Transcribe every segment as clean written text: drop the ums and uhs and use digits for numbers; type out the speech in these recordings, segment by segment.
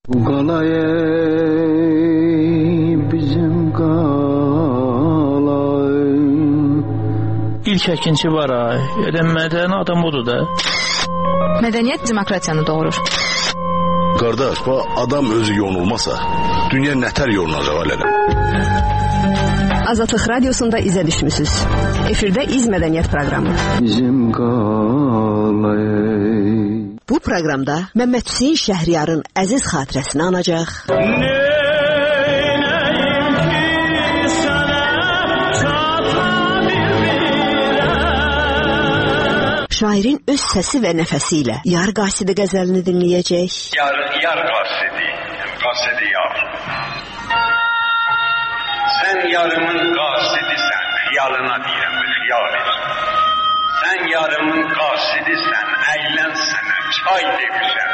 Qalay bizim qalay. İlk əkinçi var ay. Mədəni adam odur da. Mədəniyyət demokratiyanı doğurur. Qardaş, bu adam özü yonulmasa, dünya nətər yolunacaq alələ? Azadlıq Radiosunda izə düşmüsünüz. Efirdə İz Mədəniyyət proqramı. Bizim qalay. Bu proqramda Məmməd Hüseyn Şəhriyarın əziz xatirəsini anacaq. Şairin öz səsi və nəfəsi ilə Yar Qasidi qəzəlini dinləyəcək. Yar Qasidi yar. Sən yarımın qasidisən, xiyalına deyirəm, xiyal et. Sən yarımın qasidisən, əylən sənə, çay demişəm.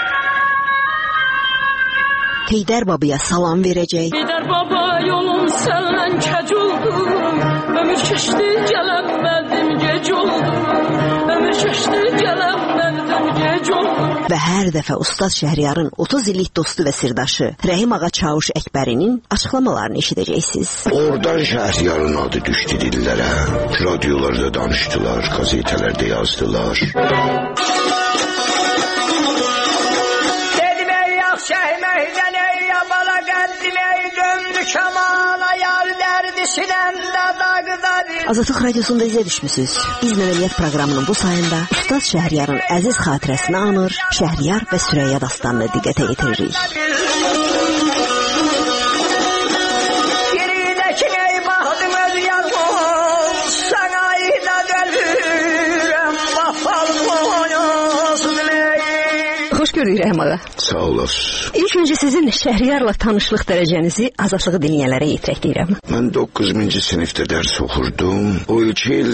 Heydər Babaya salam verəcək. Heydər Baba yolum səndən kəc oldu, ömür keçdi gələnmədim gec oldu, ömür keçdi gələnmədim gec oldu. Və hər dəfə Ustad Şəhriyarın 30 illik dostu və sirdaşı Rəhim Ağa Çavuş Əkbərinin açıqlamalarını eşidəcəksiniz. Oradan Şəhriyarın adı düşdü dillərə, radiolarda danışdılar, gazetelərdə yazdılar. Dedim ey yaxşı əhməkdən ey yabala qəddim ey döndü kamala yar dərdi siləndə dağdadır. Azadlıq Radiosunda izə düşmüsünüz. İz Mədəniyyət proqramının bu sayında Ustad Şəhriyarın əziz xatirəsini anır, Şəhriyar və Süreyya dastanını diqqətə yetiririk. Giridəki ey baxdım öz yazım, sana ayda dölürəm, vafalım olsun ey. Xoş görürük Rəhim Ağa. Sağ olasın. İlk öncə sizin Şəhriyarla tanışlıq dərəcənizi azadlığı dinləyənlərə yetirək deyirəm. Mən 9-cu sinifdə dərs oxurdum. O ilk il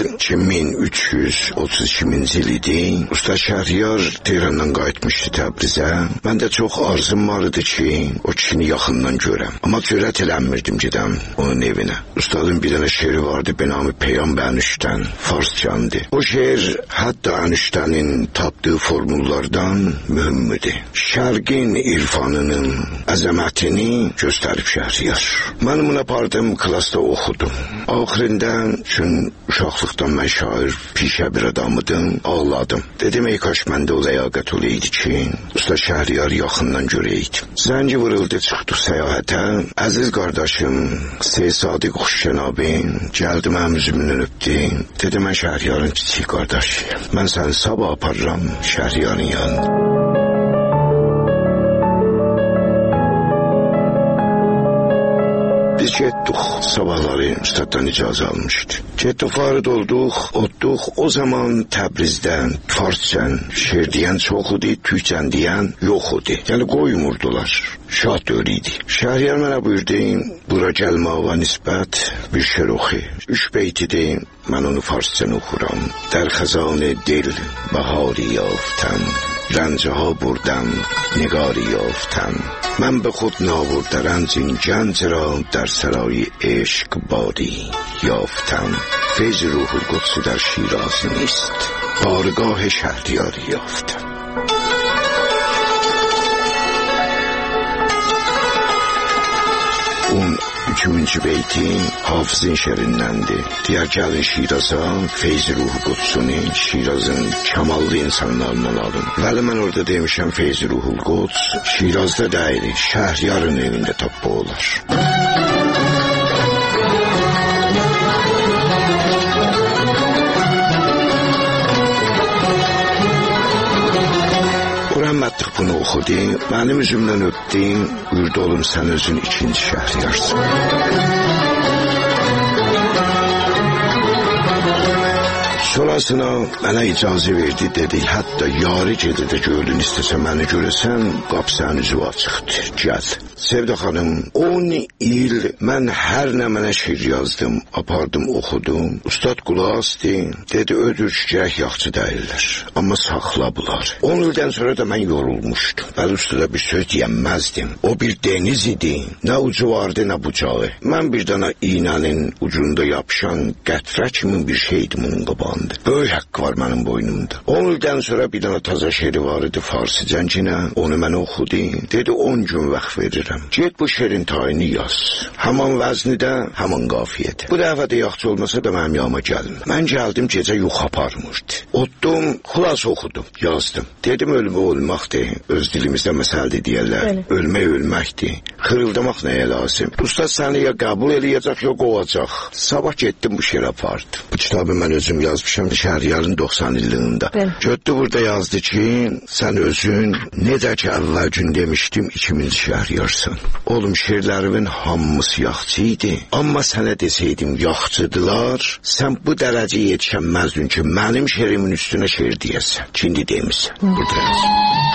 2332-ci il idi. Usta Şəhriyar Tehrandan qayıtmışdı Təbrizə. Məndə çox arzum var idi ki, o kişini yaxından görəm. Amma cürət eləmirdim gedəm onun evinə. Ustadın bir dənə şeiri vardı, benamı Peyam Bənüşdən, farsçandı. O şeir hətta Ənüşdənin tapdığı formullardan mühümdür. Şərqin irfanının əzəmətini göstərib Şəhriyar. Mən bunu apardım, klasda oxudum. Axirində, çünki uşaqlıqdan mən şair, pişə bir adamıdım, ağladım. Dedim, ey kaş məndə o ləyaqət olaydı ki, Usta Şəhriyar yaxından görəydi. Zəngi vuruldu, çıxdıq səyahətə. Əziz qardaşım, Seyid Sadiq Xoşşənabin, gəldi mənim üzümdən öpdü. Dedim, mən Şəhriyarın kiçik qardaşıyım. Mən səni sabah aparıram Şəhriyarın yanına. Biz getdik, sabahları ustaddan icazə almışdı. Getdik, farid olduq, otduq. O zaman Təbrizdən farsçən, şeir deyən çox idi, türkçən deyən yox idi. Yəni qoymurdular, şah dövrü idi. Şəhriyar mənə buyurdu, bura gəlməyə nisbət bir şeir oxu. 3 beytidir, mən onu farsçən oxuram. در خزان دل بهاری یافتم رنجها بردم نگاری یافتم من به خود ناورده رنج این گنج را در سرای عشق باری یافتم فیض روح القدس در شیراز نیست بارگاه شهریاری یافتم. اون 3-cü beyti Hafızın şəhrindəndir. Deyər gəlin Şiraza, Feyz Ruhu Qudusunu Şirazın kamallı insanlarından alın. Vəli mən orada demişəm Feyz Ruhu Qudus Şirazda deyil, Şəhriyarın evində tapı olar. Mətliq bunu oxudu, mənim üzümdən öpdün, buyurdu olum sən özün 2-ci Şəhriyarsın. Sonrasına mənə icazə verdi, dedi, hətta yarı gedə gördün istəsə məni görəsən, qapısan üzü açıqdır, gəl. Sevda xanım, 10 il mən hər nə mənə şiir yazdım, apardım, oxudum. Ustad qulaq asdı, dedi, ödür gərək yaxçı deyirlər, amma saxla bunlar. 10 ildən sonra da mən yorulmuşdum. Bəli, ustada bir söz deyəmməzdim. O bir deniz idi, nə ucu vardı, nə bucağı. Mən bir dana iğnənin ucunda yapışan qətrə kimi bir şeydim onun qabağında. insandır. Böyük haqqı var mənim boynumda. 10 ildən sonra bir dənə taza şeiri var idi farsicəncə. Onu mən oxudum. Dedi 10 gün vaxt verirəm. Get bu şeirin tayini yaz. Həman vəznidə, həman qafiyədə. Bu dəfə də yaxşı olmasa da mənim yanıma gəlmə. Mən gəldim gecə yuxu aparmırdı. Otdum, xulas oxudum, yazdım. Dedim ölmə olmaqdır. Öz dilimizdə məsəldir deyərlər. Ölmək ölməkdir. Xırıldamaq nəyə lazım? Usta səni ya qəbul eləyəcək, ya qovacaq. Sabah getdim bu şeir apardım. Bu kitabı mən özüm yazmışam Şəhriyarın 90 illiyində. Götdü burada yazdı ki, sən özün necə ki əvvəl gün demişdim 2000 Şəhriyarsan. Oğlum şeirlərimin hamısı yaxçı idi. Amma sənə deseydim yaxçıdılar, sən bu dərəcəyə yetişənməzdin ki, mənim şeirimin üstünə şeir deyəsən. Şimdi demişsən. Burada yazdım.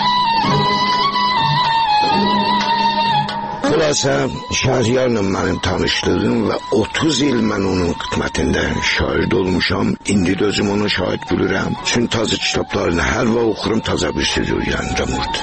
Xülasə, Şəhriyarla mənim tanışlığım və 30 il mən onun xidmətində şahid olmuşam. İndi də özüm ona şahid bilirəm. Çünki taze kitablarını hər vaxt oxurum, taza bir söz öyrənirəm orada.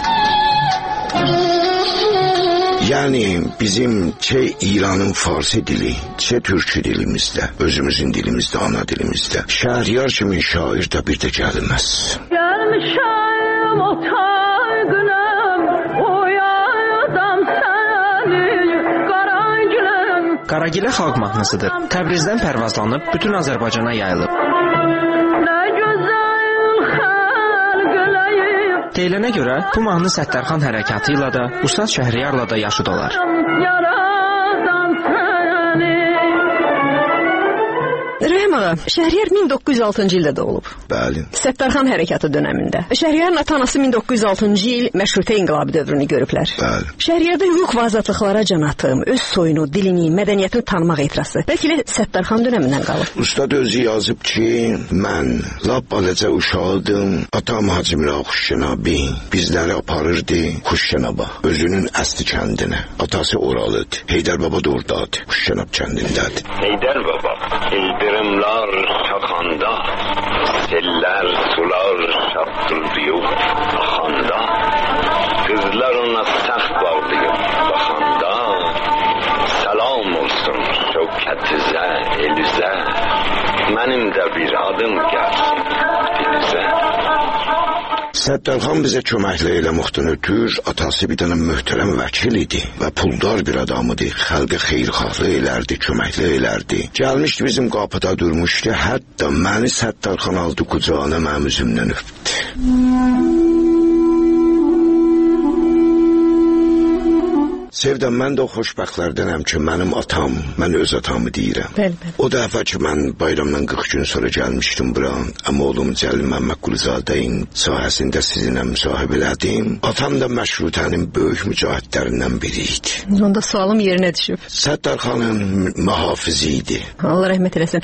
Yani bizim İran'ın Farsi dili, Türkçü dilimizde, özümüzün dilimizde, ana dilimizde. Şəhriyar kimin şair de bir de gelmez. Gelmişəm o taygınım, o yaydan səni, Qaragiləm. Qaragilə xalq mahnısıdır. Təbrizdən pərvazlanıb bütün Azərbaycana yayılıb. Deyilənə görə bu mahnı Səttarxan hərəkatı ilə də, Ustad Şəhriyarla da yaşıd olar. Rəhim ağa, Şəhriyar 1906-cı ildə doğulub. Bəli. Səttarxan hərəkatı dövründə. Şəhriyarın ata-anası 1906-cı il məşrutə inqilabı dövrünü görüblər. Bəli. Şəhriyarda hüquq və azadlıqlara can atım, öz soyunu, dilini, mədəniyyətini tanımaq ehtirası. Bəlkə də Səttarxan dövründən qalıb. Ustad özü yazıb ki, mən lap balaca uşaqdım, atam Hacı Miraq Xuşşənabi bizləri aparırdı Xuşşənaba, özünün əsli kəndinə. Atası oralıdır. Heydər baba da oradadır, Xuşşənab kəndindədir. Heydər baba, İldırımlar çaxanda, sellər, sular çapdırıyıb axanda, qızlar ona səx bağlayıb baxanda, salam olsun şövkətizə, elizə, mənim də bir adım gəlsin dilizə. Səttarxan bizə köməklə eləməkdən ötür, atası bir dənə möhtərəm vəkil idi və puldar bir adam idi. Xalqa xeyirxahlı elərdi, köməklə elərdi. Gəlmişdi bizim qapıda durmuşdu, hətta məni Səttarxan aldı qucağına, mənim üzümdən öpdü. Sevdəm, mən də o xoşbəxtlərdənəm ki, mənim atam, mən öz atamı deyirəm. Bəli. O dəfə ki, mən bayramdan 40 gün sonra gəlmişdim bura, amma oğlum Cəlil Məmməd Quluzadəyin sahəsində sizinlə müsahibə elədim. Atam da məşrutənin böyük mücahidlərindən biri idi. Onda sualım yerinə düşüb. Səttarxanın mühafizi idi. Allah rəhmət eləsin.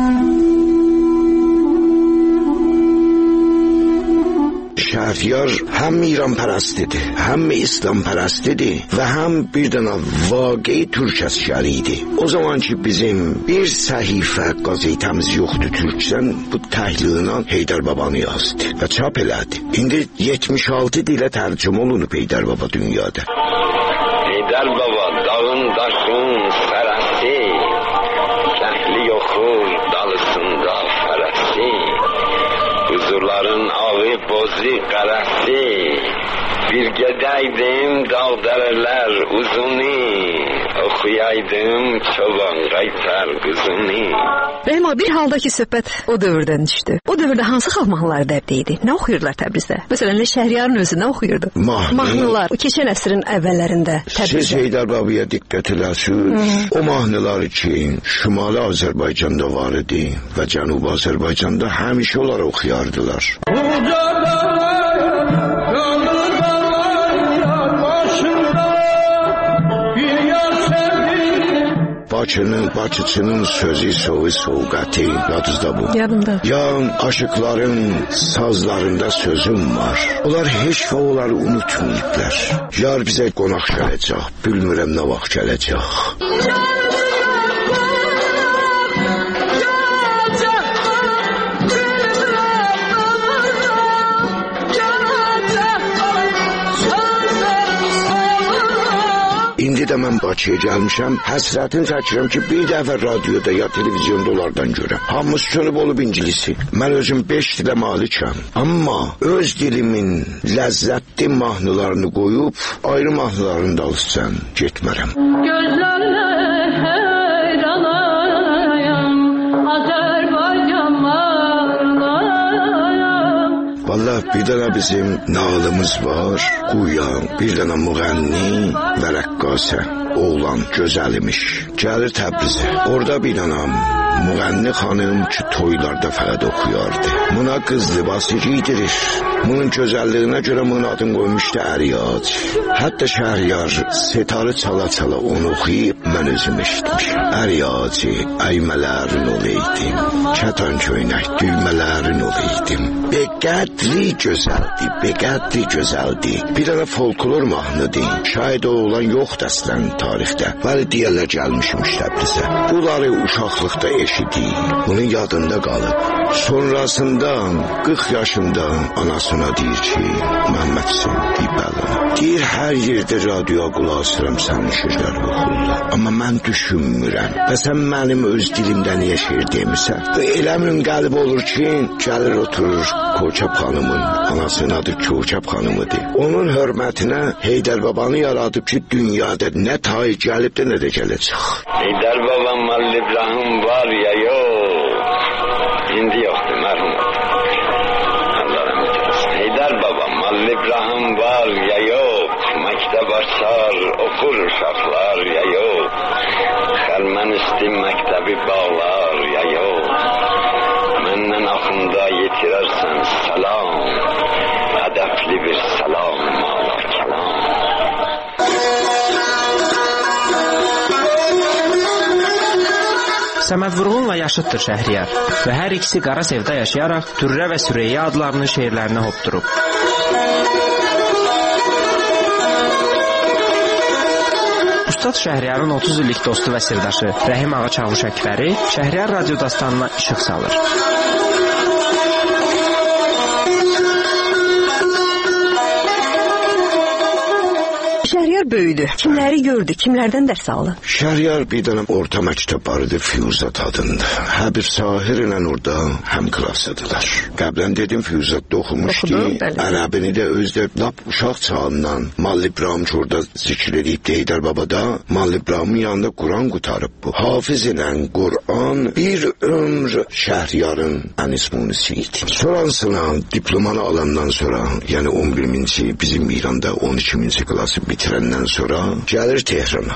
Şəhriyar həm İran pərəstidir, həm İslam pərəstidir və həm bir dənə vaqei türk əsgəri idi. O zaman ki bizim bir səhifə qazetəmiz yoxdur türkdən, bu təhlillə Heydər babanı yazdı və çap elədi. İndi 76 dilə tərcümə olunub Heydər baba dünyada. Heydər baba dağın daşın sərəsi, kəhli yoxur dalısında fərəsi, huzurların ağı bozu qərəsi, bir gedəydim dağ dərələr uzuni, oxuyaydım çoban qaytar qızını. Rəhim ağa, bir halda ki söhbət o dövrdən düşdü. O dövrdə hansı xalq mahnıları dəbdə idi? Nə oxuyurlar Təbrizdə? Məsələn, Şəhriyarın özü nə oxuyurdu? Mahnılar, o keçən əsrin əvvəllərində Təbrizdə. Siz Heydər babaya diqqət eləsiniz. O mahnılar ki, Şimali Azərbaycanda var idi və Cənubi Azərbaycanda həmişə onları oxuyardılar. Bakıçının sözü, soğu, soğuqatı, yadınızda bu. Yadımda. Ya aşıqların sazlarında sözüm var. Onlar heç və onları unutmayıblar. Yar bizə qonaq gələcək, bilmirəm nə vaxt gələcək. İndi də mən Bakıya gəlmişəm. Həsrətin çəkirəm ki, bir dəfə radioda ya televizyonda onlardan görəm. Hamısı sönüb olub İngilisi. Mən özüm 5 dilə malikəm. Amma öz dilimin ləzzətli mahnılarını qoyub ayrı mahnılarını da alırsan, getmərəm. Gözlərlə heyranayam, Azərbaycan marlayam. Vallahi bir dənə bizim nağılımız var, Quyan, bir dənə müğənni və rəqqasə, oğlan, gözəlimiş. Gəlir Təbrizə, orada bir dənə müğənni xanım ki, toylarda fəqət oxuyardı. Buna qız libası giydirir. Bunun gözəlliyinə görə bunun adını qoymuşdu Əriyad. Hətta Şəhriyar setarı çala-çala onu oxuyub mən özüm eşitmişim. Əriyacı, əymələrin olaydım, kətan köynək düymələrin olaydım. Beqədri gözəldi, beqədri gözəldi. Bir dənə folklor mahnıdır. Şayad o olan yoxdur əslən tarixdə. Bəli deyərlər gəlmişmiş Təbrizə. Bunları uşaqlıqda eşidik. Bunun yadında qalıb. Sonrasında 40 yaşında anasına deyir ki, Məhəmmədsən, deyibələm. Deyir, hər yerdə radioya qulaq asıram sənin şirlər oxurlar. Amma mən düşünmürəm. Və sən mənim öz dilimdə niyə şir demirsən? Və elə qəlb olur ki, gəlir oturur Koçab xanımın, anasının adı Koçab xanımıdır. Onun hörmətinə Heydər babanı yaradıb ki, dünyada nə tay gəlib də nə də gələcək. Heydər babam Mal İbrahim var ya yox. İndi yoxdur, mərhum oldu. Allah rəhmət eləsin. Heydər babam Mal İbrahim var ya yox. Məktəb açar, oxur uşaqlar ya yox. Xəlmənisti məktəbi bağlar ya yox. Məndən axında yetirərsən salam, hədəfli bir salam, mala kəlam. Səməd Vurğunla yaşıddır Şəhriyar və hər ikisi Qarasevdə yaşayaraq Dürrə və Süreyya adlarını şeirlərinə hopdurub. Ustad Şəhriyarın 30 illik dostu və sirdaşı Rəhim Ağa Çavuş Əkbəri Şəhriyar radyo dastanına işıq salır. Şəhriyar böyüdü. Kimləri gördü, kimlərdən dərs aldı? Şəhriyar bir dənə orta məktəb barıdı Füyuzat adında. Həbib Sahir ilə orada həm klasıdılar. Qəblən dedim Füyuzatda oxumuşdu. Ərəbini də özdə lap uşaq çağından Mal İbrahim orada zikr edib Heydər babada Mal İbrahimin yanında Quran qutarıb bu. Hafiz ilə Quran bir ömr Şəhriyarın ənismunisi idi. Sonrasına diplomanı alandan sonra, yəni 11-ci bizim İranda 12-ci klası bitirəndən sonra gəlir Tehrana.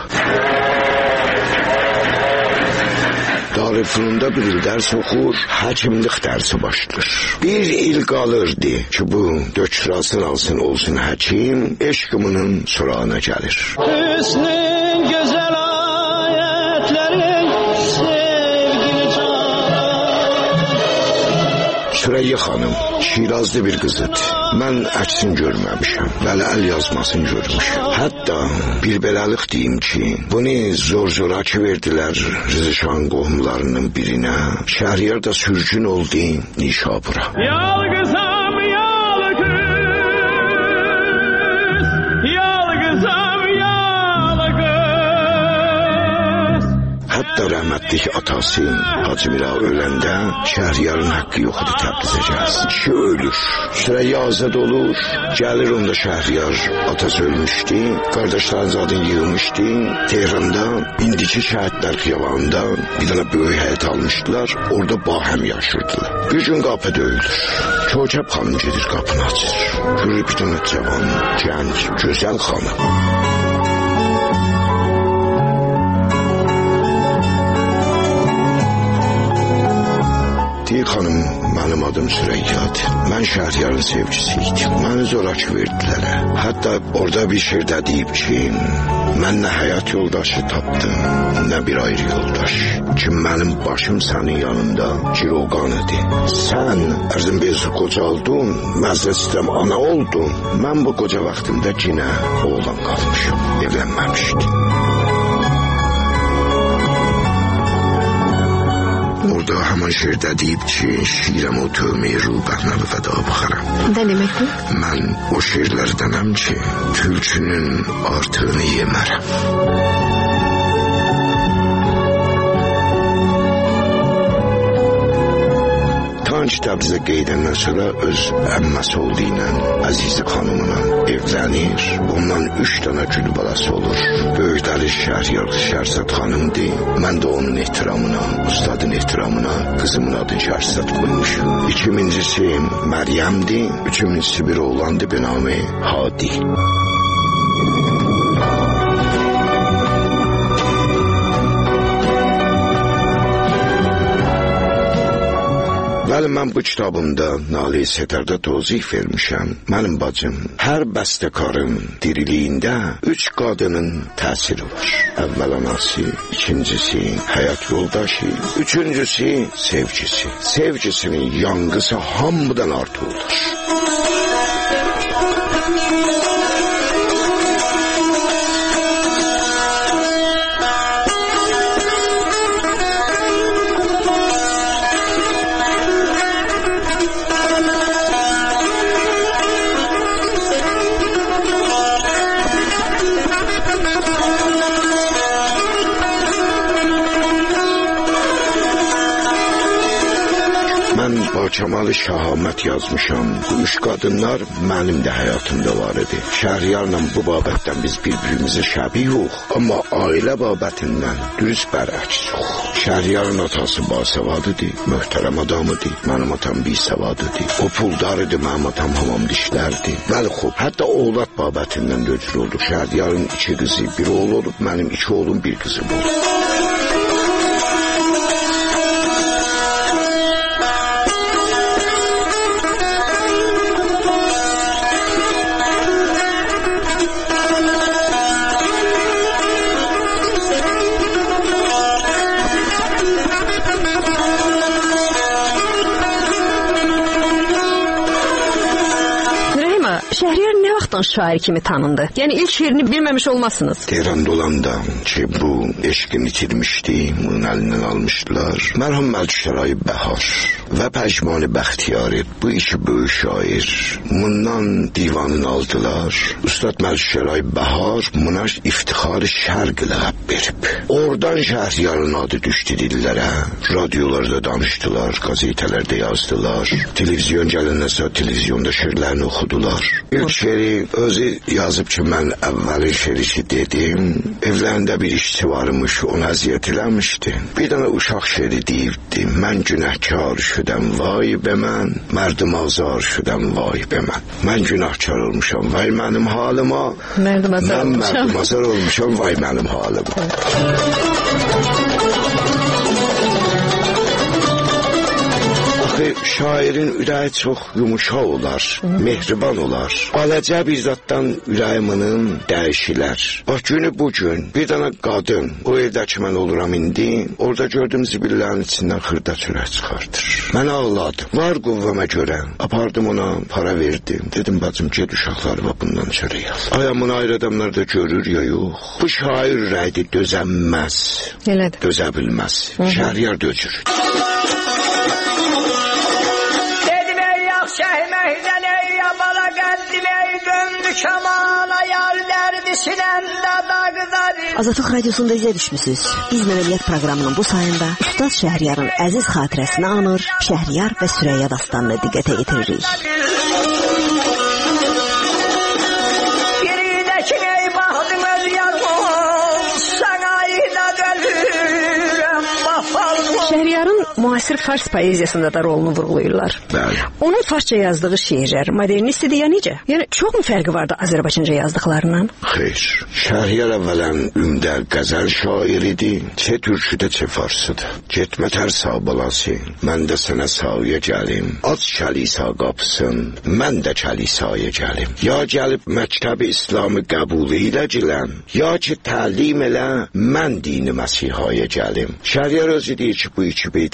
Darülfünunda bir il dərs oxur, həkimlik dərsi başlayır. Bir il qalırdı ki, bu dökürasın alsın olsun həkim, eşqımının sorağına gəlir. Hüsnün gözəl ayətlərin sevgili canan. Süreyya xanım Şirazlı bir qızıdır. Mən əksin görməmişəm, bəli əl yazmasını görmüşəm. Hətta bir beləlik deyim ki, bunu zor-zoraki verdilər Rızışan qohumlarının birinə. Şəhriyar da sürgün oldu Nişabura. Yalqızam, yalqız, yalqızam, yalqız. Hətta rəhmətlik atası Hacı Mira öləndə Şəhriyarın haqqı yox idi Təbrizə gəlsin. Kişi ölür, Süreyya azad olur, gəlir onda Şəhriyar atası ölmüşdü, qardaşların zadını yığılmışdı. Tehranda indiki şəhidlər xiyabanında bir dənə böyük həyət almışdılar, orada bahəm yaşırdılar. Bir gün qapı döyülür, Koçab xanım gedir qapını açır, görür bir dənə cavan, gənc, gözəl xanım. Deyir xanım, mənim adım Süreyyadır. Mən Şəhriyarın sevgisiydim. Məni zorakı verdilər. Hətta orada bir şirdə deyib ki, mən nə həyat yoldaşı tapdım, nə bir ayrı yoldaş. Ki mənim başım sənin yanında Ciroqan idi. Sən ərzin bezi qocaldın, məzrə sistem ana oldun. Mən bu qoca vaxtımda yenə oğlan qalmışım, evlənməmişdim. Orada haman şeirdə deyib ki, şiirəm o tövməyi rubəhlə və fəda baxaram. Nə deməkdir? Mən o şeirlərdənəm ki, tülkünün artığını yemərəm. Tanç Təbrizə qeydəndən sonra öz əmməsi olduğu ilə Əzizi xanımla evlənir. Ondan 3 dənə gül balası olur. Böyükləri Şəhriyar Şərzad xanımdır. Mən də onun ehtiramına, ustadın ehtiramına qızımın adını Şərzad qoymuşum. 2000-cisi Məryəmdir. 3-cisi bir oğlandı, benamı Hadi. Bəli, mən bu kitabımda Nalı Setərdə tozih vermişəm. Mənim bacım, hər bəstəkarın diriliyində 3 qadının təsiri var. Əvvəl anası, ikincisi həyat yoldaşı, üçüncüsü sevgisi. Sevgisinin yanğısı hamıdan artı olur. Kemal Şahamət yazmışam. Bu 3 qadınlar mənim də həyatımda var idi. Şəhriyarla bu babətdən biz bir-birimizə şəbih yox, amma ailə babətindən dürüst bərəks yox. Şəhriyarın atası basavadıdır, möhtərəm adamıdır, mənim atam bisavadıdır. O puldar idi, mənim atam hamam dişlərdir. Bəli, xub, hətta oğlat babətindən də öcür oldu. Şəhriyarın 2 qızı, bir oğlu olub, mənim 2 oğlum, bir qızım oldu. Şair kimi tanındı. Yəni ilk şeirini bilməmiş olmazsınız. Tehran dolanda ki bu eşqini itirmişdi, bunun əlindən almışdılar. Mərhum Məlküşəray Bəhar və Pəcmani Bəxtiyari bu iki böyük şair bundan divanını aldılar. Ustad Məlküşəray Bəhar buna İftixar-ı Şərq ləqəb verib. Oradan Şəhriyarın adı düşdü dillərə. Radiolarda danışdılar, gazetələrdə yazdılar. Televizyon gələndən sonra televizyonda şeirlərini oxudular. İlk şeiri özü yazıb ki, mən əvvəlin şeirisi dedim. Evlərində bir işçi varmış, onu əziyyət eləmişdi. Bir dənə uşaq şeiri deyibdi. Mən günahkar şüdəm, vay be mən. Mərdim azar şüdəm, vay be mən. Mən günahkar olmuşam, vay mənim halıma. Mərdim azar olmuşam, vay mənim halıma. Şairin ürəyi çox yumuşaq olar, mehriban olar. Aləcə bir zatdan ürəyiminin dəyişilər. Bax, günü bugün bir dənə qadın, o evdə ki mən oluram indi, orada gördüm zibillərin içindən xırda çörək çıxardır. Mən ağladım. Var quvvəmə görə. Apardım ona, para verdim. Dedim, bacım, ged uşaqları və bundan çörək al. Ayamın ayrı adamlar da görür ya yox. Bu şair ürəkdir, dözənməz. Elədir. Dözə bilməz. Şəhriyar dözür. Şəhməkdən ey yabala qəddim ey döndü kamala yar dərdi sinəndə dağdadır. Azadlıq Radiosunda izə düşmüsünüz. Biz Mədəniyyət proqramının bu sayında Ustad Şəhriyarın əziz xatirəsini anır, Şəhriyar və Süreyya dastanını diqqətə yetiririk. Biridəkin ey baxdım öz yarım, sənayda dölürəm bafalım. Şəhriyarın müasir fars poeziyasında da rolunu vurğulayırlar. Bəli. Onun farsça yazdığı şeirlər modernist idi ya necə? Yəni çox mu fərqi vardı Azərbaycanca yazdıqlarından? Xeyr. Şəhriyar əvvələn ümdə qəzəl şairidir. Çə türküdə, çə farsıdır. Getmə tər sağ balası, mən də sənə sağıya gəlim. Az kəlisa qapısın, mən də kəlisaya gəlim. Ya gəlib məktəb İslamı qəbul ilə gilən, ya ki təlim elə, mən dini məsihaya gəlim. Şəhriyar özü deyir ki, bu iki beyt əvvəl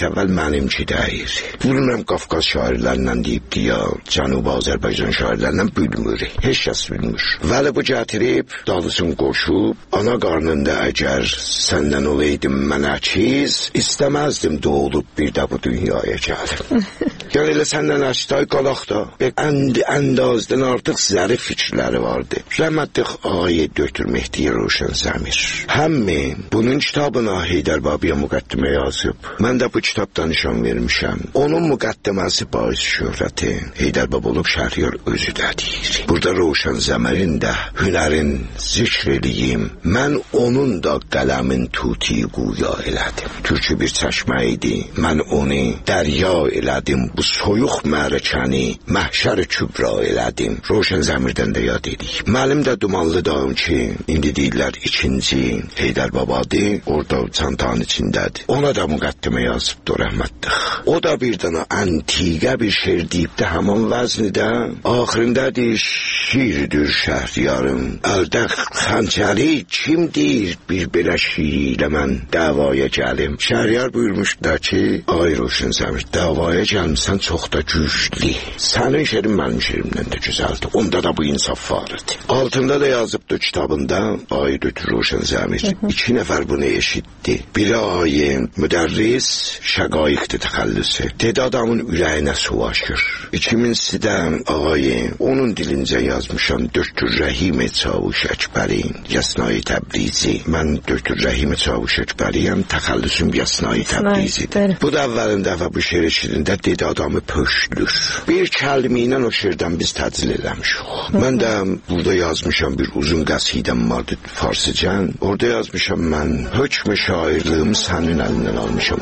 mənimki deyir. Bilmirəm Qafqaz şairlərindən deyibdi ya Cənubi Azərbaycan şairlərindən bilmirik. Heç kəs bilmir. Vəli bu gətirib dalısın qoşub, ana qarnında əgər səndən olaydım mən əkiz, istəməzdim doğulub bir də bu dünyaya gəlim. Yəni elə səndən əştay qalaq da əndazdan artıq zərif fikirləri vardı. Rəhmətlik ağayı Döktür Mehdi Roşan Zəmir. Həmmi bunun kitabına Heydər Babiyə müqəddimə yazıb. Mən də bu kitabdan nişan vermişəm. Onun müqəddiməsi bais şöhrəti Heydər Baba olub Şəhriyar özü də deyir. Burada Roşan Zəmərin də hünərin zikr eləyim. Mən onun da qələmin tuti quya elədim. Türkü bir çəşmə idi. Mən onu dərya elədim. Bu soyuq mərəkəni məhşər kübra elədim. Roşan Zəmirdən də yad edik. Mənim də dumanlı dağım ki, indi deyirlər ikinci Heydər Babadır, orada çantanın içindədir. Ona da müqəddimə yazıbdır rəhmətlik. O da bir dana antiqə bir şeir deyibdir həman vəznidə. Axırındadır şiirdir Şəhriyarım. Əldə xəncəri kim deyir bir belə şiir ilə mən davaya gəlim. Şəhriyar buyurmuşdur ki, ay Roşan Zəmir, davaya gəlmişsən çox da güclü. Sənin şeirin mənim şeirimdən də gözəldir. Onda da bu insaf vardı. Altında da yazıbdır kitabında ay Döktür Roşan Zəmir. İki nəfər bunu eşitdi. Biri ayin müdərris şəqaiqdir təxəllüsü. Dedi adamın ürəyinə su aşır. İkincisi də ayin onun dilincə yazmışam Döktür Rəhim Çavuş Əkbərin Yasnai Təbrizi. Mən Döktür Rəhim Çavuş Əkbəriyəm, təxəllüsüm Yasnai Təbrizidir. Bu da əvvəlin dəfə bu şeir eşidində dedi adamı pöşlür. Bir kəlmi ilə o şeirdən biz təcil eləmişik. Mən də burada yazmışam bir uzun qəsidəm vardı farsıcan. Orada yazmışam mən hökm şairlığımı sənin əlindən almışam.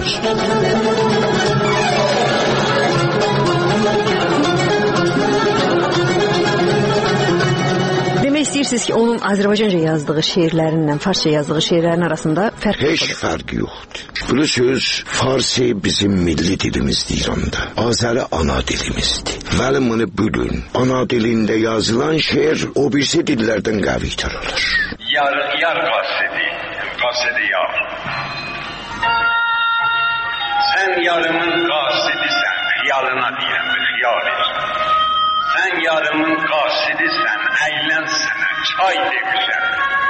Demək istəyirsiniz ki, onun Azərbaycanca yazdığı şeirlərinlə farsça yazdığı şeirlərin arasında fərq yoxdur? Heç fərq yoxdur. Bilirsiniz, Farsi bizim milli dilimizdir İranda. Azəri ana dilimizdir. Vəli bunu bugün ana dilində yazılan şeir o birisi dillərdən qəvidir olur. Yar qasidi yar. Sən yarımın qasidisən, xiyalına deyirəm, xiyal et. Sən yarımın qasidisən, əylən sənə, çay demişəm.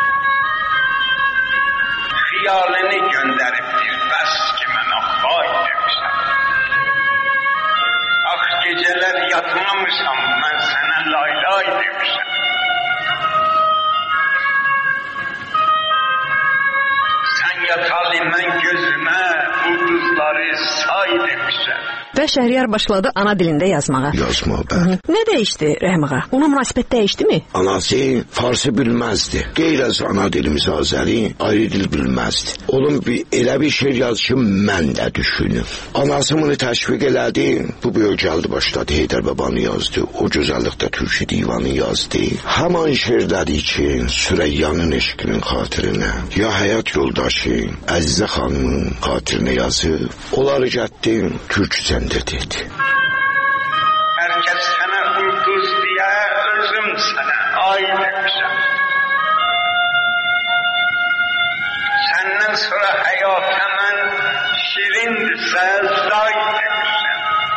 Xiyalını göndəribdir, bəs ki mənə xay demişəm. Ax gecələr yatmamışam, mən sənə laylay demişəm. Sən yatalı mən gözümə ulduzları say demişəm. Və Şəhriyar başladı ana dilində yazmağa. Yazmağa. Nə dəyişdi Rəhim ağa? Ona münasibət dəyişdimi? Anası Farsı bilməzdi. Qeyr az ana dilimiz Azəri ayrı dil bilməzdi. Onun elə bir şeir yazdı ki, mən də düşünüm. Anası bunu təşviq elədi. Bu böyük gəldi başladı. Heydər Babanı yazdı. O gözəllikdə Türkü divanı yazdı. Həman şeirləri ki, Süreyyanın eşqinin xatirinə, ya həyat yoldaşı Əzizə xanımın xatirinə yazıb, onları gətdim Türkçəndə dedi. Hər kəs sənə ulduz deyə, özüm sənə ay demişəm. Səndən sonra həyata mən şirindirsə zay demişəm.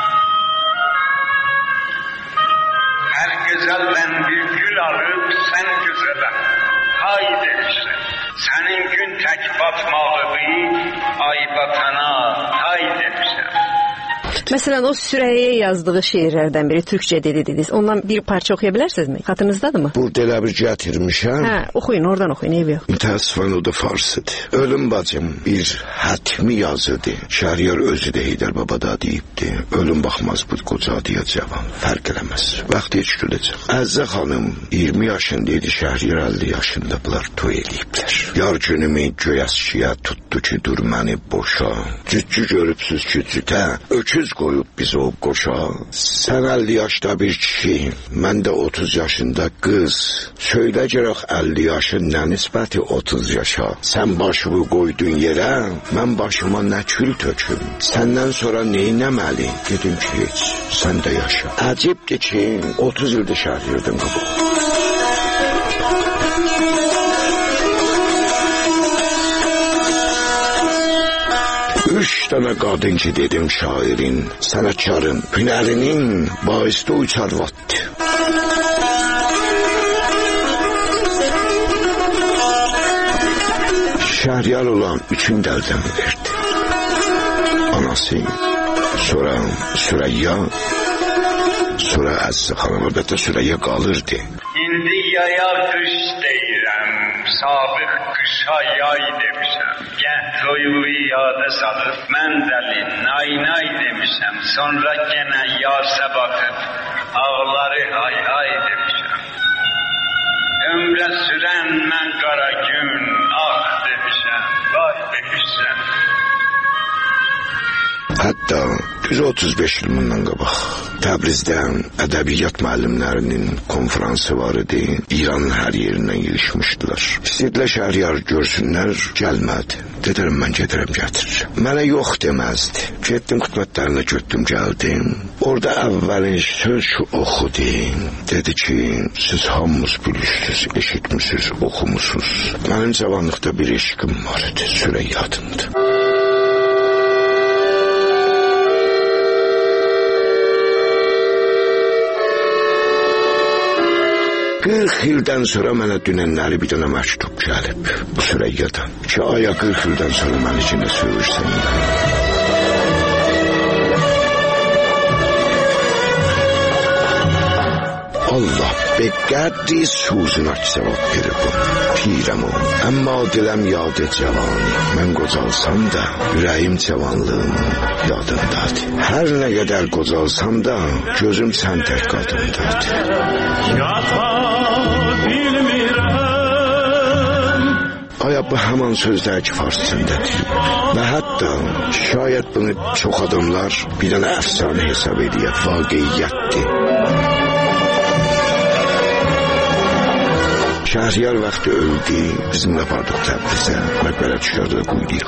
Hər gözəldən bir gül alıb sən gözələm, hay demişəm. Sənin gün tək batmalığı ay batana hay demişəm. Məsələn, o Sürəyyəyə yazdığı şeirlərdən biri Türkçə dediniz. Ondan bir parça oxuya bilərsinizmi? Xatırınızdadır mı? Burada elə bir gətirmişəm. Hə, oxuyun, oradan oxuyun, eyb yox. Mütəəssifən o da farsıdır. Ölüm bacım bir hətmi yazıdır. Şəhriyar özü də Heydər Baba da deyibdi. Ölüm baxmaz bu qocadıya cavan, fərq eləməz. Vaxtı heç güləcək. Əzzə xanım 20 yaşındaydı, Şəhriyar 50 yaşında bunlar toy eləyiblər. Yar günümü göyəskiyə tutdu ki, dur məni boşa. Cüccü görübsüz ki, cütə, öküz qoyub bizi o qoşa. Sən 50 yaşda bir kişi, mən də 30 yaşında qız. Söylə gərək 50 yaşın nə nisbəti 30 yaşa. Sən başımı qoydun yerə, mən başıma nə kül töküm. Səndən sonra neynəməli? Dedim ki, heç, sən də yaşa. Əcibdir ki, 30 ildə Şəhriyardan qabaq. dana qadın ki dedim şairin, sənətkarın, hünərinin baisdə uçar vatdı. Şəhriyar olan üçün dəldən verdi. Anası, sonra Süreyya, sonra Əziz xanım, əlbəttə Süreyya qalırdı. İndi yaya qış deyirəm, sabiq qışa yay demişəm. Gəh toyuğu yada salıb, mən dəli nay demişəm. Sonra genə yasa baxıb, ağları hay demişəm. Ömrə sürən mən qara gün, demişəm, vay demişəm. Hətta düz 35 il bundan qabaq Təbrizdən ədəbiyyat müəllimlərinin konfransı var idi. İranın hər yerindən yığışmışdılar. İstədilər Şəhriyar görsünlər, gəlmədi. Dedim mən gedirəm gətirirəm. Mənə yox deməzdi. Getdim xidmətlərinə götdüm gəldim. Orada əvvəlin söz oxudu. Dedi ki, siz hamınız bilirsiniz, eşitmişsiniz, oxumusunuz. Mənim cavanlıqda bir eşqim var idi, Süreyya adında. 40 ildən sonra mənə dünənləri bir dənə məktub gəlib bu Süreyyadan ki, aya 40 ildən sonra məni içində söyürsən. Allah be qədri suzuna cavab verir bu. Pirəm o, əmma diləm yadı cavani. Mən qocalsam da, ürəyim cavanlığımın yadındadır. Hər nə qədər qocalsam da, gözüm sən tək qadındadır. Aya bu həman sözlər ki, farsçındadır. Və hətta şayət bunu çox adamlar bir dənə əfsanə hesab edir, vaqiyyətdir. Şəhriyar vaxtı öldü, bizimlə vardıq Təbrizə, məqbələ düşərdə qoyduyuq.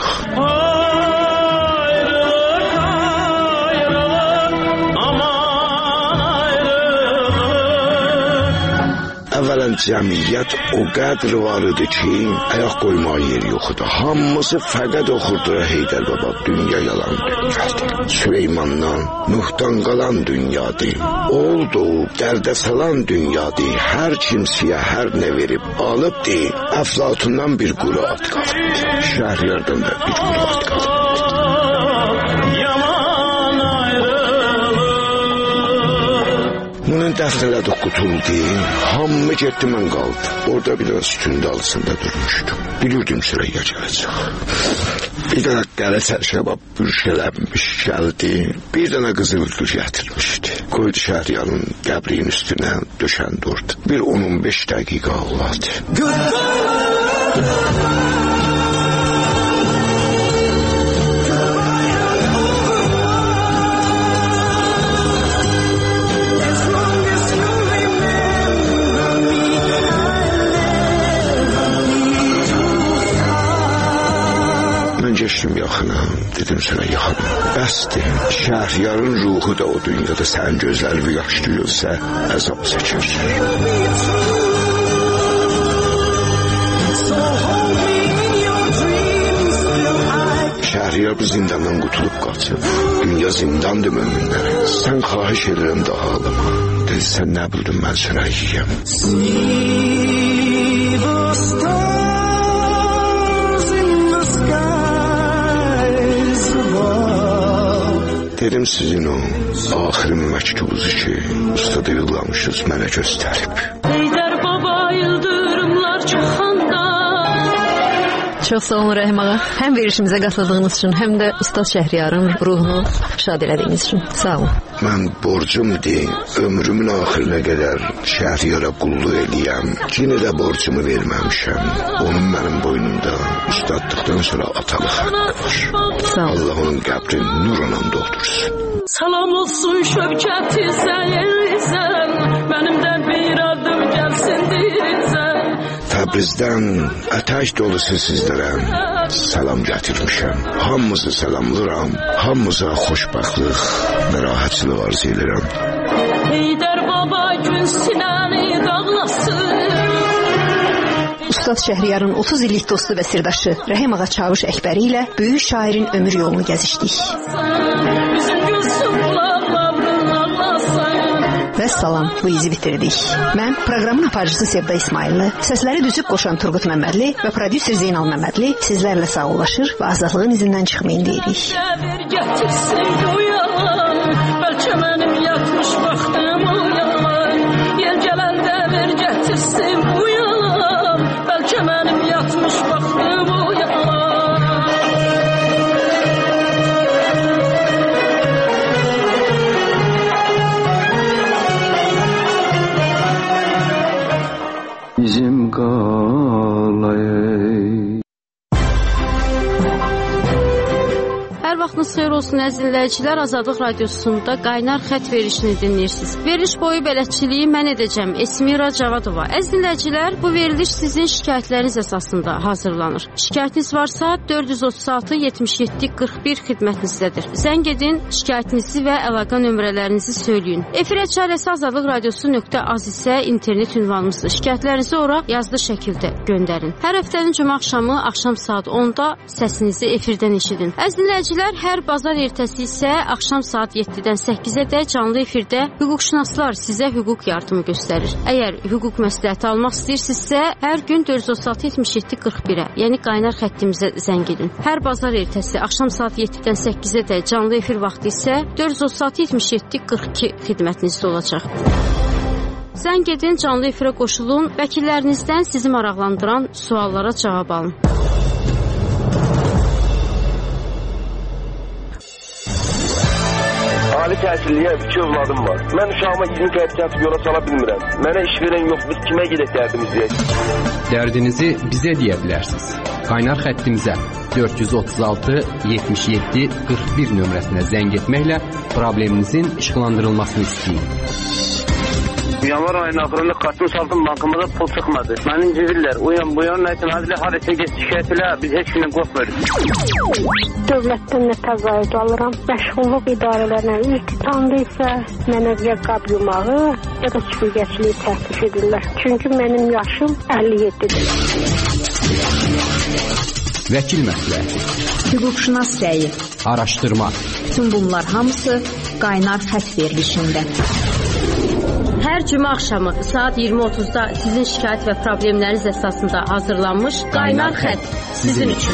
Əvvələn cəmiyyət o qədr var idi ki, ayaq qoymağa yeri yox idi. Hamısı fəqət oxurdu Heydər Baba, dünya yalan dünyadır. Süleymandan, Nuhdan qalan dünyadır. Oldu, dərdə salan dünyadır. Hər kimsiyə hər nə verib alıbdı. Əflatundan bir quru at qalıbdı. Şəhriyardan da bir quru at qalıbdı. Bunun dəfnələdi qutuldu, hamı getdi mən qaldı. Orada bir dənə sütün dalısında durmuşdum. Bilirdim Süreyya gələcək. Bir dənə qərə sərşəba bürşələnmiş gəldi, bir dənə qızıl gül gətirmişdi. Qoydu Şəhriyarın qəbrinin üstünə döşəndi orada. Bir 10-15 dəqiqə ağladı. Geçdim yaxına, dedim Süreyya xanım, bəsdir, Şəhriyarın ruhu da o dünyada sən gözlərini yaşlayırsa, əzab çəkir. Şəhriyar bu zindandan qutulub qaçıb, dünya zindandır möminlərə, sən xahiş edirəm daha ağlama. Dedi, sən nə bildin mən Süreyyəyəm. Dedim sizin o axır məktubunuzu ki, ustada yollamışız mənə göstərib. Heydər baba yıldırımlar çıxanda. Çox sağ olun Rəhim ağa. Həm verişimizə qatıldığınız üçün, həm də Ustad Şəhriyarın ruhunu şad elədiyiniz üçün. Sağ olun. Mən borcumdur, ömrümün axırına qədər Şəhriyara qulluq eləyəm. Yenə də borcumu verməmişəm. Onun mənim boynumda ustadlıqdan sonra atalıq haqqı var. Allah onun qəbrini nurla doldursun. Salam olsun şövkəti səyirsən, mənim də bir adım gəlsin dirizən. Təbrizdən ətək dolusu sizlərə salam gətirmişəm. Hamınızı salamlıram, hamınıza xoşbəxtlıq və rahatçılıq arzu edirəm. Heydər baba gün sinəni dağlasın. Ustad Şəhriyarın 30 illik dostu və sirdaşı Rəhim ağa Çavuş Əkbəri ilə böyük şairin ömür yolunu gəzişdik. Və salam, bu izi bitirdik. Mən proqramın aparıcısı Sevda İsmailli, səsləri düzüb qoşan Turqut Məmmədli və prodüser Zeynal Məmmədli sizlərlə sağollaşır və azadlığın izindən çıxmayın deyirik. Bəlkə mənim yatmış vaxtım o yalan, yer gələndə ver gətirsin bu yalan, bəlkə mənim yatmış vaxtım o yalan. Bizim qalayı. Hər vaxtınız xeyir olsun əziz dinləyicilər. Azadlıq Radiosunda qaynar xətt verilişini dinləyirsiniz. Veriliş boyu bələdçiliyi mən edəcəm. Esmira Cavadova. Əziz dinləyicilər, bu veriliş sizin şikayətləriniz əsasında hazırlanır. Şikayətiniz varsa 436-77-41 xidmətinizdədir. Zəng edin, şikayətinizi və əlaqə nömrələrinizi söyləyin. Efir əçaləsi azadlıqradiosu.az isə internet ünvanımızdır. Şikayətlərinizi ora yazılı şəkildə göndərin. Hər həftənin cümə axşamı axşam saat 10-da səsinizi efirdən eşidin. Əziz dinləyicilər, hər bazar ertəsi isə axşam saat 7-dən 8-ə canlı efirdə hüquqşünaslar sizə hüquq yardımı göstərir. Əgər hüquq məsləhəti almaq istəyirsinizsə, hər gün 436-77-41-ə, yəni qaynar xəttimizə zəng edin. Hər bazar ertəsi axşam saat 7-dən 8-ə canlı efir vaxtı isə 436-77-42 xidmətinizdə olacaq. Zəng edin, canlı efirə qoşulun, vəkillərinizdən sizi maraqlandıran suallara cavab alın. Ali təhsilliyə 2 övladım var. Mən uşağıma 20 qəpik atıb yola sala bilmirəm. Mənə iş verən yox, biz kimə gedək dərdimizi deyək? Dərdinizi bizə deyə bilərsiniz. Qaynar xəttimizə 436-77-41 nömrəsinə zəng etməklə probleminizin işıqlandırılmasını istəyin. Yanvar ayının axırında kartın saldım, bankamıza pul çıxmadı. Məni incidirlər. O yan bu yan nəyəcəm, hədilə harəsə get şikayət elə, biz heç gündən qorxmuyoruz. Dövlətdən nə təzayüd alıram. Məşğulluq idarələrinə iltitamda isə mənə ya qab yumağı, ya da süpürgəçiliyi təklif edirlər. Çünki mənim yaşım 57-dir. Vəkil məsləhəti, hüquqşünas rəyi, araşdırma. Bütün bunlar hamısı qaynar xətt verilişində. Hər cümə axşamı saat 20:30-da sizin şikayət və problemləriniz əsasında hazırlanmış qaynar xətt sizin üçün.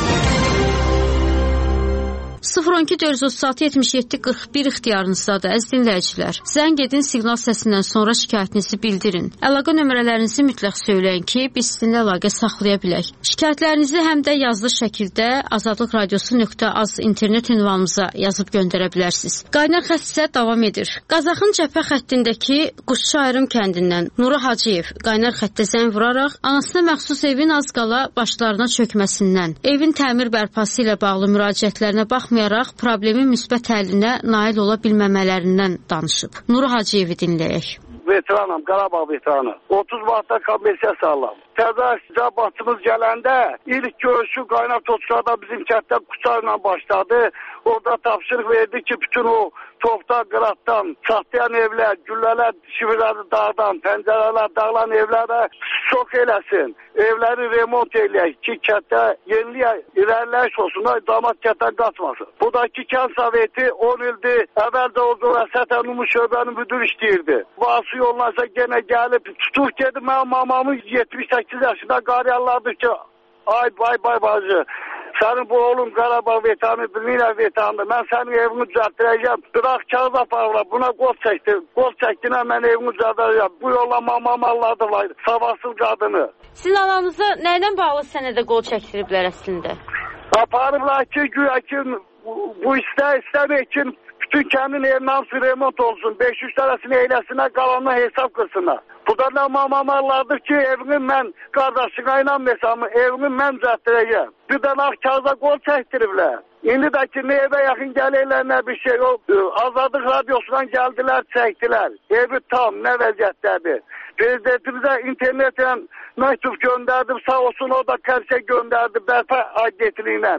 012-436-77-41 ixtiyarınızdadır, əziz dinləyicilər. Zəng edin, siqnal səsindən sonra şikayətinizi bildirin. Əlaqə nömrələrinizi mütləq söyləyin ki, biz sizinlə əlaqə saxlaya bilək. Şikayətlərinizi həm də yazılı şəkildə azadlıqradiosu.az internet ünvanımıza yazıb göndərə bilərsiniz. Qaynar xətt isə davam edir. Qazaxın cəbhə xəttindəki Quşçuayrım kəndindən Nura Hacıyev qaynar xəttə zəng vuraraq anasına məxsus evin az qala başlarına çökməsindən, evin təmir bərpası ilə bağlı müraciətlərinə baxmayaraq problemin müsbət həllinə nail ola bilməmələrindən danışıb. Nura Hacıyevi dinləyək. Veteranım, Qarabağ veteranı. 30 vaxtda komisiya sağlam. Təzə cəbhatımız gələndə ilk görüşü qaynar toçlarda bizim kənddə Quşçuayrımla başladı. Orada tapşırıq verdi ki, bütün o topdan, qıratdan, çatlayan evlər, güllələr, şivirləri dağdan, pəncərələr, dağılan evlərə şok eləsin. Evləri remont eləyək ki, kətdə yeniliyə irəliləyiş olsun, damat kətdən qaçmasın. Buradakı kənd soveti 10 ildir, əvvəldə oldu və sətən Ümumi şöbənin müdür işləyirdi. Bası yollansa gene gəlib, tutuq dedi, mənim mamamın 78 yaşında qariyarlardır ki, ay bacı. Sənin bu oğlum Qarabağ veteranı, bilmirəm veterandır. Mən sənin evini düzəltdirəcəm. Bırax kağız aparırlar. Buna qol çəkdi. Qol çəkdinə mən evimi düzəltdirəcəm. Bu yolla mamam alladılar. Savadsız qadını. Sizin ananıza nəydən bağlı sənədə qol çəkdiriblər əslində? Aparırlar ki, güya ki, bu istəmək ki, bütün kəndin evinin hamısı remont olsun. 500 tərəsini eyləsinə, qalanına hesab qırsınlar. Burada da mamamarlardır ki, evini mən qardaşına inanmırsam, evini mən düzəltdirəcəm. Bir dənə kağıza qol çəkdiriblər. İndi də ki, nə evə yaxın gəlirlər, nə bir şey yok. Azadlıq radyosundan gəldilər, çəkdilər. Evi tam, nə vəziyyətdədir. Prezidentimizə internetten məktub göndərdim, sağ olsun o da kərsə göndərdi, bərpa agentliğiyle.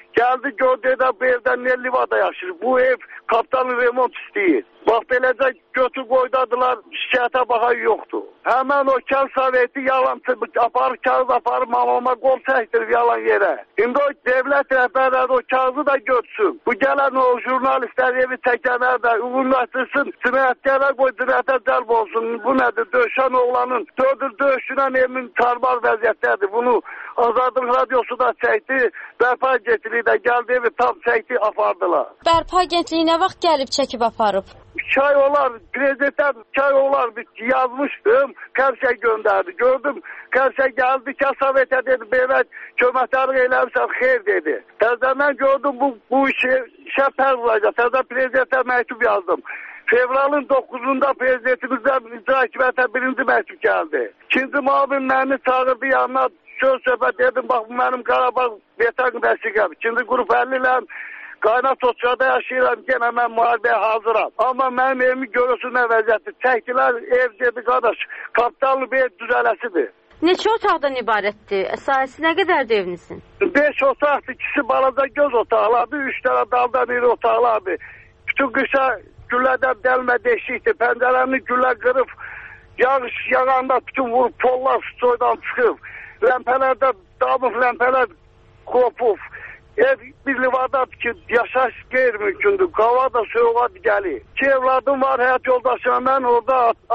Geldi gördü de bu evden ne livada yaşır. Bu ev kaptanın remont istəyir. Bax beləcə götür qoydadılar, şikayətə baxan yoxdur. Həmən o kənd soveti yalan aparıb, kağız aparıb, mamama qol çəkdirib yalan yerə. İndi o devlət rəhbərləri o kağızı da götürsün. Bu gələn o jurnalistlər evi çəkənlər də uğurlaşdırsın, cinayətkərlər qoy cinayətə cəlb olsun. Bu nədir? Döyüşən oğlanın döyüşünən evimin tarbar vəziyyətdədir. Bunu Azadlıq Radyosu da çəkdi, Bərpa Agentliyi də gəldi evi tam çəkdi, apardılar. Bərpa Agentliyi nə vaxt gəlib çəkib aparıb? 2 ay olar, prezidentdən 2 ay olar yazmışdım, Kəmşə göndərdi. Gördüm, Kəmşə gəldi, Kəsavetə dedi, belə köməkdarlıq eləmişsən, xeyr dedi. Təzədən gördüm, bu işə pər vuracaq. Təzə prezidentə məktub yazdım. Fevralın 9-unda prezidentimizdən icra hakimiyyətə 1-ci məktub gəldi. 2-ci müavin məni çağırdı yanına, söz söhbət dedim, bax bu mənim Qarabağ Vətən vəsiqəm. 2-ci qrup 50 ilə Qaynar Toçkada yaşayıram, genə mən müharibəyə hazıram. Amma mənim evimi görürsün nə vəziyyətdir. Çəkdilər, ev dedi, qardaş, kapitallı bir ev düzələsidir. Neçə otaqdan ibarətdir? Sahəsi nə qədərdir evinizin? 5 otaqdır, 2-si balaca göz otaqlardır, 3 dənə daldan iri otaqlardır. Bütün qışa güllədən dəlmə deşikdir, pəncərəni güllə qırıb, yağış yağanda bütün vurub, pollar soydan çıxıb, ləmpələrdə damıq ləmpələr qopub. Ev bir livadadır ki, yaşayış qeyri-mümkündür. Qava da soğuğa gəlir. 2 evladım var, həyat yoldaşım. Mən orada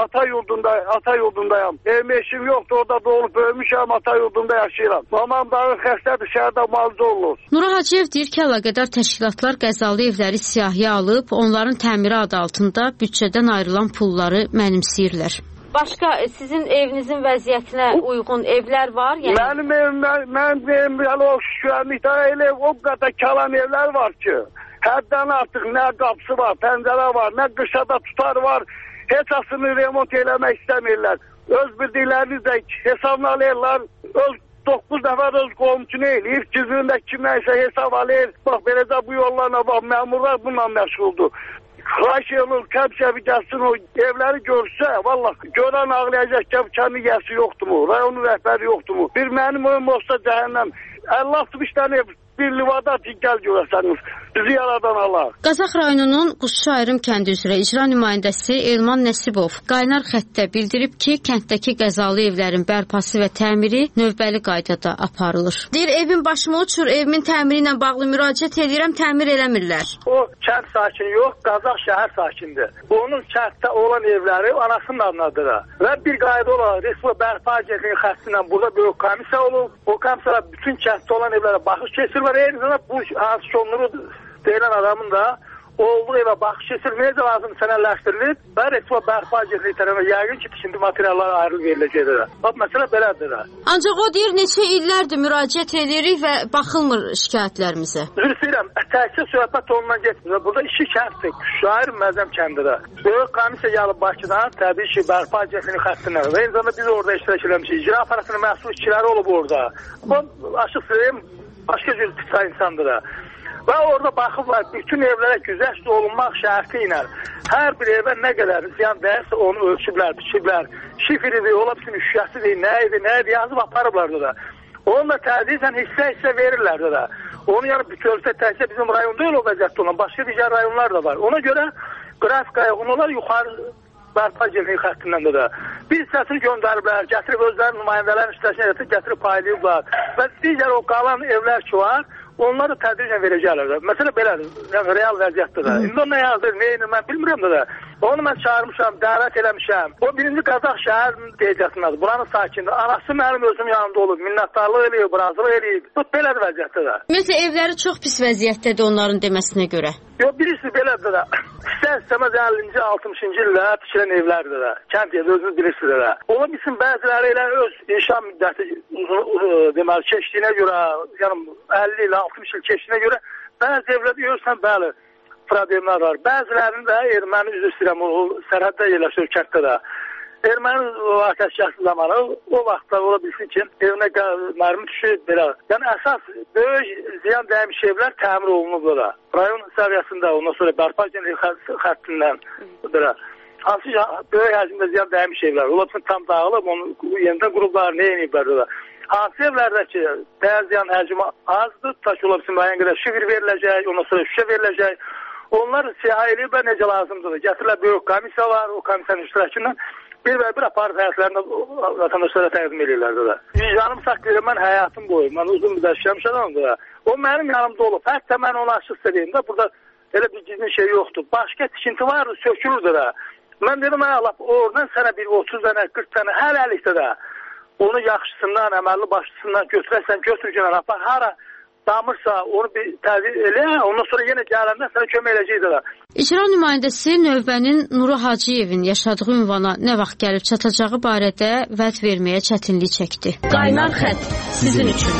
ata yurdundayam. Evim eşim yoxdur, orada doğulub böyümüşəm, ata yurdunda yaşayıram. Mamam dağı xəstədir, şəhərdə müalicə olunur. Nura Hacıyev deyir ki, əlaqədar təşkilatlar qəzalı evləri siyahıya alıb, onların təmiri adı altında büdcədən ayrılan pulları mənimsəyirlər. Başqa sizin evinizin vəziyyətinə uyğun evlər var? Yəni... Mənim evim o şükürlükdə elə o qədər kalan evlər var ki, həddən artıq nə qapısı var, pəncərə var, nə qışada tutar var, heç asını remont eləmək istəmirlər. Öz bildiklərini hesablayırlar, 9 nəfər öz qomçunu eləyir, gizlində kimləysə hesab alır, bax beləcə bu yollarına bax, məmurlar bununla məşğuldur. Xahiş olur, Kəmşəvi gəlsin o evləri görsə, vallahi görən ağlayacaq ki, kəndi yəsi yoxdur mu, rayonun rəhbəri yoxdur mu? Bir mənim oyum olsa cəhənnəm, 50-60 dənə bir livada gəl görəsəniz, bizi yaradan Allah. Qazax rayonunun Quşçu Ayrım kəndi üzrə icra nümayəndəsi Elman Nəsibov qaynar xəttdə bildirib ki, kənddəki qəzalı evlərin bərpası və təmiri növbəli qaydada aparılır. Deyir, evin başıma uçur, evimin təmiri ilə bağlı müraciət edirəm, təmir eləmirlər. O kənd sakini yox, Qazax şəhər sakindir. Onun kənddə olan evləri anasının adındadır. Və bir qayda olaraq Respublika Bərpa Agentliyi xəstindən burada böyük komissiya olub. O komissiya bütün kənddə olan evlərə baxış keçirir. Eyni zamanda bu şonları deyilən adamın da olduğu evə baxış keçirilməyəcə lazım sənədləşdirilib və Respublika Bərpa Agentliyi tərəfindən yəqin ki, tikinti materialları ayrılıb veriləcəkdir. Bax, məsələ belədir. Ancaq o deyir, neçə illərdir müraciət edirik və baxılmır şikayətlərimizə. Üzr istəyirəm, təkcə söhbət onunla getmir. Burada 2 kənddir, Şair Məzəm kəndidir. Böyük komissiya gəlib Bakıdan, təbii ki, Bərpa Agentliyi xəttindən və eyni zamanda biz orada iştirak eləmişik. İcra aparatının məsul işçiləri olub orada. Bu, açıq söyləyim, başqa cür ticra insandır. Və orada baxıblar, bütün evlərə güzəşt olunmaq şərti ilə hər bir evə nə qədər ziyan dəyərsə onu ölçüblər, biçiblər. Şifiridir, ola bilsin, şüşəsidir, nə idi, yazıb aparıblar da. Onunla tədricən hissə verirlər də. Onu yəni bütövlükdə təkcə bizim rayonda elə o vəziyyətdə olan, başqa digər rayonlar da var. Ona görə qrafikaya onlar yuxarı Bərpa Agentliyi xəttindən də. Bir hissəsini göndəriblər, gətirib özlərinin nümayəndələrin işləşinə gətirib paylayıblar və digər o qalan evlər ki var, onları tədricən verəcəklər. Məsələ belədir, yəni real vəziyyətdir də. İndi o nə yazdır, neyini mən bilmirəm də. Onu mən çağırmışam, dəvət eləmişəm. O 1-ci Qazax şəhərinin deyəcəsinədir, buranın sakindir. Anası mənim özüm yanında olub, minnətdarlıq eləyib, razılıq eləyib. Bu belədir vəziyyətdir də. Ümumiyyətlə evləri çox pis vəziyyətdədir onların deməsinə görə. Yox, birisi belədir də. İstəməz 50-ci, 60-cı ildə tikilən evlərdir də. Kənd evi özünüz bilirsiniz də. Ola bilsin bəziləri elə öz inşa müddəti deməli keçdiyinə görə, yəni 50 ilə 60 il keçdiyinə görə bəzi evlərdə görürsən, bəli, problemlər var. Bəzilərinin də erməni üzr istəyirəm, o sərhəddə yerləşir kənddə də. Erməni atəşkəsi zamanı o vaxtda ola bilsin ki, evinə mərmi düşür, belə. Yəni əsas böyük ziyan dəymiş evlər təmir olunub da. Rayon səviyyəsində, ondan sonra Bərpa Agentliyi xəttindən belə. Hansı böyük həcmdə ziyan dəymiş evlər. Ola bilsin tam dağılıb, onu yenidən qurublar, nə yeniblər da. Hansı evlərdə ki, bəzən həcmi azdır, tutaq ki, ola bilsin müəyyən qədər şifr veriləcək, ondan sonra şüşə veriləcək. Onlar siyah eləyiblər necə lazımdır. Gətirirlər böyük komissiya var, o komissiyanın iştirakından bir aparıb həyatlarında vətəndaşlara təqdim edirlər də. Vicdanım saxlayır, mən həyatım boyu, mən uzun müddət işləmişəm da. O mənim yanımda olub. Hətta mən ona açıq istədiyim də, burada elə bir gizli şey yoxdur. Başqa tikinti var, sökülürdü də. Mən dedim, Allah, oradan sənə bir 30 dənə, 40 dənə, hələlikdə də onu yaxşısından, əməlli başlısından götürərsən, götürgənən, apar, hara damırsa onu bir təzir elə, ondan sonra yenə gələndə sənə kömək eləyəcək də. İcra nümayəndəsi növbənin Nuru Hacıyevin yaşadığı ünvana nə vaxt gəlib çatacağı barədə vəd verməyə çətinlik çəkdi. Qaynar xətt sizin üçün.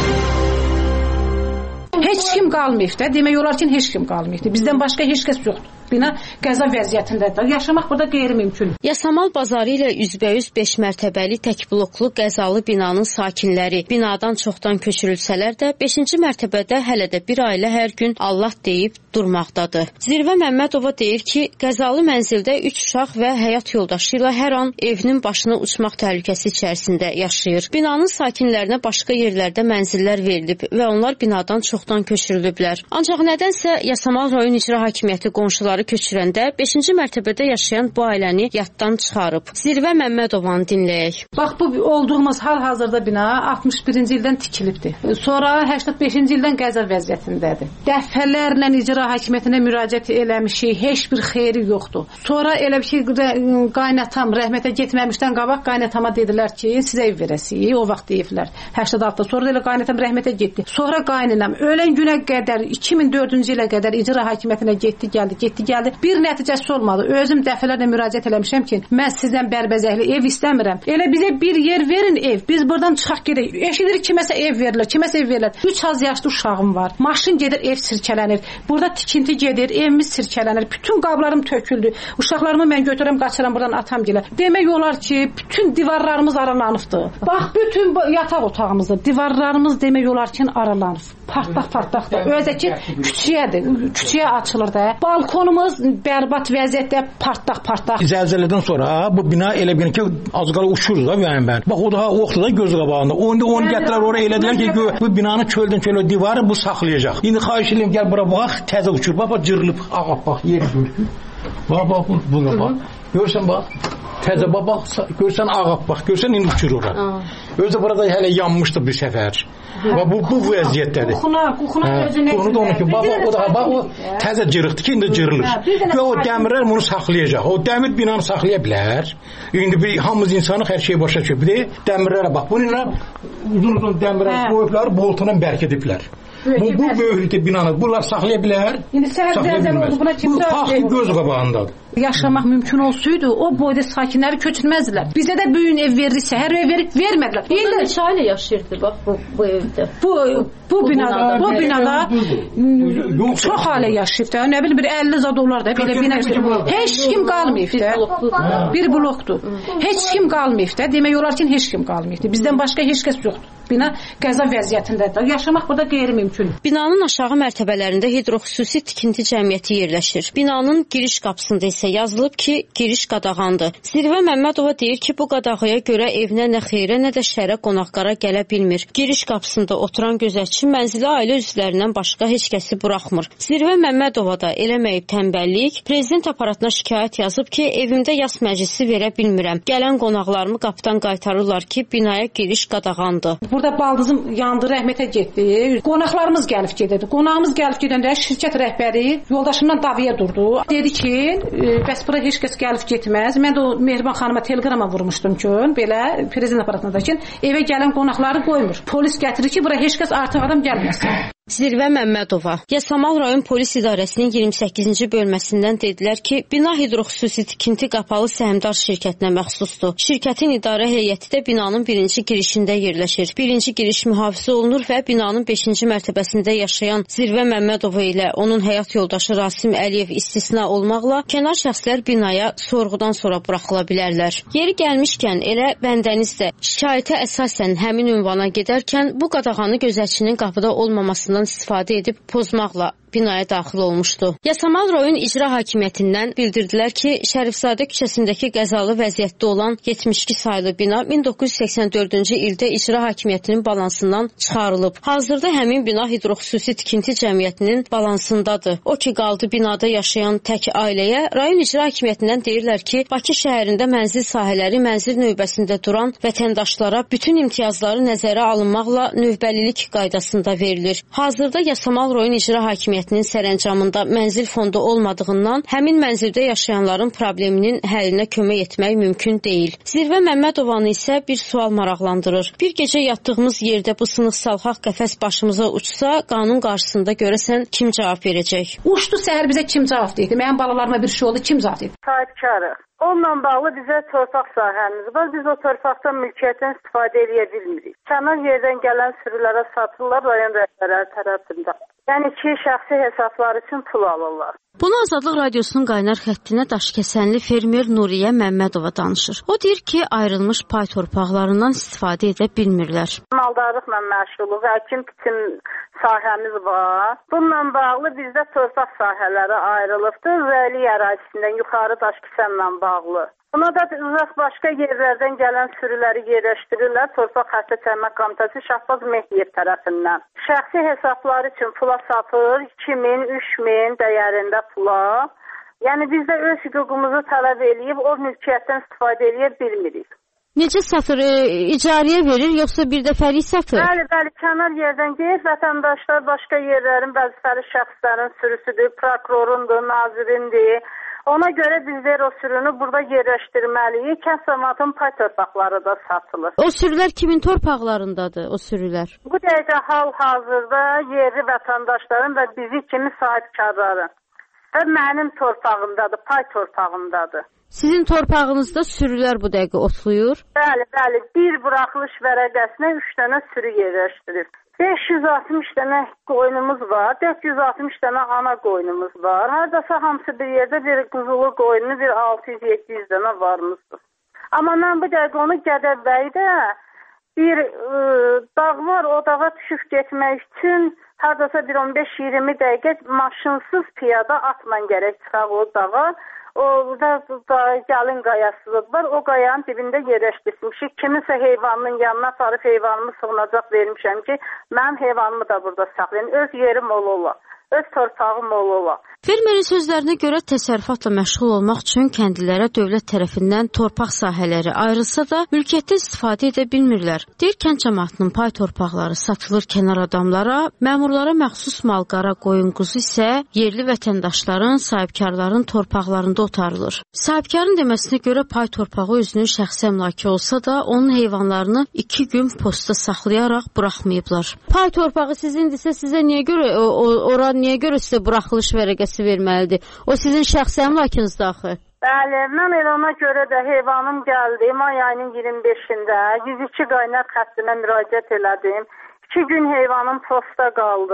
Heç kim qalmayıb da, demək olar ki, heç kim qalmayıb. Bizdən başqa heç kəs yoxdur. Bina qəza vəziyyətindədir. Yaşamaq burada qeyri-mümkün. Yasamal bazarı ilə üzbəyüz 5 mərtəbəli tək bloklu qəzalı binanın sakinləri binadan çoxdan köçürülsələr də 5-ci mərtəbədə hələ də bir ailə hər gün Allah deyib durmaqdadır. Zirvə Məmmədova deyir ki, qəzalı mənzildə 3 uşaq və həyat yoldaşı ilə hər an evinin başına uçmaq təhlükəsi içərisində yaşayır. Binanın sakinlərinə başqa yerlərdə mənzillər verilib və onlar binadan çoxdan köçürülüblər. Ancaq nədənsə Yasamal rayon icra hakimiyyəti qonşuları köçürəndə 5-ci mərtəbədə yaşayan bu ailəni yaddan çıxarıb. Zirvə Məmmədovanı dinləyək. Bax, bu olduğumuz hal-hazırda bina 61-ci ildən tikilibdir. Sonra 85-ci ildən qəza vəziyyətindədir. Dəfələrlə icra hakimiyyətinə müraciət eləmişik, heç bir xeyri yoxdur. Sonra elə bir şey qaynatam rəhmətə getməmişdən qabaq qaynatama dedilər ki, sizə ev verəsiyik, o vaxt deyiblər. 86-da sonra elə qaynatam rəhmətə getdi. Sonra qaynanam ölən günə qədər 2004-cü ilə qədər icra hakimiyyətinə getdi, gəldi. Bir nəticəsi olmadı. Özüm dəfələrlə müraciət eləmişəm ki, mən sizdən bərbəzəkli ev istəmirəm. Elə bizə bir yer verin ev. Biz buradan çıxaq gedək. Eşidirik kiməsə ev verilir, kiməsə ev verilir. 3 az yaşlı uşağım var. Maşın gedir, ev sirkələnir. Burada tikinti gedir, evimiz sirkələnir. Bütün qablarım töküldü. Uşaqlarımı mən götürəm, qaçıram buradan atam gələ. Demək olar ki, bütün divarlarımız aralanıbdır. Bax, bütün yataq otağımızda divarlarımız demək olar ki, aralanıb. Partaq-partaqdır. Özə ki, küçüyədir. Küçüyə açılır da. Balkonumuz bərbad vəziyyətdə partaq. Zəlzələdən sonra bu bina elə bir ki, az qala uçur da mən. Bax, o da oxtu da göz qabağında. Onu gətirər oraya elədilər ki, bu binanın çöldən divarı bu saxlayacaq. İndi xahiş edirəm, gəl bura bax, təzə uçur. Bax, cırılıb, bax, yeri görür. Bax, buna bax. Görsən bax. Təzə bax, görsən ağap bax, görsən indi uçur ora. Özü burada hələ yanmışdı bir səfər. Və bu vəziyyətdədir. Qoxuna özünə. Onu da onu ki, bax, o təzə cırıqdır ki, indi cırılır. Və o dəmirlər bunu saxlayacaq. O dəmir binanı saxlaya bilər. İndi bir hamımız insanı hər şeyi başa düşür. Bir də dəmirlərə bax. Bununla uzun dəmirlər qoyublar, boltuna bərkədiblər. Bu böyüklükdə binanı bunlar saxlaya bilər. İndi səhər zəlzələ oldu, buna kimsə bu faktı göz qabağındadır. Yaşamaq mümkün olsaydı, o boyda sakinləri köçürməzdilər. Bizə də böyük ev verirsə, hər ev verib vermədilər. İndi neçə ailə yaşayırdı bax bu evdə? Bu binada çox ailə yaşayıb da, nə bilim bir 50 zad olar da, belə bina. Heç kim qalmayıb da. Bir blokdur. Heç kim qalmayıb da. Demək olar ki, heç kim qalmayıb. Bizdən başqa heç kəs yoxdur. Bina qəza vəziyyətindədir. Yaşamaq burada qeyri-mümkün. Binanın aşağı mərtəbələrində hidroxüsusi tikinti cəmiyyəti yerləşir. Binanın giriş qapısında isə yazılıb ki, giriş qadağandır. Zirvə Məmmədova deyir ki, bu qadağaya görə evinə nə xeyrə, nə də şərə qonaqlara gələ bilmir. Giriş qapısında oturan gözətçi mənzilə ailə üzvlərindən başqa heç kəsi buraxmır. Zirvə Məmmədova da eləməyib tənbəllik, prezident aparatına şikayət yazıb ki, evimdə yas məclisi verə bilmirəm. Gələn qonaqlarımı qapıdan qaytarırlar ki, binaya giriş qadağandır. Burada baldızım yandı, rəhmətə getdi. Qonaqlarımız gəlib gedirdi. Qonağımız gəlib gedəndə şirkət rəhbəri yoldaşımdan davaya durdu. Dedi ki, bəs bura heç kəs gəlib getməz. Mən də o Mehriban xanıma teleqrama vurmuşdum ki, belə prezident aparatına da ki, evə gələn qonaqları qoymur. Polis gətirir ki, bura heç kəs artıq adam gəlməsin. Zirvə Məmmədova, Yasamal rayon polis idarəsinin 28-ci bölməsindən dedilər ki, bina hidroxüsusi tikinti qapalı səhmdar şirkətinə məxsusdur. Şirkətin idarə heyəti də binanın birinci girişində yerləşir. Birinci giriş mühafizə olunur və binanın 5-ci mərtəbəsində yaşayan Zirvə Məmmədova ilə onun həyat yoldaşı Rasim Əliyev istisna olmaqla kənar şəxslər binaya sorğudan sonra buraxıla bilərlər. Yeri gəlmişkən elə bəndəniz də şikayətə əsasən həmin ünvana gedərkən bu qadağanı gözətçinin qapıda olmamasından istifadə edib pozmaqla binaya daxil olmuşdu. Yasamal rayon icra hakimiyyətindən bildirdilər ki, Şərifzadə küçəsindəki qəzalı vəziyyətdə olan 72 saylı bina 1984-cü ildə icra hakimiyyətinin balansından çıxarılıb. Hazırda həmin bina hidroxüsusi tikinti cəmiyyətinin balansındadır. O ki qaldı binada yaşayan tək ailəyə rayon icra hakimiyyətindən deyirlər ki, Bakı şəhərində mənzil sahələri mənzil növbəsində duran vətəndaşlara bütün imtiyazları nəzərə alınmaqla növbəlilik qaydasında verilir. Hazırda Yasamal rayon icra hakimiyyətinin sərəncamında mənzil fondu olmadığından həmin mənzildə yaşayanların probleminin həllinə kömək etmək mümkün deyil. Zirvə Məmmədovanı isə bir sual maraqlandırır. Bir gecə yatdığımız yerdə bu sınıqsal haqq qəfəs başımıza uçsa, qanun qarşısında görəsən kim cavab verəcək? Uçdu səhər bizə kim cavab deyildi? Mənim balalarıma bir şey oldu, kim cavab deyildi? Sahibkarıq. Onunla bağlı bizə torpaq sahəmiz var. Biz o torpaqdan mülkiyyətdən istifadə edə bilmirik. Kənar yerdən gələn sürülərə satırlar rayon rəhbərləri tərəfindən. Yəni ki, şəxsi hesablar üçün pul alırlar. Bunu Azadlıq Radiosunun qaynar xəttinə Daşkəsənli fermer Nuriyə Məmmədova danışır. O deyir ki, ayrılmış pay torpaqlarından istifadə edə bilmirlər. Maldarlıqla məşğuluq, əkin biçim sahəmiz var. Bununla bağlı bizdə torpaq sahələri ayrılıbdır. Vəli ərazisindən yuxarı Daşkəsənlə bağlı. Buna da uzaq başqa yerlərdən gələn sürüləri yerləşdirirlər Torpaq Xəstə Təmin Komitəsi Şahbaz Mehdiyev tərəfindən. Şəxsi hesabları üçün pula satır, 2000, 3000 dəyərində pula. Yəni biz də öz hüququmuzu tələb edib o mülkiyyətdən istifadə edə bilmirik. Necə satır? İcarəyə verir, yoxsa bir dəfəlik satır? Bəli, kənar yerdən deyir, vətəndaşlar başqa yerlərin vəzifəli şəxslərin sürüsüdür, prokurorundur, nazirindir. Ona görə bizlər o sürünü burada yerləşdirməliyik. Kəsəmatın pay torpaqları da satılır. O sürülər kimin torpaqlarındadır, o sürülər? Bu dəqiqə hal-hazırda yerli vətəndaşların və bizi kimi sahibkarların və mənim torpağımdadır, pay torpağımdadır. Sizin torpağınızda sürülər bu dəqiqə otlayır? Bəli, bir buraxılış vərəqəsinə 3 dənə sürü yerləşdirir. 560 dənə qoyunumuz var, 460 dənə ana qoyunumuz var. Haradasa hamısı bir yerdə bir quzulu qoyunu, bir 600-700 dənə varımızdır. Amma mən bu dəqiqə onu Gədəbəydə bir dağ var, o dağa düşüb getmək üçün haradasa bir 15-20 dəqiqə maşınsız piyada atman gərək çıxaq o dağa. Orada gəlin qayası var, o qayanın dibində yerləşdirmişik. Kimisə heyvanın yanına aparıb heyvanımı sığınacaq vermişəm ki, mənim heyvanımı da burada saxlayın, öz yerim ola, öz torpağım ola. Fermerin sözlərinə görə təsərrüfatla məşğul olmaq üçün kəndlilərə dövlət tərəfindən torpaq sahələri ayrılsa da mülkiyyətdə istifadə edə bilmirlər. Deyir, kənd cəmaatının pay torpaqları satılır kənar adamlara, məmurlara məxsus malqara, qoyun, quzu isə yerli vətəndaşların, sahibkarların torpaqlarında otarılır. Sahibkarın deməsinə görə pay torpağı özünün şəxsi əmlakı olsa da onun heyvanlarını 2 gün postda saxlayaraq buraxmayıblar. Pay torpağı sizindirsə sizə niyə görə ora niyə görə sizə buraxılış vərəqəsi verməlidir? O sizin şəxsi əmlakınızdır axı. Bəli, mən elə ona görə də heyvanım gəldi. May ayının 25-də 102 qaynar xəttinə müraciət elədim. 2 gün heyvanım postda qaldı.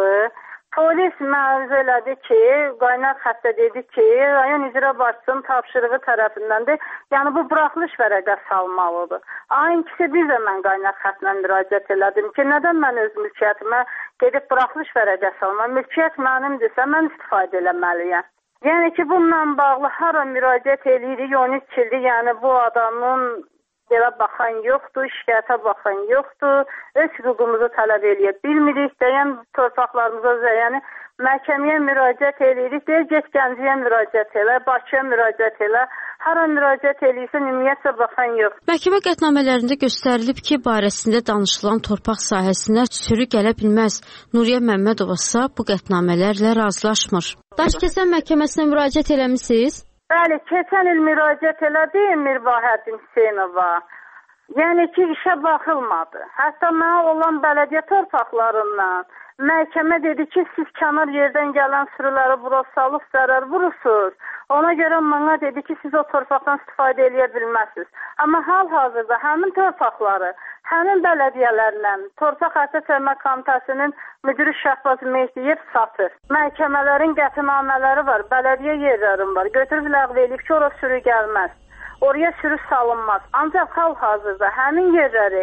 Polis məruzə elədi ki, qaynar xəttə dedi ki, rayon icra başçısının tapşırığı tərəfindəndir. Yəni bu buraxılış vərəqəsi almalıdır. Ayın ikisi bir də mən qaynar xəttinə müraciət elədim ki, nədən mən öz mülkiyyətimə gedib buraxılış vərəqəsi almam? Mülkiyyət mənimdirsə, mən istifadə eləməliyəm. Yəni ki, bununla bağlı hara müraciət eləyirik, 13 ildir, yəni bu adamın belə baxan yoxdur, şikayətə baxan yoxdur, öz hüququmuzu tələb eləyə bilmirik, deyən torpaqlarımıza, yəni məhkəməyə müraciət eləyirik, deyir, get Gəncəyə müraciət elə, Bakıya müraciət elə, hara müraciət eləyirsə, ümumiyyətlə baxan yox. Məhkəmə qətnamələrində göstərilib ki, barəsində danışılan torpaq sahəsinə sürü gələ bilməz. Nuriyə Məmmədova isə bu qətnamələrlə razılaşmır. Daşkəsən məhkəməsinə müraciət eləmisiniz? Bəli, keçən il müraciət elədim Mirbahəddin Hüseynova. Yəni ki, işə baxılmadı. Hətta mənə olan bələdiyyə torpaqlarından məhkəmə dedi ki, siz kənar yerdən gələn sürüləri bura salıb zərər vurursunuz. Ona görə mənə dedi ki, siz o torpaqdan istifadə edə bilməzsiniz. Amma hal-hazırda həmin torpaqları həmin bələdiyyələrlə Torpaq Xəstə Təmin Komitəsinin müdiri Şahbaz Mehdiyev satır. Məhkəmələrin qətnamələri var, bələdiyyə yerlərim var. Götürüb ləğv edib ki, ora sürü gəlməz. Oraya sürü salınmaz. Ancaq hal-hazırda həmin yerləri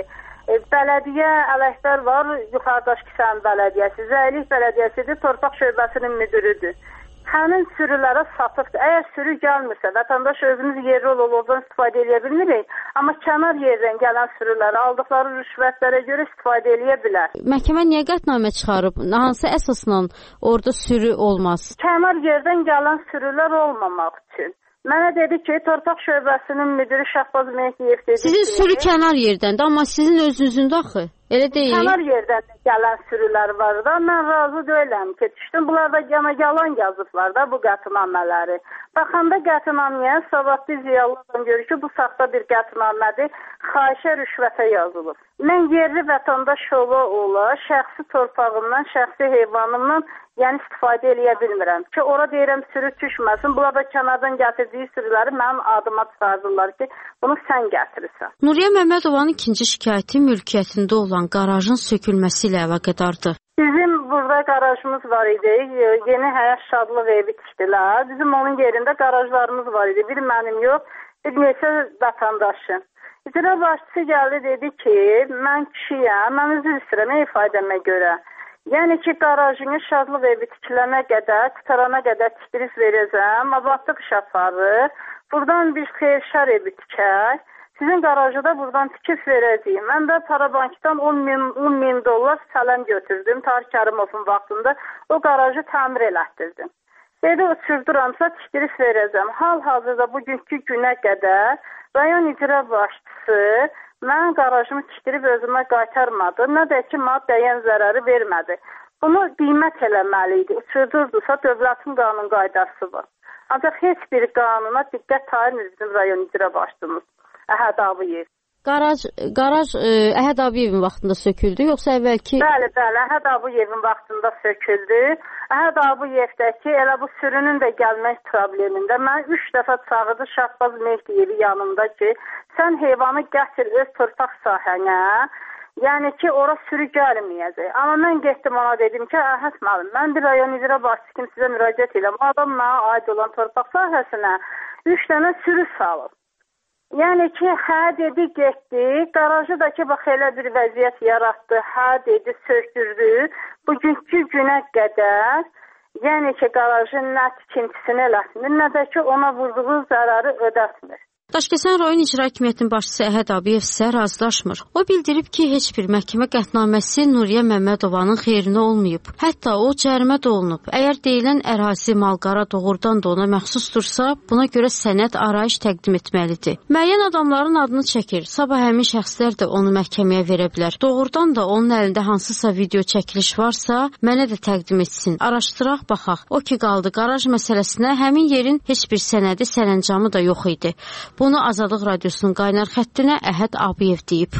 Bələdiyyə ələkdar var, yuxarıdakı kənd bələdiyyəsi, Zəylik bələdiyyəsidir, torpaq şöbəsinin müdürüdür. Həmin sürülərə satıbdır. Əgər sürü gəlmirsə, vətəndaş özümüz yerli olurdan istifadə edə bilmirik, amma kənar yerdən gələn sürüləri aldıqları rüşvətlərə görə istifadə edə bilər. Məhkəmə niyə qətnamə çıxarıb? Hansı əsasla orada sürü olmaz? Kənar yerdən gələn sürülər olmamaq üçün. Mənə dedi ki, torpaq şöbəsinin müdürü Şahbaz Mehdiyev dedi. Sizin sürü kənar yerdəndir, amma sizin özünüzün axı. Elə deyil. Kənar yerdən gələn sürülər var da, mən razı deyiləm ki, düşdüm. Bunlar da yalan yazıblar da bu qətnamələri. Baxanda qətnaməyə savadlı ziyalılardan görür ki, bu saxta bir qətnamədir, xahişə rüşvətə yazılıb. Mən yerli vətəndaş ola, şəxsi torpağımdan, şəxsi heyvanımdan yəni istifadə eləyə bilmirəm ki, ora deyirəm sürü düşməsin. Bunlar da kənardan gətirdiyi sürüləri mənim adıma çıxardırlar ki, bunu sən gətirirsən. Nuriyə Məmmədovanın ikinci şikayəti mülkiyyətində olan qarajın sökülməsi ilə əlaqədardır. Bizim burada qarajımız var idi, yeni həyat şadlıq evi tikdilər. Bizim onun yerində qarajlarımız var idi, bir mənim yox, bir neçə vətəndaşın. İcra başçısı gəldi, dedi ki, mən kişiyəm, mən üzr istəyirəm ifadəmə görə. Yəni ki, qarajını şadlıq evi tikilənə qədər, tutarana qədər tikdirif verəcəm, abadlıq iş aparır, buradan bir xeyirşər evi tikər, sizin qarajı da buradan tikif verəcəyim. Mən də Parabankdan 10 min dollar sələm götürdüm, Tarık Kərimovun vaxtında o qarajı təmir elətdirdim. Dedi, uçurduramsa tikdirif verəcəm. Hal-hazırda bugünkü günə qədər rayon icra başçısı mən qarajımı tikdirib özümə qaytarmadı. Nə də ki, mənə dəyən zərəri vermədi. Bunu qiymət eləməli idi. Uçurdurdusa dövlətin qanun qaydası var. Ancaq heç bir qanuna diqqət ayırmır bizim rayon icra başçımız Əhəd Abiyev. Qaraj Əhəd Abiyevin vaxtında söküldü, yoxsa əvvəlki? Bəli, Əhəd Abiyevin vaxtında söküldü. Əhəd Abiyevdəki elə bu sürünün də gəlmək problemində mən 3 dəfə çağırdı Şahbaz Mehdiyevi yanımda ki, sən heyvanı gətir öz torpaq sahənə, yəni ki, ora sürü gəlməyəcək. Amma mən getdim ona dedim ki, Əhəd müəllim, mən bir rayon icra başçısı kimi sizə müraciət edirəm. Adam mənə aid olan torpaq sahəsinə 3 dənə sürü salıb. Yəni ki, hə dedi, getdi, qarajı da ki, bax elə bir vəziyyət yaratdı, hə dedi, söktürdü. Bugünkü günə qədər, yəni ki, qarajın nə tikintisini elətmir, nə də ki, ona vurduğu zərəri ödətmir. Daşkəsən rayon icra hakimiyyətinin başçısı Əhəd Abiyev isə razılaşmır. O bildirib ki, heç bir məhkəmə qətnaməsi Nuriyə Məmmədovanın xeyrinə olmayıb. Hətta o cərimə də olunub. Əgər deyilən ərazi malqara doğrudan da ona məxsusdursa, buna görə sənəd arayış təqdim etməlidir. Müəyyən adamların adını çəkir. Sabah həmin şəxslər də onu məhkəməyə verə bilər. Doğrudan da onun əlində hansısa video çəkiliş varsa, mənə də təqdim etsin. Araşdıraq, baxaq. O ki qaldı qaraj məsələsinə, həmin yerin heç bir sənədi, sərəncamı da yox idi. Bunu Azadlıq Radiosunun qaynar xəttinə Əhəd Abiyev deyib.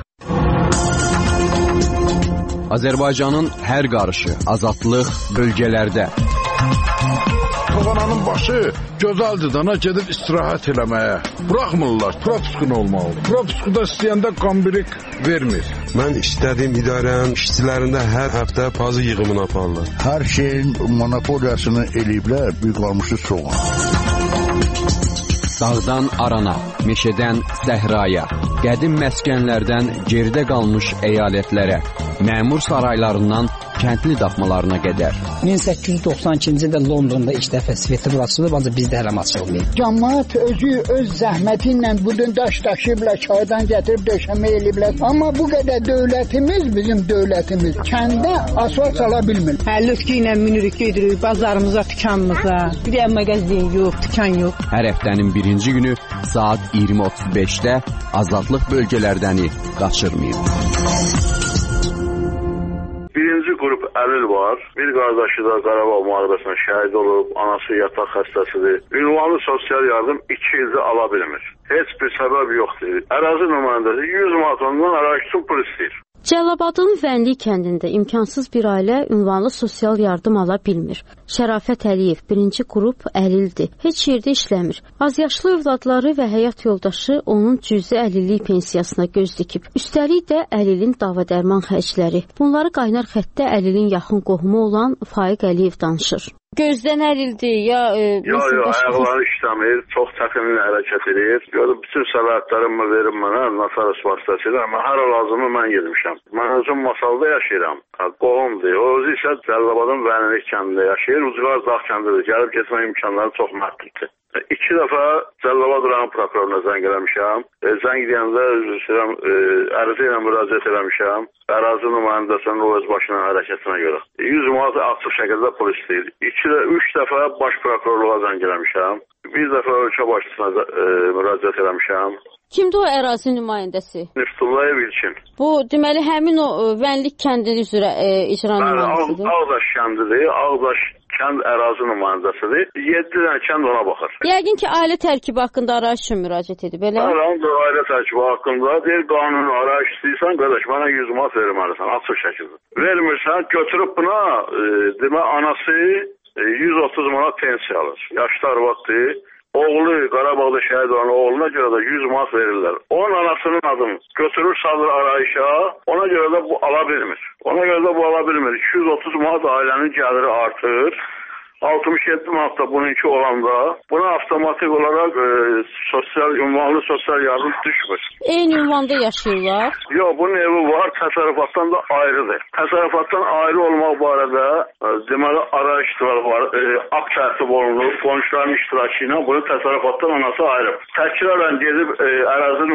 Azərbaycanın hər qarışı, azadlıq bölgələrdə. Toğananın başı gözəldir dana gedib istirahət eləməyə. Buraxmırlar, propiskun olmalı. Propiskuda istəyəndə qambirik vermir. Mən istədiyim idarənin işçilərində hər həftə pazı yığımını aparırlar. Hər şeyin monopoliyasını eləyiblər, bir qalmışı soğan. Dağdan arana, meşədən səhraya, qədim məskənlərdən geridə qalmış əyalətlərə, məmur saraylarından kəndli daxmalarına qədər. 1892-ci ildə Londonda ilk dəfə svetofor açılıb, ancaq bizdə hələ açılmayıb. Cəmaət özü öz zəhməti ilə budun daş daşıyıblar, çaydan gətirib döşəmə eləyiblər. Amma bu qədər dövlətimiz, bizim dövlətimiz kəndə asfalt sala bilmir. Lütki ilə minirik, gedirik bazarımıza, dükanımıza. Bir də mağazin yox, dükan yox. Hər həftənin birinci günü saat 20:35-də Azadlıq bölgələrdəni qaçırmayın. Birinci qrup əlil var. Bir qardaşı da Qarabağ müharibəsində şəhid olub, anası yataq xəstəsidir. Ünvanlı sosial yardım 2 ildir ala bilmir. Heç bir səbəb yoxdur. Ərazi nümayəndəsi 100 manat ondan ərazi üçün pul istəyir. Cəlilabadın Vənli kəndində imkansız bir ailə ünvanlı sosial yardım ala bilmir. Şərafət Əliyev birinci qrup əlildir. Heç yerdə işləmir. Azyaşlı övladları və həyat yoldaşı onun cüzi əlillik pensiyasına göz dikib. Üstəlik də əlilin dava dərman xərcləri. Bunları qaynar xəttdə əlilin yaxın qohumu olan Faiq Əliyev danışır. gözdən ərildi, ya... Yox, ayaqları işləmir, çox çətinlə hərəkət edir. Gördüm, bütün səlahiyyətlərimi verim mənə, Nasaros vasitəsilə, amma hər lazımı mən yedirmişəm. Mən özüm Masalda yaşayıram, qohumdur. O özü isə Cəlilabadın Vənilik kəndində yaşayır, Ucqar Dağ kəndidir. Gəlib getmə imkanları çox məhduddur. 2 dəfə Cəlilabad rayon prokuroruna zəng eləmişəm. Zəng deyəndə ərizə ilə müraciət eləmişəm. Ərazi nümayəndəsinin o öz başına hərəkətinə görə. 100 manat açıq şəkildə pul istəyir. 3 dəfə baş prokurorluğa zəng eləmişəm. 1 dəfə ölkə başçısına müraciət eləmişəm. Kimdir o ərazi nümayəndəsi? Niftullayev İlkin. Bu, deməli, həmin o Vənlik kəndinin üzrə icra nümayəndəsidir. Ağdaş kəndidir, Ağdaş kənd ərazi nümayəndəsidir. 7 dənə kənd ona baxır. Yəqin ki, ailə tərkibi haqqında arayış üçün müraciət edib, elə? Ailə tərkibi haqqında deyir, qanun arayış istəyirsən, qardaş, mənə 100 manat verməlisən, açıq şəkildə. Vermirsən, götürüb buna, demə, anası 130 manat pensiya alır. Yaşlı arvaddır. Oğlu, Qarabağda şəhid olan oğluna görə də 100 manat verirlər. Onun anasının adını götürür, salır arayışa, ona görə də bu ala bilmir. 230 manat ailənin gəliri artır. 67 manat da bununki olanda buna avtomatik olaraq ünvanlı sosial yardım düşmür. Eyni ünvanda yaşayırlar? Yox, bunun evi var, təsərrüfatdan da ayrıdır. Təsərrüfatdan ayrı olmaq barədə deməli arayışlar var, akt tərtib olunur, qonşuların iştirakı ilə bunu təsərrüfatdan anası ayrıb. Təkrar gedib ərazi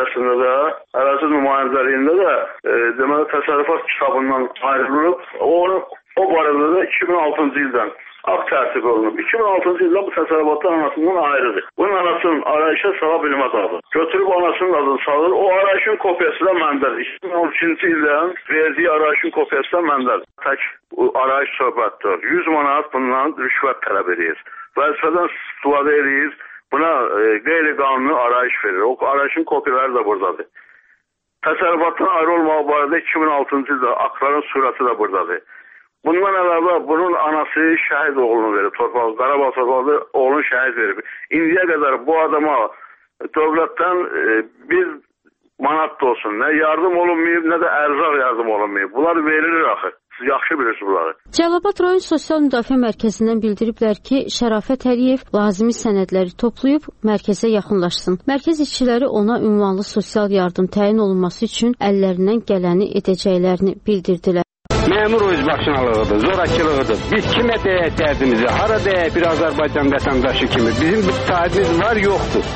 nümayəndəliyində də deməli təsərrüfat kitabından ayrılıb, o barədə də 2006-cı ildən akt tərtib olunub. 2006-cı ildə bu təsərrüfatdan anasından ayrıdır. Bunun anasının arayışa sala bilməz adı. Götürüb anasının adını salır. O arayışın kopyası da məndədir. 2013-cü ildən verdiyi arayışın kopyası da məndədir. Tək arayış söhbətdir. 100 manat bundan rüşvət tələb edir. Vəzifədən istifadə edir. Buna qeyri-qanuni arayış verir. O arayışın kopyaları da buradadır. Təsərrüfatdan ayrı olmaq barədə 2006-cı ildə aktların surəti də buradadır. Bundan əlavə bunun anası şəhid oğlunu verir, Qarabağ torpaqda oğlunu şəhid verib. İndiyə qədər bu adama dövlətdən bir manat da olsun, nə yardım olunmayıb, nə də ərzaq yardım olunmayıb. Bunlar verilir axı. Siz yaxşı bilirsiniz bunları. Cəlilabad rayon Sosial Müdafiə Mərkəzindən bildiriblər ki, Şərafət Əliyev lazımi sənədləri toplayıb mərkəzə yaxınlaşsın. Mərkəz işçiləri ona ünvanlı sosial yardım təyin olunması üçün əllərindən gələni edəcəklərini bildirdilər. Məmur özbaşınalığıdır, zorakılığıdır. Biz kimə deyək dərdimizi, hara deyək bir Azərbaycan vətəndaşı kimi. Bizim bir sahibimiz var, yoxdur.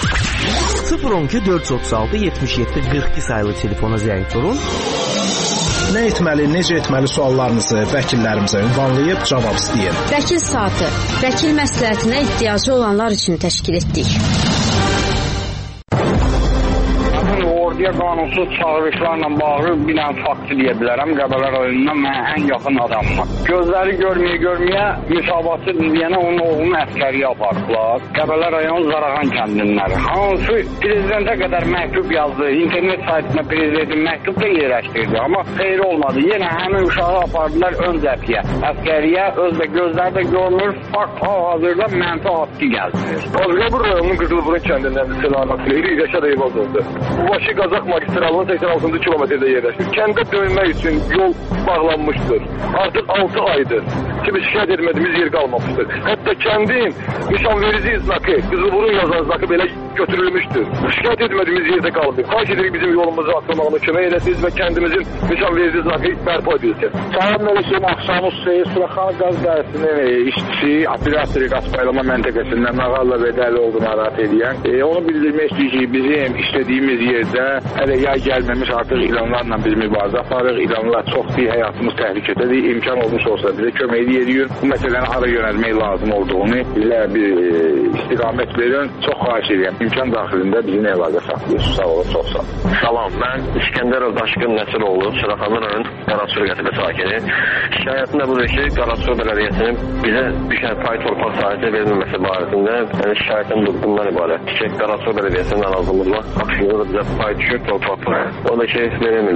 012 436 77 42 sayılı telefona zəng vurun. Nə etməli, necə etməli suallarınızı vəkillərimizə ünvanlayıb cavab istəyin. Vəkil saatı, vəkil məsləhətinə ehtiyacı olanlar üçün təşkil etdik. Orduya qanunsuz çağırışlarla bağlı bir dənə faktı deyə bilərəm. Qəbələ rayonundan mənə ən yaxın adamım. Gözləri görməyə müsabatı deyənə onun oğlunu əskəriyə apardılar. Qəbələ rayon Zarağan kəndinləri. Hansı prezidentə qədər məktub yazdı. İnternet saytına prezidentin məktub da yerləşdirdi. Amma xeyri olmadı. Yenə həmin uşağı apardılar ön cəbhəyə. Əskəriyə özlə gözləri də görmür. Fakt hal-hazırda mənfi atki gəldirir. Azqabur rayonunun Qızılburun kəndindən Selamat Leyli Rəşad Eyvazovdur. Bu başı Qazaq magistralının 86-cı kilometrdə yerləşir. Kəndə dönmək üçün yol bağlanmışdır. Artıq 6 aydır ki, biz şikayət etmədiyimiz yer qalmamışdır. Hətta kəndin nişanverici znakı, Qızılburun yazan znakı belə götürülmüşdür. Şikayət etmədiyimiz yerdə qalıb. Xahiş edirik bizim yolumuzu açılmağına kömək edəsiniz və kəndimizin nişanverici znakı bərpa edilsin. Salam Mələkəm Axşamız Seyir Suraxan Qaz Dərəsinin işçisi, operatori qaz paylama məntəqəsindən Nağalla Vedəli olduğunu narahat edən. Onu bildirmək istəyir ki, bizim işlədiyimiz yerdə hələ yay gəlməmiş artıq ilanlarla biz mübarizə aparırıq. İlanlar çoxdur, həyatımız təhlükədədir. İmkan olmuş olsa bizə kömək edir. Bu məsələni hara yönəlmək lazım olduğunu bizə bir istiqamət verin. Çox xahiş edirəm. İmkan daxilində bizim əlaqə saxlayırsınız. Sağ olun, çox sağ olun. Salam, mən İskəndərov Daşqın Nəsiroğlu, Suraxanlı rayon Qarasur qəsəbə sakini. Şikayətim də budur ki, Qarasur bələdiyyəsinin bizə düşən pay torpaq sahəsi verilməməsi barəsində şikayətim bundan ibarətdir ki, Qarasur bələdiyyəsinin narazılıqla aksiyonu da bizə pay düşür torpaq. O da ki, verilmirlər.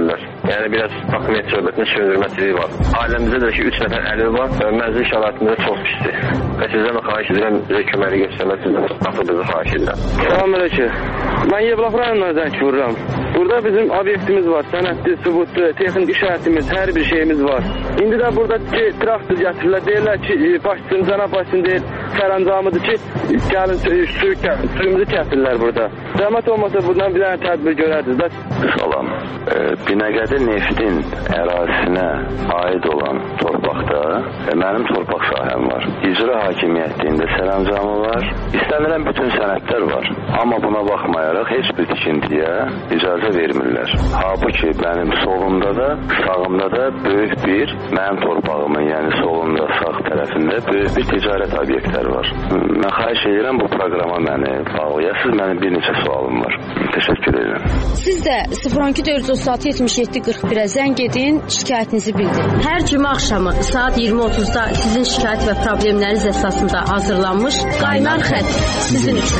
Yəni biraz hakimiyyət söhbətinin sürülməsiliyi var. Ailəmizdə də ki 3 nəfər əlil var. Mənzil şəraitində çox pisdir. Və sizdən xahiş edirəm, bizə köməklik göstərməsindən artıq bizi xahiş edirəm. Salamünaleyküm. Mən Yevlax rayonundan zəng vururam. Burada bizim obyektimiz var, sənədli, sübutlu, texnik işarətimiz, hər bir şeyimiz var. İndi də burada traktor gətirirlər, deyirlər ki, başçısın, cənab başçısın deyir, sərəncamıdır ki, gəlin suyumuzu kəsilirlər burada. Zəhmət olmasa bundan bir dənə tədbir görərdiniz də. Salam. Binəqədi Neftin ərazisinə aid olan torpaqda mənim torpaq sahəm var. İcra hakimiyyətində sərəncamı var. İstənilən bütün sənədlər var. Amma buna baxmayaraq heç bir tikintiyə icazə vermirlər. Halbuki mənim solumda da, sağımda da böyük bir mənim torpağımın, yəni solunda, sağ tərəfində böyük bir ticarət obyektləri var. Mən xahiş edirəm bu proqrama məni bağlayasınız. Mənim bir neçə sualım var. Təşəkkür edirəm. Siz də 012-436-77-41-ə zəng edin, şikayətinizi bildirin. Hər cümə axşamı saat 20:30-da sizin şikayət və problemləriniz əsasında hazırlanmış Qaynar xətt sizin üçün.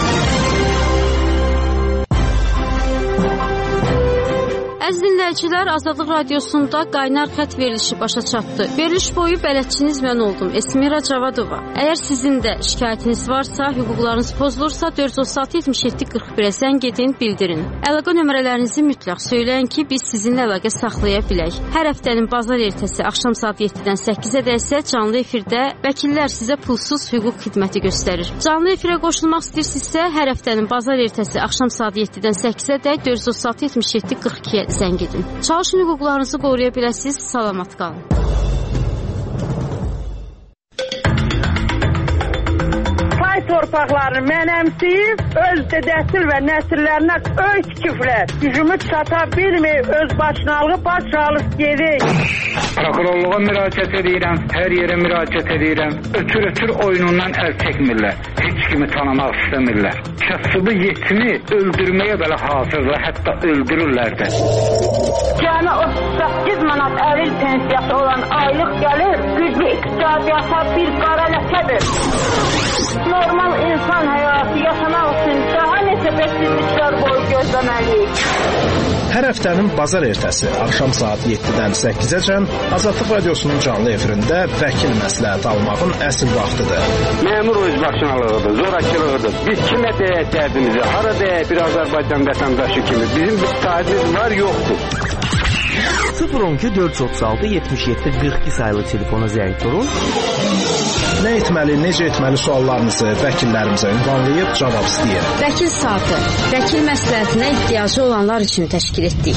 Əziz dinləyicilər, Azadlıq Radiosunda Qaynar xətt verilişi başa çatdı. Veriliş boyu bələdçiniz mən oldum, Esmira Cavadova. Əgər sizin də şikayətiniz varsa, hüquqlarınız pozulursa 436-77-41-ə zəng edin, bildirin. Əlaqə nömrələrinizi mütləq söyləyin ki, biz sizinlə əlaqə saxlaya bilək. Hər həftənin bazar ertəsi axşam saat 7-dən 8-ə isə canlı efirdə vəkillər sizə pulsuz hüquq xidməti göstərir. Canlı efirə qoşulmaq istəyirsinizsə, hər həftənin bazar ertəsi axşam saat 7-dən 8-ə də 436-77-42-ə zəng edin. Çalışın hüquqlarınızı qoruya biləsiniz. Salamat qalın. Pay torpaqlarını mənəmsiyib, öz dədəsil və nəsillərinə öz küflər. Gücümü çata bilməyib, öz başınalığı baş alıb gedir. Prokurorluğa müraciət edirəm, hər yerə müraciət edirəm. Ötür oyunundan əl çəkmirlər. Heç kimi tanımaq istəmirlər. Kasıbı yetimi öldürməyə belə hazırlar, hətta öldürürlər də. Cəmi 38 manat əril pensiyası olan aylıq gəlir, güclü iqtisadiyyata bir qara ləkədir. Normal insan həyatı yaşamaq üçün daha neçə bəksizliklər boyu gözləməliyik. Hər həftənin bazar ertəsi axşam saat 7-dən 8-əcən Azadlıq Radiosunun canlı efirində vəkil məsləhət almağın əsl vaxtıdır. Məmur özbaşınalığıdır, zorakılığıdır. Biz kimə deyək dərdimizi, hara deyək bir Azərbaycan vətəndaşı kimi. Bizim bir sahibimiz var, yoxdur. 012-436-77-42 sayılı telefona zəng vurun. Nə etməli, necə etməli suallarınızı vəkillərimizə ünvanlayıb cavab istəyir. Vəkil saatı, vəkil məsləhətinə ehtiyacı olanlar üçün təşkil etdik.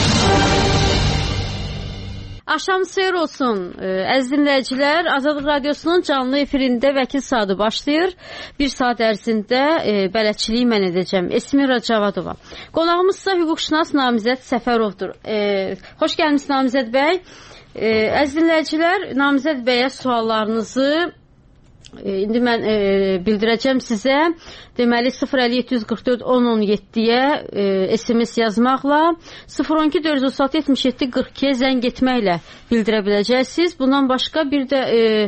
Axşam xeyir olsun, əziz dinləyicilər. Azadlıq Radiosunun canlı efirində vəkil saatı başlayır. Bir saat ərzində bələdçiliyi mən edəcəm. Esmira Cavadova. Qonağımızsa hüquqşünas Namizəd Səfərovdur. Xoş gəlmişsiniz Namizəd bəy. Əziz dinləyicilər, Namizəd bəyə suallarınızı indi mən bildirəcəm sizə. Deməli 050-744-1017-yə SMS yazmaqla 012-436-77-42-yə zəng etməklə bildirə biləcəksiniz. Bundan başqa bir də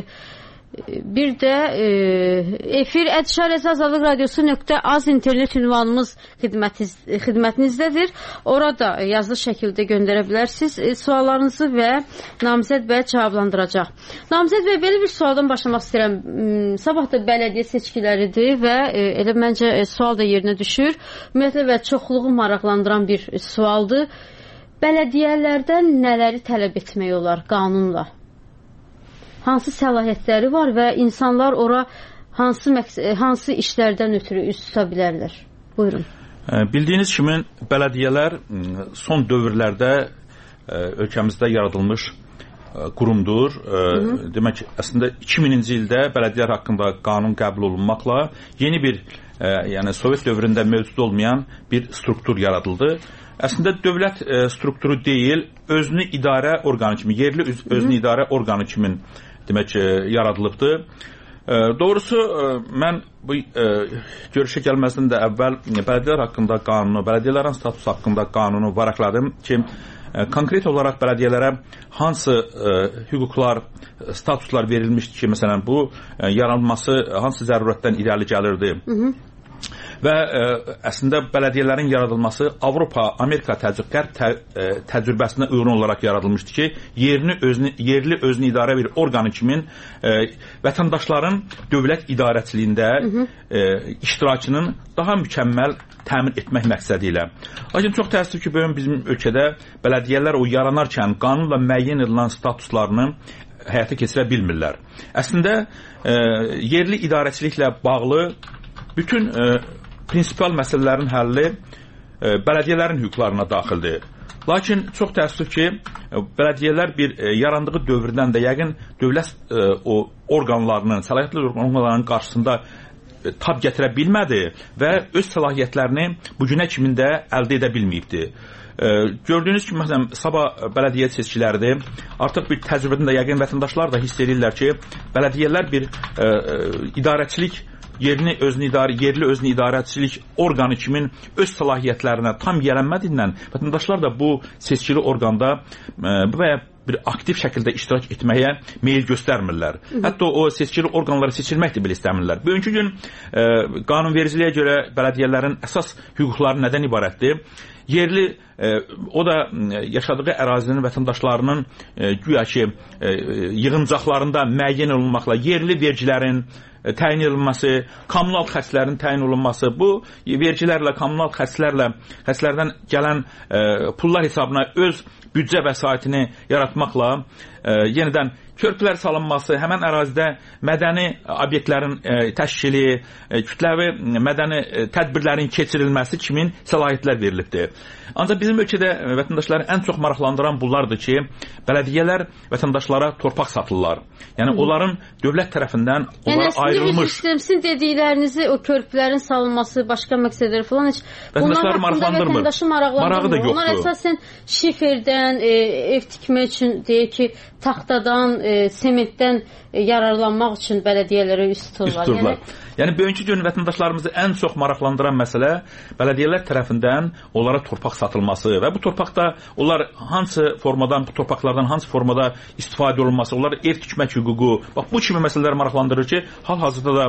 efir@azadlıqradiosu.az internet ünvanımız xidmətinizdədir. Orada yazılı şəkildə göndərə bilərsiniz suallarınızı və Namizəd bəy cavablandıracaq. Namizəd bəy, belə bir sualdan başlamaq istəyirəm. Sabah da bələdiyyə seçkiləridir və elə məncə sual da yerinə düşür. Ümumiyyətlə və çoxluğu maraqlandıran bir sualdır. Bələdiyyələrdən nələri tələb etmək olar qanunla? Hansı səlahiyyətləri var və insanlar ora hansı işlərdən ötürü üst tuta bilərlər? Buyurun. Bildiyiniz kimi bələdiyyələr son dövrlərdə ölkəmizdə yaradılmış qurumdur. Demək, əslində 2000-ci ildə bələdiyyələr haqqında qanun qəbul olunmaqla yeni bir, yəni Sovet dövründə mövcud olmayan bir struktur yaradıldı. Əslində dövlət strukturu deyil, özünü idarə orqanı kimi, yerli özünü idarə orqanı kimi demək yaradılıbdır. Doğrusu mən bu görüşə gəlməzdən də əvvəl bələdiyyələr haqqında qanunu, bələdiyyələrin statusu haqqında qanunu varaqladım ki, konkret olaraq bələdiyyələrə hansı hüquqlar, statuslar verilmişdir ki, məsələn bu yaranması hansı zərurətdən irəli gəlirdi. Və əslində bələdiyyələrin yaradılması Avropa, Amerika təcrübəsinə uyğun olaraq yaradılmışdı ki, yerli özünü idarə bir orqanı kimi vətəndaşların dövlət idarəçiliyində iştirakının daha mükəmməl təmin etmək məqsədi ilə. Lakin çox təəssüf ki, bugün bizim ölkədə bələdiyyələr o yaranarkən qanunla müəyyən edilən statuslarını həyata keçirə bilmirlər. Əslində, yerli idarəçiliklə bağlı bütün prinsipal məsələlərin həlli bələdiyyələrin hüquqlarına daxildir. Lakin çox təəssüf ki, bələdiyyələr bir yarandığı dövrdən də yəqin dövlət orqanlarının, səlahiyyətli orqanlarının qarşısında tab gətirə bilmədi və öz səlahiyyətlərini bugünə kimi də əldə edə bilməyibdir. Gördüyünüz kimi, məsələn, sabah bələdiyyə seçkiləridir. Artıq bir təcrübədən də yəqin vətəndaşlar da hiss edirlər ki, bələdiyyələr bir idarəçilik yerli özünü idarəçilik orqanı kimin öz səlahiyyətlərinə tam yiyələnmədiyindən vətəndaşlar da bu seçkili orqanda və ya bir aktiv şəkildə iştirak etməyə meyil göstərmirlər. Hətta o seçkili orqanlara seçilmək də belə istəmirlər. Bugünkü gün qanunvericiliyə görə bələdiyyələrin əsas hüquqları nədən ibarətdir? Yerli, o da yaşadığı ərazinin vətəndaşlarının güya ki, yığıncaqlarında müəyyən olunmaqla yerli vergilərin təyin edilməsi, kommunal xərclərin təyin olunması, bu vergilərlə, kommunal xərclərdən gələn pullar hesabına öz büdcə vəsaitini yaratmaqla yenidən körpülər salınması, həmən ərazidə mədəni obyektlərin təşkili, kütləvi mədəni tədbirlərin keçirilməsi kimi səlahiyyətlər verilibdir. Ancaq bizim ölkədə vətəndaşları ən çox maraqlandıran bunlardır ki, bələdiyyələr vətəndaşlara torpaq satırlar. Yəni onların dövlət tərəfindən onlara ayrılmış. Yəni sizin dediklərinizi, o körpülərin salınması, başqa məqsədlər falan heç vətəndaşları maraqlandırmır. Vətəndaşı maraqlandırmır. Onlar əsasən şiferdən, ev tikmək üçün deyək ki, taxtadan, sementdən yararlanmaq üçün bələdiyyələrə üst tuturlar. Yəni bugünkü gün vətəndaşlarımızı ən çox maraqlandıran məsələ bələdiyyələr tərəfindən onlara torpaq satılması və bu torpaqda onlar hansı formadan, bu torpaqlardan hansı formada istifadə olunması, onlara ev tikmək hüququ, bax bu kimi məsələlər maraqlandırır ki, hal-hazırda da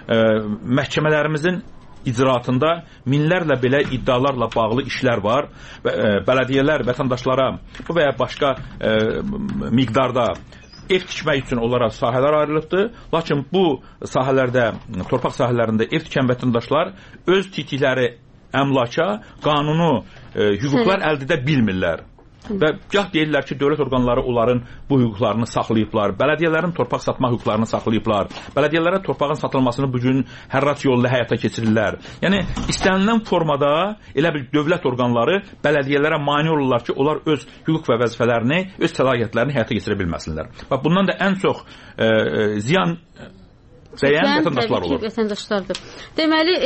məhkəmələrimizin icraatında minlərlə belə iddialarla bağlı işlər var. Bələdiyyələr vətəndaşlara bu və ya başqa miqdarda ev tikmək üçün onlara sahələr ayrılıbdır. Lakin bu sahələrdə, torpaq sahələrində ev tikən vətəndaşlar öz tikdikləri əmlaka qanuni hüquqlar əldə edə bilmirlər. Və gah deyirlər ki, dövlət orqanları onların bu hüquqlarını saxlayıblar, bələdiyyələrin torpaq satma hüquqlarını saxlayıblar, bələdiyyələrə torpağın satılmasını bugün hərrat yolla həyata keçirirlər. Yəni, istənilən formada elə bir dövlət orqanları bələdiyyələrə mane olurlar ki, onlar öz hüquq və vəzifələrini, öz səlahiyyətlərini həyata keçirə bilməsinlər. Bax, bundan da ən çox ziyan dəyən vətəndaşlar olur. Vətəndaşlardır. Deməli,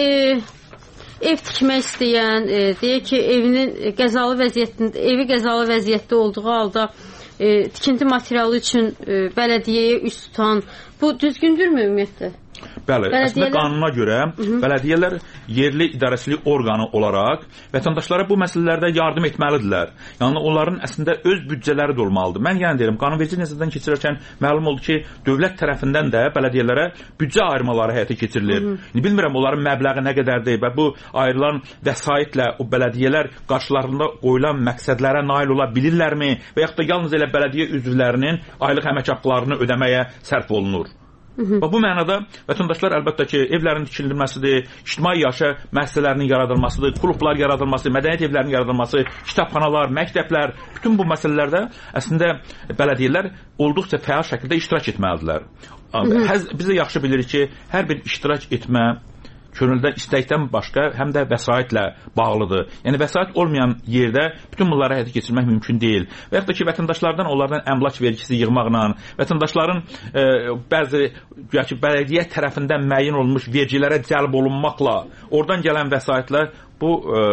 ev tikmək istəyən, deyək ki, evi qəzalı vəziyyətdə olduğu halda tikinti materialı üçün bələdiyyəyə üst tutan, bu düzgündürmü ümumiyyətlə? Bəli, əslində qanuna görə bələdiyyələr yerli idarəçilik orqanı olaraq vətəndaşlara bu məsələlərdə yardım etməlidirlər. Yəni onların əslində öz büdcələri də olmalıdır. Mən yəni deyirəm, qanunverici nəzərdən keçirirkən məlum oldu ki, dövlət tərəfindən də bələdiyyələrə büdcə ayırmaları həyata keçirilir. Bilmirəm onların məbləği nə qədərdir və bu ayrılan vəsaitlə o bələdiyyələr qarşılarında qoyulan məqsədlərə nail ola bilirlərmi və yaxud da yalnız elə bələdiyyə üzvlərinin aylıq əmək haqqlarını ödəməyə sərf olunur. Bu mənada vətəndaşlar əlbəttə ki, evlərin tikilməsidir, ictimai yaşa müəssisələrinin yaradılmasıdır, klublar yaradılması, mədəniyyət evlərinin yaradılması, kitabxanalar, məktəblər, bütün bu məsələlərdə əslində bələdiyyələr olduqca fəal şəkildə iştirak etməlidirlər. Biz də yaxşı bilirik ki, hər bir iştirak etmə könüldə istəkdən başqa həm də vəsaitlə bağlıdır. Yəni vəsait olmayan yerdə bütün bunları həyata keçirmək mümkün deyil. Və yaxud da ki, vətəndaşlardan onlardan əmlak vergisi yığmaqla, vətəndaşların bəzi bələdiyyə tərəfindən müəyyən olmuş vergilərə cəlb olunmaqla, oradan gələn vəsaitlə bu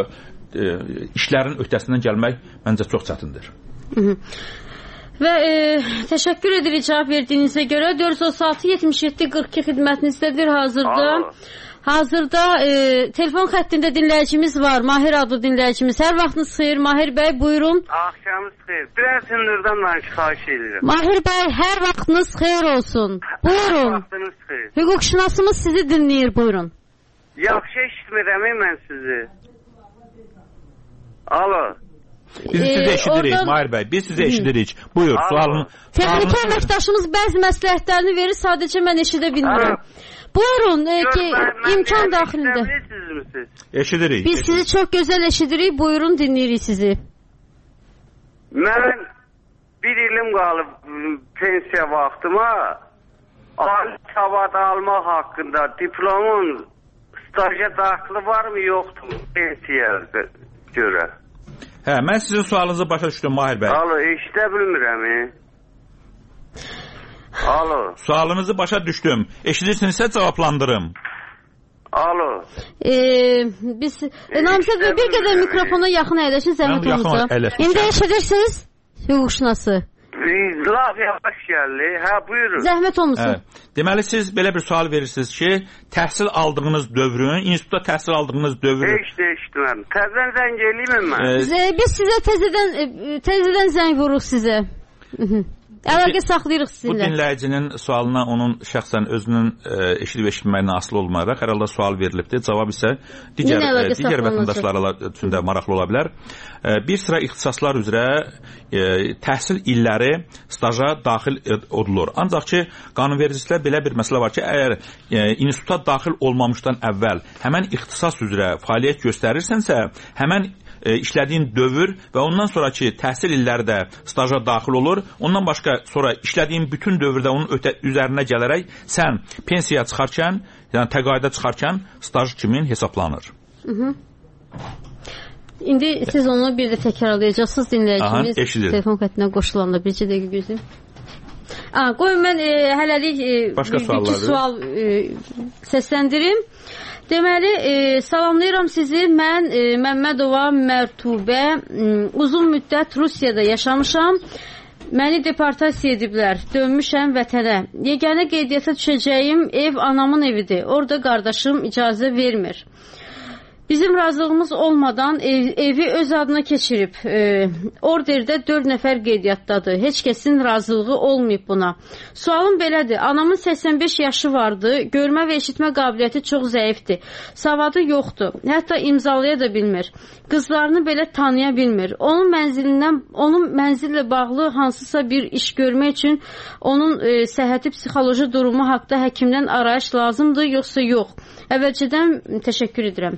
işlərin öhdəsindən gəlmək məncə çox çətindir. Və təşəkkür edirik cavab verdiyinizə görə. 436-77-42 xidmətinizdədir hazırda telefon xəttində dinləyicimiz var. Mahir adlı dinləyicimiz. Hər vaxtınız xeyir Mahir bəy, buyurun. Axşamınız xeyir. Biraz hündürdən mən xahiş edirəm. Mahir bəy, hər vaxtınız xeyir olsun. Buyurun. Vaxtınız xeyir. Hüquqşünasımız sizi dinləyir, buyurun. Yaxşı eşitmirəm mən sizi. Alo. Biz sizi eşidirik, Mahir bəy. Biz sizi eşidirik. Buyur, sualını. Texniki əməkdaşımız bəzi məsləhətlərini verir, sadəcə mən eşidə bilmirəm. Buyurun ki, imkan daxilində. Eşidirik. Biz sizi çox gözəl eşidirik, buyurun dinləyirik sizi. Mən bir ilim qalıb pensiya vaxtıma ali savad almaq haqqında diplomun staja daxili varmı, yoxdur pensiyaya görə? Hə, mən sizin sualınızı başa düşdüm, Mahir bəy. Alo, eşidə bilmirəm. Alo. Sualınızı başa düşdüm. Eşidirsinizsə cavablandırım. Alo. Biz Namizəd bəy bir qədər mikrofona yaxın əyləşin, zəhmət olunca. İndi eşidirsiniz hüquqşünası? Laf yavaş gəldi. Hə, buyurun. Zəhmət olunsun. Deməli, siz belə bir sual verirsiniz ki, təhsil aldığınız dövrün, institutda təhsil aldığınız dövrün... Eşitməm. Təzədən zəng eləyim mən. Biz sizə təzədən zəng vuruq sizə. Əlaqə saxlayırıq sizinlə. Bu dinləyicinin sualına onun şəxsən özünün eşidib-eşitməyindən asılı olmayaraq hər halda sual verilibdir. Cavab isə digər vətəndaşlara üçün də maraqlı ola bilər. Bir sıra ixtisaslar üzrə təhsil illəri staja daxil olunur. Ancaq ki, qanunvericiliyə belə bir məsələ var ki, əgər instituta daxil olmamışdan əvvəl həmən ixtisas üzrə fəaliyyət göstərirsənsə, həmən işlədiyin dövr və ondan sonraki təhsil illəri də staja daxil olur. Ondan başqa sonra işlədiyin bütün dövrdə onun üzərinə gələrək sən pensiyaya çıxarkən, yəni təqaüdə çıxarkən staj kimin hesablanır. İndi siz onu bir də təkrarlayacaqsınız dinləyicimiz. Telefon xəttinə qoşulanda bircə dəqiqə gözləyim. Qoyun mən hələlik bir sual səsləndirim. Deməli, salamlayıram sizi. Mən Məmmədova Mərtubə uzun müddət Rusiyada yaşamışam. Məni deportasiya ediblər. Dönmüşəm vətənə. Yeganə qeydiyyata düşəcəyim ev anamın evidir. Orada qardaşım icazə vermir. Bizim razılığımız olmadan evi öz adına keçirib. Orderdə 4 nəfər qeydiyyatdadır. Heç kəsin razılığı olmayıb buna. Sualım belədir. Anamın 85 yaşı vardı. Görmə və eşitmə qabiliyyəti çox zəifdir. Savadı yoxdur. Hətta imzalaya da bilmir. Qızlarını belə tanıya bilmir. Onun mənzillə bağlı hansısa bir iş görmək üçün onun səhhəti psixoloji durumu haqda həkimdən arayış lazımdır, yoxsa yox? Əvvəlcədən təşəkkür edirəm.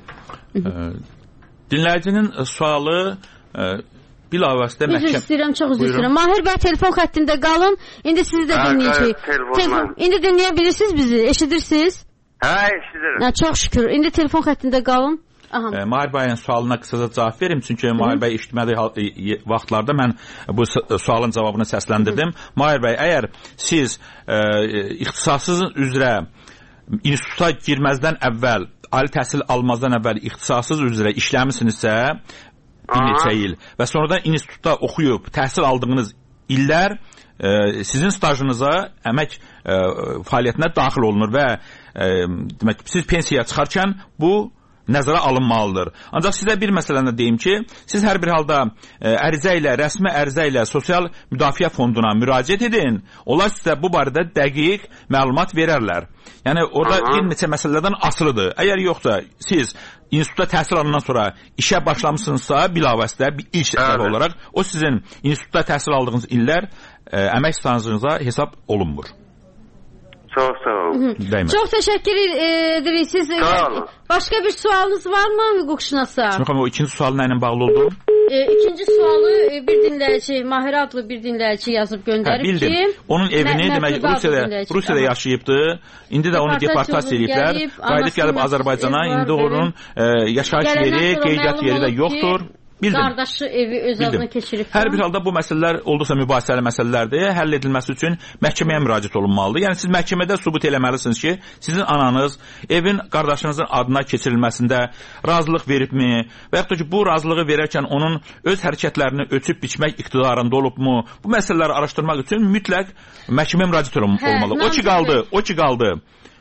Dinləyicinin sualı bilavasitə məhkəm... Üzr istəyirəm, çox üzr istəyirəm. Mahir bəy telefon xəttində qalın. İndi sizi də dinləyəcəyik. İndi dinləyə bilirsiniz bizi, eşidirsiniz? Hə, eşidirəm. Çox şükür. İndi telefon xəttində qalın. Mahir bəyin sualına qısaca cavab verim. Çünki Mahir bəy eşitmədiyi vaxtlarda mən bu sualın cavabını səsləndirdim. Mahir bəy, əgər siz ixtisasınız üzrə instituta girməzdən əvvəl, ali təhsil almazdan əvvəl ixtisasınız üzrə işləmisinizsə bir neçə il və sonradan institutda oxuyub təhsil aldığınız illər sizin stajınıza əmək fəaliyyətinə daxil olunur və demək, siz pensiyaya çıxarkən bu nəzərə alınmalıdır. Ancaq sizə bir məsələni deyim ki, siz hər bir halda rəsmi ərizə ilə sosial müdafiə fonduna müraciət edin. Onlar sizə bu barədə dəqiq məlumat verərlər. Yəni, orada bir neçə məsələlərdən asılıdır. Əgər yoxsa siz institutda təhsil alandan sonra işə başlamışsınızsa, bilavasitə bir ilk səbəb olaraq, o sizin institutda təhsil aldığınız illər əmək stajınıza hesab olunmur. Çox sağ olun. Çox təşəkkür edirik. Siz başqa bir sualınız varmı hüquqşünasa? Şimdi o ikinci sual nə ilə bağlı oldu? İkinci sualı bir dinləyici, Mahir adlı bir dinləyici yazıb göndərib ki... Onun evini demək Rusiyada yaşayıbdı. İndi də onu deportasiya ediblər. Qayıdıb gəlib Azərbaycana. İndi onun yaşayış yeri, qeydiyyat yeri də yoxdur. Qardaşı evi öz adına keçirib. Hər bir halda bu məsələlər olduqsa mübahisəli məsələlərdir. Həll edilməsi üçün məhkəməyə müraciət olunmalıdır. Yəni siz məhkəmədə sübut eləməlisiniz ki, sizin ananız evin qardaşınızın adına keçirilməsində razılıq veribmi və yaxud da ki, bu razılığı verərkən onun öz hərəkətlərini ölçüb biçmək iqtidarında olubmu? Bu məsələləri araşdırmaq üçün mütləq məhkəməyə müraciət olmalı. O ki qaldı.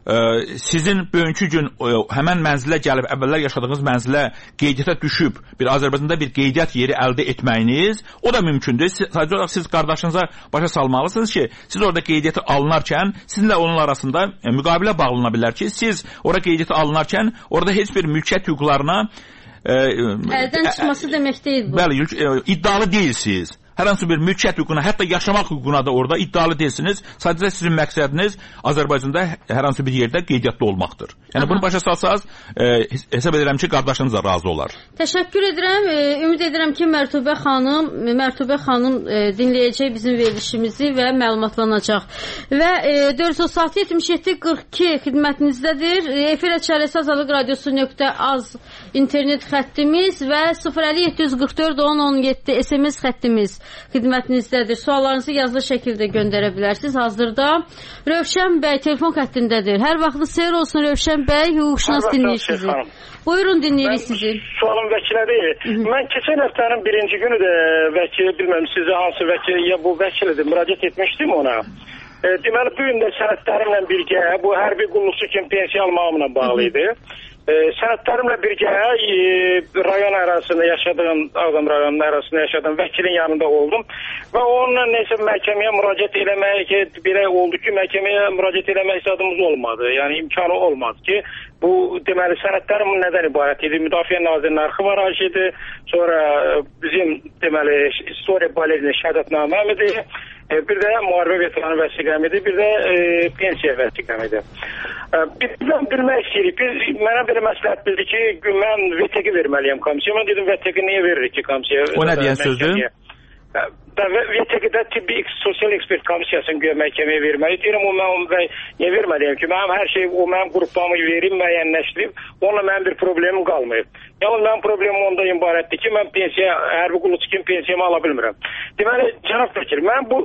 sizin bugünkü gün həmən mənzilə gəlib, əvvəllər yaşadığınız mənzilə qeydiyyata düşüb, bir Azərbaycanda bir qeydiyyat yeri əldə etməyiniz, o da mümkündür. Sadəcə olaraq siz qardaşınıza başa salmalısınız ki, siz orada qeydiyyata alınarkən, sizinlə onun arasında müqavilə bağlana bilər ki, siz orada qeydiyyata alınarkən, orada heç bir mülkiyyət hüquqlarına əldən çıxması demək deyil bu. Bəli, iddialı deyilsiniz. Hər hansı bir mülkiyyət hüququna, hətta yaşamaq hüququna da orada iddialı deyilsiniz. Sadəcə sizin məqsədiniz Azərbaycanda hər hansı bir yerdə qeydiyyatda olmaqdır. Yəni bunu başa salsaz, hesab edirəm ki, qardaşınız da razı olar. Təşəkkür edirəm. Ümid edirəm ki, Mərtubə xanım dinləyəcək bizim verilişimizi və məlumatlanacaq. Və 436-77-42 xidmətinizdədir. Efirə çarəsi Azadlıq Radiosu.az internet xəttimiz və 050-744-1017 SMS xəttimiz xidmətinizdədir. Suallarınızı yazılı şəkildə göndərə bilərsiniz. Hazırda Rövşən bəy telefon xəttindədir. Hər vaxtınız xeyir olsun Rövşən bəy, hüquqşünas dinləyir sizi. Buyurun, dinləyirik sizi. Sualım vəkilə deyil. Mən keçən həftənin birinci günü də vəkili, bilməm sizə hansı vəkil, ya bu vəkilidir, müraciət etmişdim ona. Deməli, bu gün də sənədlərimlə birgə, bu hərbi qulluqçu kimi pensiya almağımla bağlı idi. Sənədlərimlə birgə rayon ərazisində yaşadığım, Ağdam rayonunun ərazisində yaşadığım vəkilin yanında oldum və onunla neysə məhkəməyə müraciət eləmək ki, belə oldu ki, məhkəməyə müraciət eləmək istədiyimiz olmadı. Yəni imkanı olmadı ki, bu deməli sənədlərim nədən ibarət idi? Müdafiə Nazirinin arxiv idi, sonra bizim deməli istoriya balerinin şəhadətnaməmidir. Bir də müharibə veteranı vəsiqəmidir, bir də pensiya vəsiqəmidir. Bizdən bilmək istəyirik. Mənə belə məsləhət bildi ki, mən VTQ verməliyəm komisiya. Mən dedim, VTQ niyə veririk ki komisiya? O nə deyən sözdür? VTQ-də tibbi sosial ekspert komissiyasını göyə məhkəməyə verməli. Deyirəm, o mən niyə verməliyəm ki? Mənim hər şey, o mənim qruplamı verib, müəyyənləşdirib, onunla mənim bir problemim qalmayıb. Yalnız mənim problemim onda ibarətdir ki, mən pensiya, hərbi qulluqçu kimi pensiyamı ala bilmirəm. Deməli, cənab vəkil, mən bu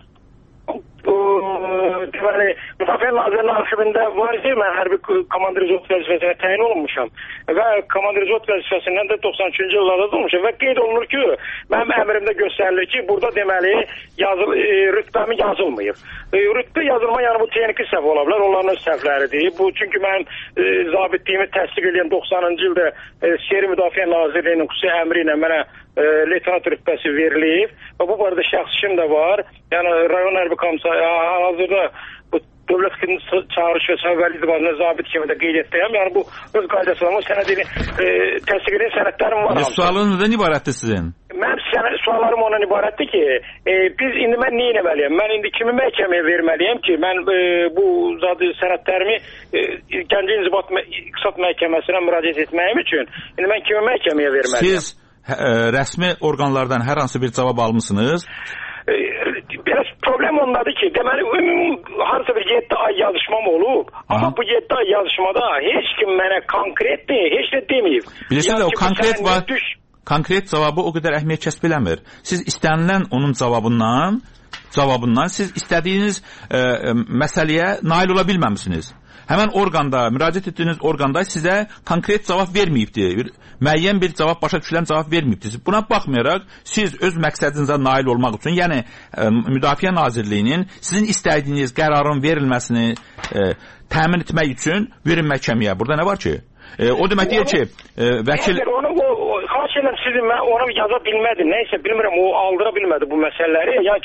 deməli, Müdafiə Nazirinin arxivində var ki, mən hərbi komandirizot vəzifəsinə təyin olunmuşam və komandirizot vəzifəsindən də 93-cü illarda olmuşam və qeyd olunur ki, mənim əmrimdə göstərilir ki, burada deməli rütbəmi yazılmayıb. Rütbə yazılma, yəni bu texniki səhv ola bilər, onların öz səhvləridir. Bu, çünki mənim zabitliyimi təsdiq edən 90-cı ildə Siyeri Müdafiə Nazirliyinin xüsusi əmri ilə mənə leytenant rütbəsi verilib və bu barədə şəxsişim də var. Yəni rayon hərbi komissarı hazırda bu dövlət xidmət çağırış və səvəli izbazında zabit kimi də qeydiyyatdayam. Yəni bu öz qaydasılarımı sənədini təsdiq edən sənədlərim var. Sualınız nədən ibarətdir sizin? Mənim suallarım ondan ibarətdir ki, indi mən nə etməliyəm? Mən indi kimi məhkəməyə verməliyəm ki, mən bu sənədlərimi Gəncə İnzibat İqtisad Məhkəməsinə müraciət etməyim üçün indi mən kimi məhkəməyə verməliyəm? Siz rəsmi orqanlardan hər hansı bir cavab almısınız? Biraz problem ondadır ki, deməli harca bir 7 ay yazışmam olub, amma bu 7 ay yazışmada heç kim mənə konkretdir, heç də deməyib. Bilirsiniz, o konkret cavabı o qədər əhmiyyət kəsb eləmir. Siz istənilən onun cavabından siz istədiyiniz məsələyə nail ola bilməmişsiniz. Həmən orqanda, müraciət etdiyiniz orqanda sizə konkret cavab verməyibdir. Müəyyən bir cavab, başa düşülən cavab verməyibdir. Buna baxmayaraq, siz öz məqsədinizə nail olmaq üçün, yəni Müdafiə Nazirliyinin sizin istədiyiniz qərarın verilməsini təmin etmək üçün verin məhkəməyə. Burada nə var ki? O demək deyir ki, vəkil... Xahiş edirəm sizi, mən onu yaza bilmədim. Nəysə, bilmirəm, o aldıra bilmədi bu məsələləri. Yəni,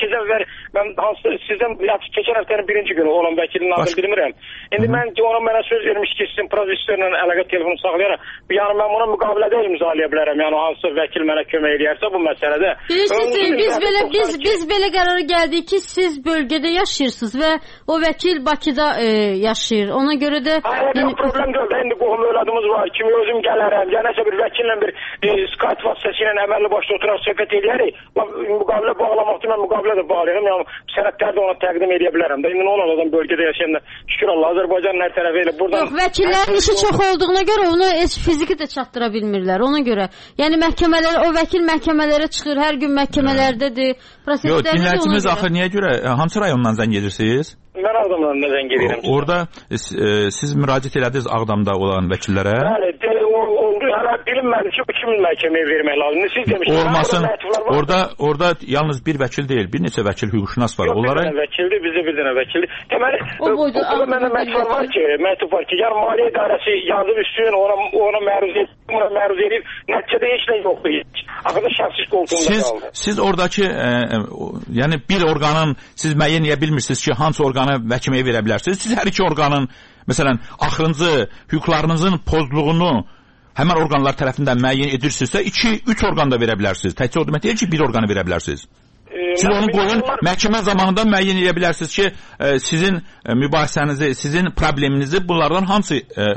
sizdən keçən həftənin birinci günü olan vəkilin adını bilmirəm. İndi ona mənə söz vermiş ki, sizin prodüserlə əlaqə telefonu saxlayaraq, yəni mən buna müqavilədə imzalaya bilərəm. Yəni, hansı vəkil mənə kömək eləyərsə bu məsələdə. Bilirsiniz, biz belə qərara gəldik ki, siz bölgədə yaşayırsınız və o vəkil Bakıda yaşayır. Ona görə də... Hayır, problem deyil. İndi qohum övladımız var. Kimi özüm gələrəm. Yəni, nəsə bir vəkillə bir Skype vasitəsilə əməlli başda oturaq söhbət edərik. Müqavilə bağlamaqdır, mən müqavilə də bağlayıram. Yəni, sənədləri də ona təqdim edə bilərəm. İndi nə olan adam bölgədə yaşayan da şükür Allah, Azərbaycanın hər tərəfi ilə buradan... Yox, vəkillərin işi çox olduğuna görə onu fiziki də çatdıra bilmirlər. Ona görə. Yəni, məhkəmələr, o vəkil məhkəmələrə çıxır, hər gün məhkəmələrdədir. Yox, dinləyicimiz axı niyə görə? Hansı rayondan zəng edirsiniz? Mən Ağdamdan zəng edirəm. Orada siz müraciət elədiniz Ağdamda olan vəkillərə? Bəli, oldu. hələ bilinmədi ki, bu kimin məhkəməyə vermək lazımdır. Siz demişsiniz. Olmasın. Orada yalnız bir vəkil deyil, bir neçə vəkil hüquqşünas var. Onlara bir dənə vəkildir, bizə bir dənə vəkildir. Deməli, burada məndə məktub var ki, yəni Maliyyə İdarəsi yazıb üstün, ona məruz edib, nəticədə heç nə yoxdur. Axırda şəxsiz qoltuğunda qaldı. Siz oradakı, yəni bir orqanın siz müəyyən edə bilmirsiniz ki, hansı orqanı məhkəməyə verə bilərsiniz. Siz hər iki orqanın, məsələn, axırıncı hüquqlarınızın pozluğunu həmən orqanlar tərəfindən müəyyən edirsinizsə, 2-3 orqan da verə bilərsiniz. Təkcə o demək deyil ki, bir orqanı verə bilərsiniz. Siz onu qoyun, məhkəmə zamanında müəyyən edə bilərsiniz ki, sizin mübahisənizi, sizin probleminizi bunlardan hansı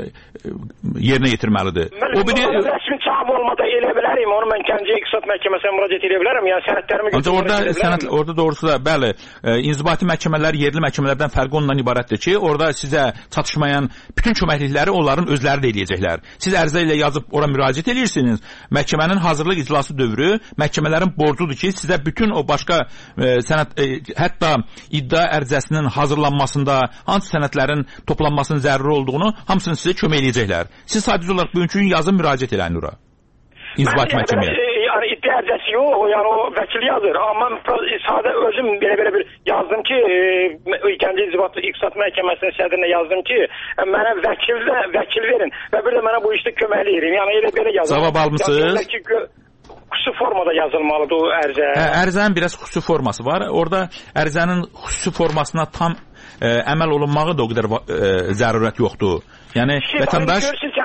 yerinə yetirməlidir? Rəsmi çağım olmada elə bilərim, onu mən Gəncə İqtisad Məhkəməsinə müraciət edə bilərəm, yəni sənədlərimi götürmək. Orada doğrusu da, bəli, inzibati məhkəmələr yerli məhkəmələrdən fərqi ondan ibarətdir ki, orada sizə çatışmayan bütün köməklikləri onların özləri də eləyəcəklər. Siz ərizə ilə yazıb ora müraciət edirsiniz, məhkəmənin hazırlıq iclası dövrü, məhkəmələrin borcudur ki, sizə bütün o başqa sənəd, hətta iddia ərizəsinin hazırlanmasında hansı sənədlərin toplanmasının zəruri olduğunu hamısını sizə kömək eləyəcəklər. Siz sadəcə olaraq bugünkü gün yazın müraciət eləyin ora. İnzibati məhkəməyə. Yəni iddia ərizəsi yox, yəni o vəkil yazır. Amma sadə özüm belə bir yazdım ki, Gəncə İqtisad Məhkəməsinin sədrinə yazdım ki, mənə vəkil verin və bir də mənə bu işdə köməkli edin. Yəni elə belə yazdım. Cavab almısınız? Xüsusi formada yazılmalıdır o ərizə. Ərizənin biraz xüsusi forması var. Orada ərizənin xüsusi formasına tam əməl olunmağı da o qədər zərurət yoxdur. Yəni vətəndaş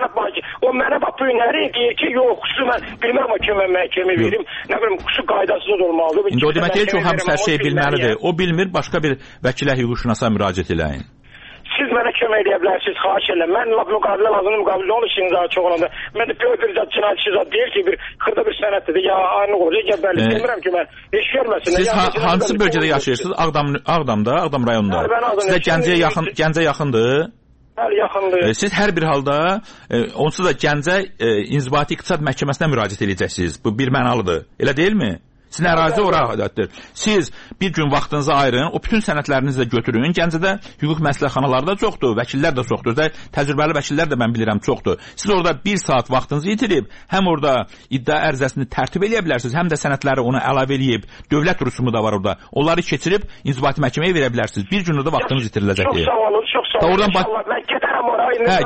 o mənə bax bu günləri deyir ki, yox, xüsusi mən bilmərəm ki, mən məhkəmə verim, nə bilim, xüsusi qaydasız olmalıdır. İndi o demək deyil ki, o hamısı hər şey bilməlidir. O bilmir, başqa bir vəkilə hüquqşünasa müraciət eləyin. Siz mənə kömək edə bilərsiniz, xahiş edirəm. Mən müqavilə lazımdır, müqavilə olur işiniz daha çox olanda. Mən də bir cinayətçi zat deyir ki, bir xırda bir sənəddir, ya aynı olacaq, ya bəli, bilmirəm ki, mən heç görməsin. Siz hansı bölgədə yaşayırsınız? Ağdamda, Ağdam rayonunda. Sizə Gəncə yaxındır? Bəli, yaxındır. Siz hər bir halda, onsuz da Gəncə İnzibati İqtisad Məhkəməsinə müraciət edəcəksiniz. Bu bir mənalıdır. Elə deyilmi? Sizin ərazi ora adətdir. Siz bir gün vaxtınızı ayırın, o bütün sənədlərinizi də götürün. Gəncədə hüquq məsləhətxanaları da çoxdur, vəkillər də çoxdur. Təcrübəli vəkillər də mən bilirəm çoxdur. Siz orada 1 saat vaxtınızı itirib, həm orada iddia ərizəsini tərtib edə bilərsiniz, həm də sənədləri ona əlavə eləyib, dövlət rüsumu da var orada. Onları keçirib inzibati məhkəməyə verə bilərsiniz. Bir gün orada vaxtınız itiriləcəkdir. Çox sağ olun, çox sağ olun. İnşallah mən gedərəm oraya.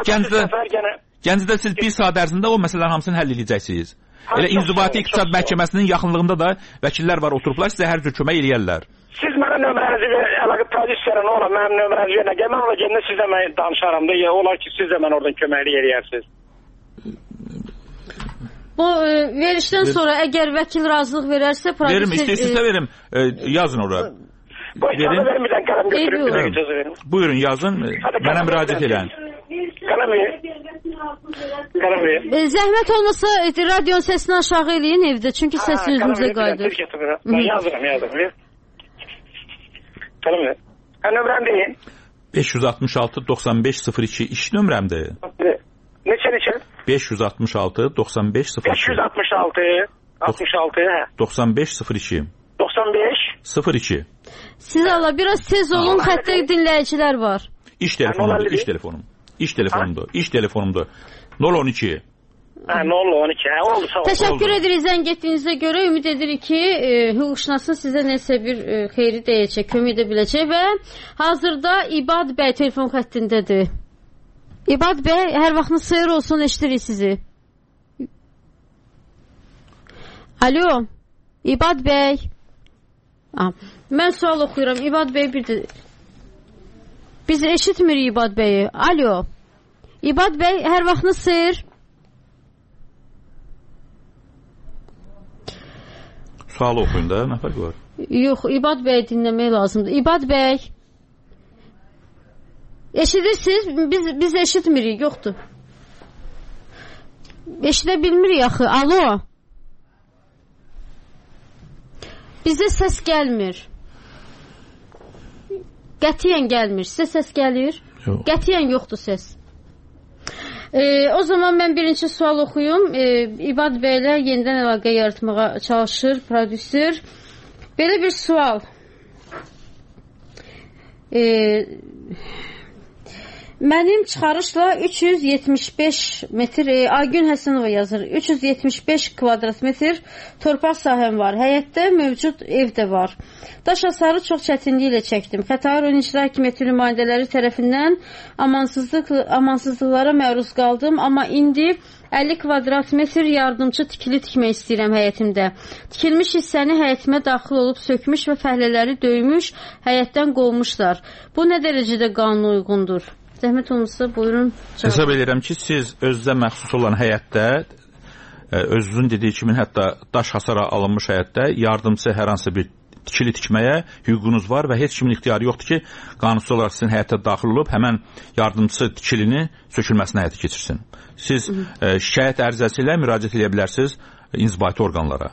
Gəncədə siz 1 saat ərzində o məsələlərin hamısını həll edəcəksiniz. Elə İnzibati İqtisad Məhkəməsinin yaxınlığında da vəkillər var, oturublar, sizə hər cür kömək eləyərlər. Siz mənə nömrənizi əlaqə pozisiyona olar, mənim nömrənizi verə gəl, mən ona gəlinə sizə mən danışaram da, olar ki, siz də mən oradan köməkli eləyərsiniz. Bu verişdən sonra əgər vəkil razılıq verərsə, verim, istəyirsinizsə verim, yazın ora. Buyurun, yazın, mənə müraciət edin. Zəhmət olmasa radionun səsini aşağı eləyin evdə, çünki səs özünüzə qayıdır. Yazıram. Nömrəm deyin. 566-95-02 iş nömrəmdir. Neçə? 566-95-02 95-02 95-02 Siz Allah biraz tez olun, xəttə dinləyicilər var. İş telefonumdur. 012 oldu, sağ olun. Təşəkkür edirik zəng etdiyinizə görə. Ümid edirik ki, hüquqşünasın sizə nəsə bir xeyri dəyəcək, kömək edə biləcək və hazırda İbad bəy telefon xəttindədir. İbad bəy, hər vaxtınız xeyir olsun, eşidirik sizi. Alo, İbad bəy. Mən sual oxuyuram. İbad bəy bir də... Biz eşitmirik İbad bəyi. Alo, İbad bəy, hər vaxtınız xeyir. Sual oxuyun da, nə fərq var? Yox, İbad bəy dinləmək lazımdır. İbad bəy, eşidirsiniz? Biz eşitmirik, yoxdur. Eşidə bilmirik axı. Alo. Bizə səs gəlmir. Qətiyyən gəlmir. Sizə səs gəlir? Yox. Qətiyyən yoxdur səs. O zaman mən birinci sual oxuyum. İbad bəylə yenidən əlaqə yaratmağa çalışır prodüser. Belə bir sual. Mənim çıxarışla 375 metr, Aygün Həsənova yazır, 375 kvadrat metr torpaq sahəm var. Həyətdə mövcud ev də var. Daş hasarı çox çətinliyi ilə çəkdim. Xətai rayon icra hakimiyyəti nümayəndələri tərəfindən amansızlıqlara məruz qaldım. Amma indi 50 kvadrat metr yardımçı tikili tikmək istəyirəm həyətimdə. Tikilmiş hissəni həyətimə daxil olub sökmüş və fəhlələri döymüş, həyətdən qovmuşlar. Bu nə dərəcədə qanuna uyğundur? Zəhmət olmasa buyurun. Hesab edirəm ki, siz özünüzə məxsus olan həyətdə, özünüzün dediyi kimi hətta daş hasara alınmış həyətdə yardımçı hər hansı bir tikili tikməyə hüququnuz var və heç kimin ixtiyarı yoxdur ki, qanunsuz olaraq sizin həyətə daxil olub həmən yardımçı tikilini sökülməsini həyata keçirsin. Siz şikayət ərizəsi ilə müraciət edə bilərsiniz inzibati orqanlara.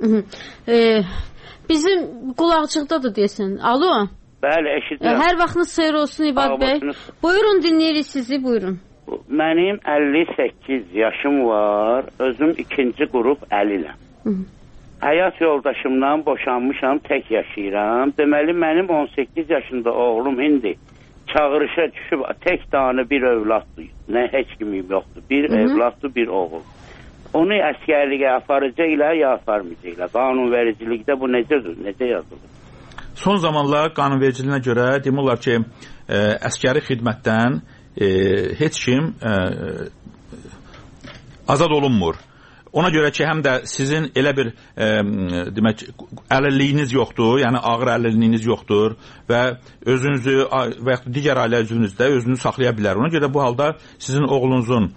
Bizim qulaqçıqdadır desin. Alo? Bəli, eşidirəm. Hər vaxtınız xeyir olsun İbad bəy. Buyurun, dinləyirik sizi, buyurun. Mənim 58 yaşım var, özüm ikinci qrup əliləm. Həyat yoldaşımdan boşanmışam, tək yaşayıram. Deməli, mənim 18 yaşında oğlum indi çağırışa düşüb tək danı bir övladdır. Nə heç kimim yoxdur. Bir övladdır, bir oğul. Onu əskərliyə aparacaqlar ya aparmayacaqlar. Qanunvericilikdə bu necədir, necə yazılır? Son zamanlar qanunvericiliyinə görə demək olar ki, əskəri xidmətdən heç kim azad olunmur. Ona görə ki, həm də sizin elə bir demək, əlilliyiniz yoxdur, yəni ağır əlilliyiniz yoxdur və özünüzü və yaxud digər ailə üzvünüzdə özünü saxlaya bilər. Ona görə bu halda sizin oğlunuzun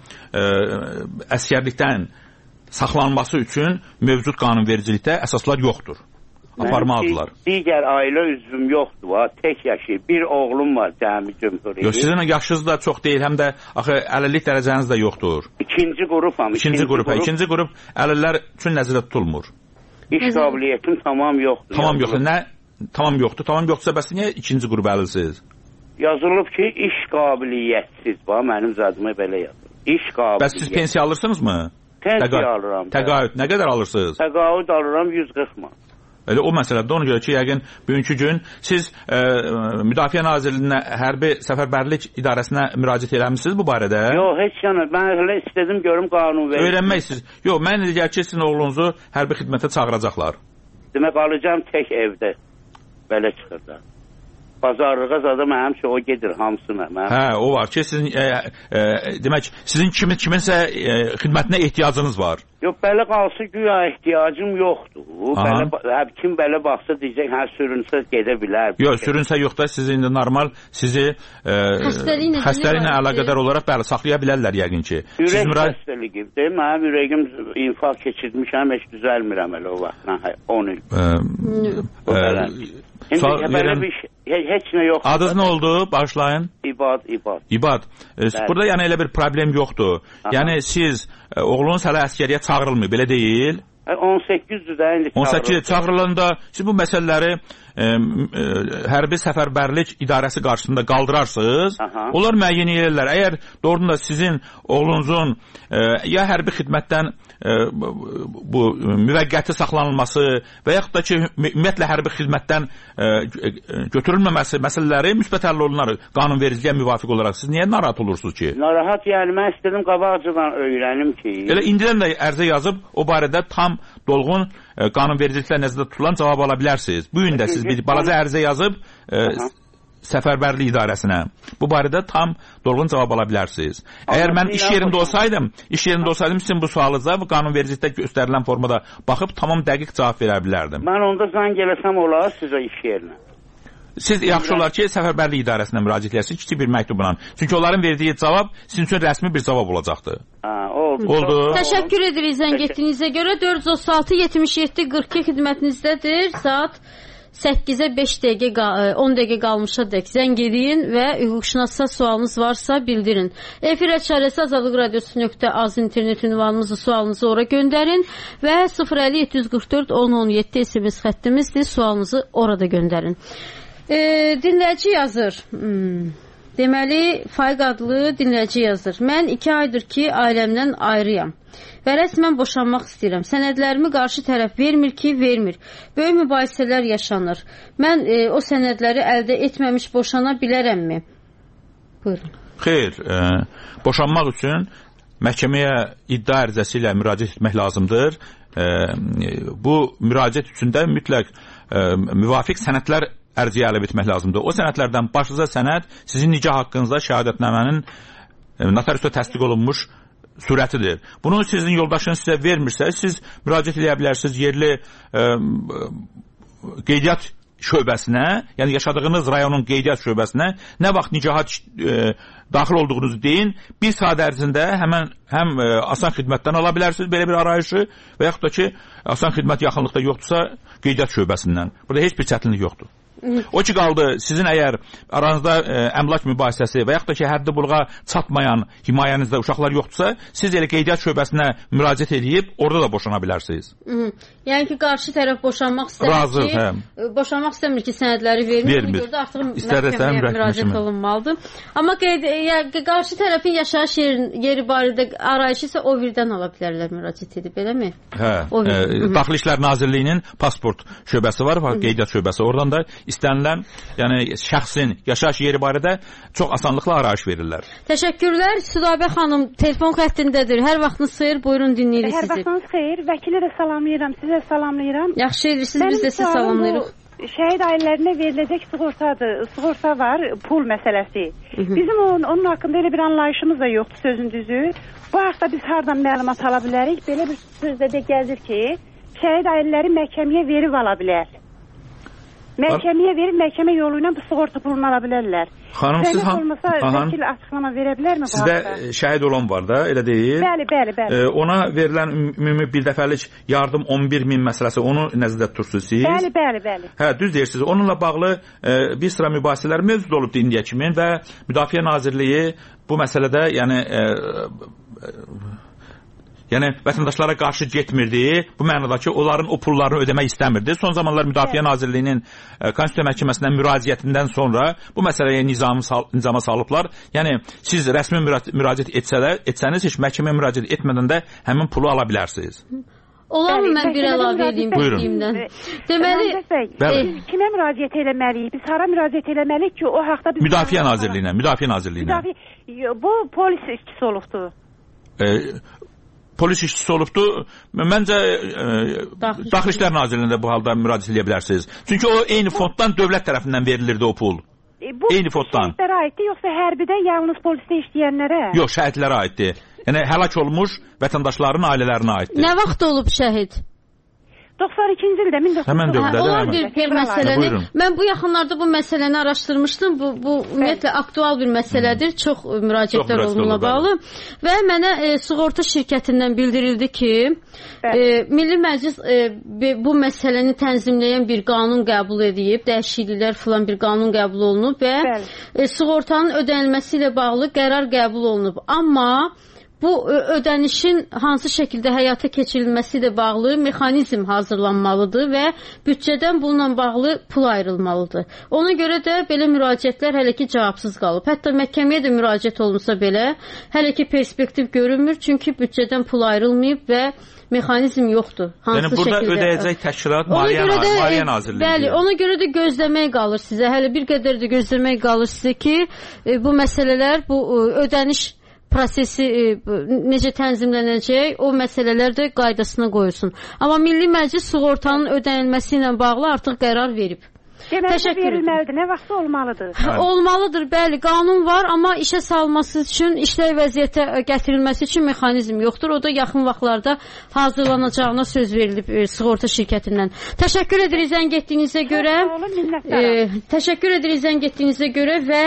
əskərlikdən saxlanması üçün mövcud qanunvericilikdə əsaslar yoxdur. Aparmalıdırlar. Digər ailə üzvüm yoxdur, tək yaşayıb. Bir oğlum var cəmi cümhuriyyət. Yox, sizin yaşınız da çox deyil, həm də axı əlillik dərəcəniz də yoxdur. İkinci qrupam. İkinci qrup əlillər üçün nəzərdə tutulmur. İş qabiliyyətim tamam yoxdur. Tamam yoxdur. Nə? Tamam yoxdur. Tamam yoxdursa bəs niyə ikinci qrup əlilsiniz? Yazılıb ki, iş qabiliyyətsiz. Bax, mənim zadıma belə yazılır. İş qabiliyyət. Bəs siz pensiya alırsınızmı? Pensiya alıram. Təqaüd nə qədər alırsınız? Təqaüd alıram 140 manat. Elə o məsələdə ona görə ki, yəqin bugünkü gün siz Müdafiə Nazirliyinə hərbi səfərbərlik idarəsinə müraciət eləmisiniz bu barədə? Yox, heç yana. Mən elə istədim görüm qanun verir. Öyrənmək istəyirsiniz. Yox, mən deyəcəm ki, sizin oğlunuzu hərbi xidmətə çağıracaqlar. Demək, alacağım tək evdə. Belə çıxır da. Bazarlığa zadı mənim ki, o gedir hamısına. Hə, o var ki, sizin demək, sizin kiminsə xidmətinə ehtiyacınız var. Yox, belə qalsa güya ehtiyacım yoxdur. Kim belə baxsa deyəcək, hə, sürünsə gedə bilər. Yox, sürünsə yox da siz indi normal sizi xəstəliklə əlaqədar olaraq bəli, saxlaya bilərlər yəqin ki. Ürək xəstəliyidir. Mənim ürəyim infarkt keçirmişəm, heç düzəlmirəm elə o vaxtdan. 10 il. Heç nə yoxdur. Adınız nə oldu? Başlayın. İbad. Burada yəni elə bir problem yoxdur. Yəni siz oğlunuz hələ əskəriyə çağırılmır, belə deyil? 18-dir də indi çağırılır. 18 çağırılanda siz bu məsələləri hərbi səfərbərlik idarəsi qarşısında qaldırarsınız. Onlar müəyyən edirlər. Əgər doğrudan da sizin oğlunuzun ya hərbi xidmətdən bu müvəqqəti saxlanılması və yaxud da ki, ümumiyyətlə hərbi xidmətdən götürülməməsi məsələləri müsbət həll olunur qanunvericiliyə müvafiq olaraq. Siz niyə narahat olursunuz ki? Narahat, yəni mən istədim qabaqcadan öyrənim ki. Elə indidən də ərizə yazıb o barədə tam dolğun qanunvericiliklə nəzərdə tutulan cavab ala bilərsiniz. Bu gün də siz bir balaca ərizə yazıb səfərbərlik idarəsinə bu barədə tam dolğun cavab ala bilərsiniz. Əgər mən iş yerində olsaydım, sizin bu sualınıza bu qanunvericilikdə göstərilən formada baxıb tamam dəqiq cavab verə bilərdim. Mən onda zəng eləsəm olar sizə iş yerinə. Siz yaxşı olar ki, səfərbərlik idarəsinə müraciət edəsiniz kiçik bir məktubla. Çünki onların verdiyi cavab sizin üçün rəsmi bir cavab olacaqdır. Oldu. Təşəkkür edirik zəng etdiyinizə görə. 436 77 42 xidmətinizdədir. Saat 8-ə 5 dəqiqə, 10 dəqiqə qalmışa dək zəng edin və hüquqşünasa sualınız varsa bildirin. Efirə çarəsi Azadlıq Radiosu.az internet ünvanımızı, sualınızı ora göndərin və 050 744 1017 SMS xəttimizdir. Sualınızı orada göndərin. Dinləyici yazır. Deməli, Faiq adlı dinləyici yazır. Mən 2 aydır ki, ailəmdən ayrıyam və rəsmən boşanmaq istəyirəm. Sənədlərimi qarşı tərəf vermir ki, vermir. Böyük mübahisələr yaşanır. Mən o sənədləri əldə etməmiş boşana bilərəmmi? Buyurun. Xeyr, boşanmaq üçün məhkəməyə iddia ərizəsi ilə müraciət etmək lazımdır. Bu müraciət üçün də mütləq müvafiq sənədlər ərciyə əlib etmək lazımdır. O sənədlərdən başlıca sənəd sizin nikah haqqınızda şəhadətnamənin notariusda təsdiq olunmuş surətidir. Bunu sizin yoldaşınız sizə vermirsə, siz müraciət edə bilərsiniz yerli qeydiyyat şöbəsinə, yəni yaşadığınız rayonun qeydiyyat şöbəsinə nə vaxt nikaha daxil olduğunuzu deyin, bir saat ərzində həm asan xidmətdən ala bilərsiniz belə bir arayışı və yaxud da ki, asan xidmət yaxınlıqda yoxdursa, qeydiyyat şöbəsindən. Burada heç bir çətinlik yoxdur. O ki qaldı, sizin əgər aranızda əmlak mübahisəsi və yaxud da ki, həddi buluğa çatmayan himayənizdə uşaqlar yoxdursa, siz elə qeydiyyat şöbəsinə müraciət edib, orada da boşana bilərsiniz. Yəni ki, qarşı tərəf boşanmaq istəmir ki, sənədləri vermir. Artıq məhkəməyə müraciət olunmalıdır. Amma qarşı tərəfin yaşayış yeri barədə arayışı isə o birdən ala bilərlər müraciət edib, eləmi? Daxili İşlər Nazirliyinin pasport şöbəsi var, qeydiyyat şöbəsi. Oradan da istənilən, yəni şəxsin yaşayış yeri barədə çox asanlıqla arayış verirlər. Təşəkkürlər. Südabə xanım telefon xəttindədir. Hər vaxtınız xeyir, buyurun dinləyirik sizi. Hər vaxtınız xeyir. Vəkili də salamlayıram, sizə salamlayıram. Yaxşı edirsiniz, biz də sizi salamlayırıq. Şəhid ailələrinə veriləcək sığorta var, pul məsələsi. Bizim onun haqqında elə bir anlayışımız da yoxdur, sözün düzü. Bu haqda biz hardan məlumat ala bilərik? Belə bir sözdə də gəzir ki, şəhid ailələri məhkəməyə verib ala bilər. Məhkəməyə verib, məhkəmə yolu ilə bu sığorta pulunu ala bilərlər. Xanım, siz olmasa vəkil açıqlama verə bilərmi? Sizdə şəhid olan var da, elə deyil? Bəli. Ona verilən ümumi bir dəfəlik yardım 11.000 məsələsi, onu nəzərdə tutursunuz siz? Bəli. Hə, düz deyirsiniz. Onunla bağlı bir sıra mübahisələr mövcud olub indiyə kimi və Müdafiə Nazirliyi bu məsələdə, yəni vətəndaşlara qarşı getmirdi. Bu mənada ki, onların o pullarını ödəmək istəmirdi. Son zamanlar Müdafiə Nazirliyinin Konstitusiya Məhkəməsinə müraciətindən sonra bu məsələyə nizama salıblar. Yəni siz rəsmi müraciət etsəniz, heç məhkəməyə müraciət etmədən də həmin pulu ala bilərsiniz. Olarmı mən bir əlavə edeyim bildiyimdən? Deməli, biz kimə müraciət eləməliyik? Biz hara müraciət eləməliyik ki, o haqda biz Müdafiə Nazirliyinə. Bu polis işçisi olubdu. Polis işçisi olubdu. Məncə Daxili İşlər Nazirliyində bu halda müraciət edə bilərsiniz. Çünki o eyni fonddan dövlət tərəfindən verilirdi o pul. Eyni fonddan. Bu şəhidlərə aiddir, yoxsa hərbidə yalnız polisdə işləyənlərə? Yox, şəhidlərə aiddir. Yəni həlak olmuş vətəndaşların ailələrinə aiddir. Nə vaxt olub şəhid? 92-ci ildə, 1992-ci Olar bir məsələni. Mən bu yaxınlarda bu məsələni araşdırmışdım. Bu ümumiyyətlə aktual bir məsələdir. Çox müraciətlər olunula bağlı. Və mənə sığorta şirkətindən bildirildi ki, Milli Məclis bu məsələni tənzimləyən bir qanun qəbul edib, dəyişikliklər filan bir qanun qəbul olunub və sığortanın ödənilməsi ilə bağlı qərar qəbul olunub. Amma bu ödənişin hansı şəkildə həyata keçirilməsi ilə bağlı mexanizm hazırlanmalıdır və büdcədən bununla bağlı pul ayrılmalıdır. Ona görə də belə müraciətlər hələ ki cavabsız qalıb. Hətta məhkəməyə də müraciət olunsa belə hələ ki perspektiv görünmür, çünki büdcədən pul ayrılmayıb və mexanizm yoxdur. Yəni burada ödəyəcək təşkilat Maliyyə Nazirliyi. Bəli, ona görə də gözləmək qalır sizə. Hələ bir qədər də gözləmək qalır sizə ki, bu məsələlər, bu ödəniş prosesi necə tənzimlənəcək, o məsələlər də qaydasına qoyulsun. Amma Milli Məclis sığortanın ödənilməsi ilə bağlı artıq qərar verib. Deməli verilməlidir. Nə vaxt olmalıdır? Olmalıdır, bəli. Qanun var, amma işə salması üçün, işləy vəziyyətə gətirilməsi üçün mexanizm yoxdur. O da yaxın vaxtlarda hazırlanacağına söz verilib sığorta şirkətindən. Təşəkkür edirik zəng etdiyinizə görə. Təşəkkür edirik zəng etdiyinizə görə və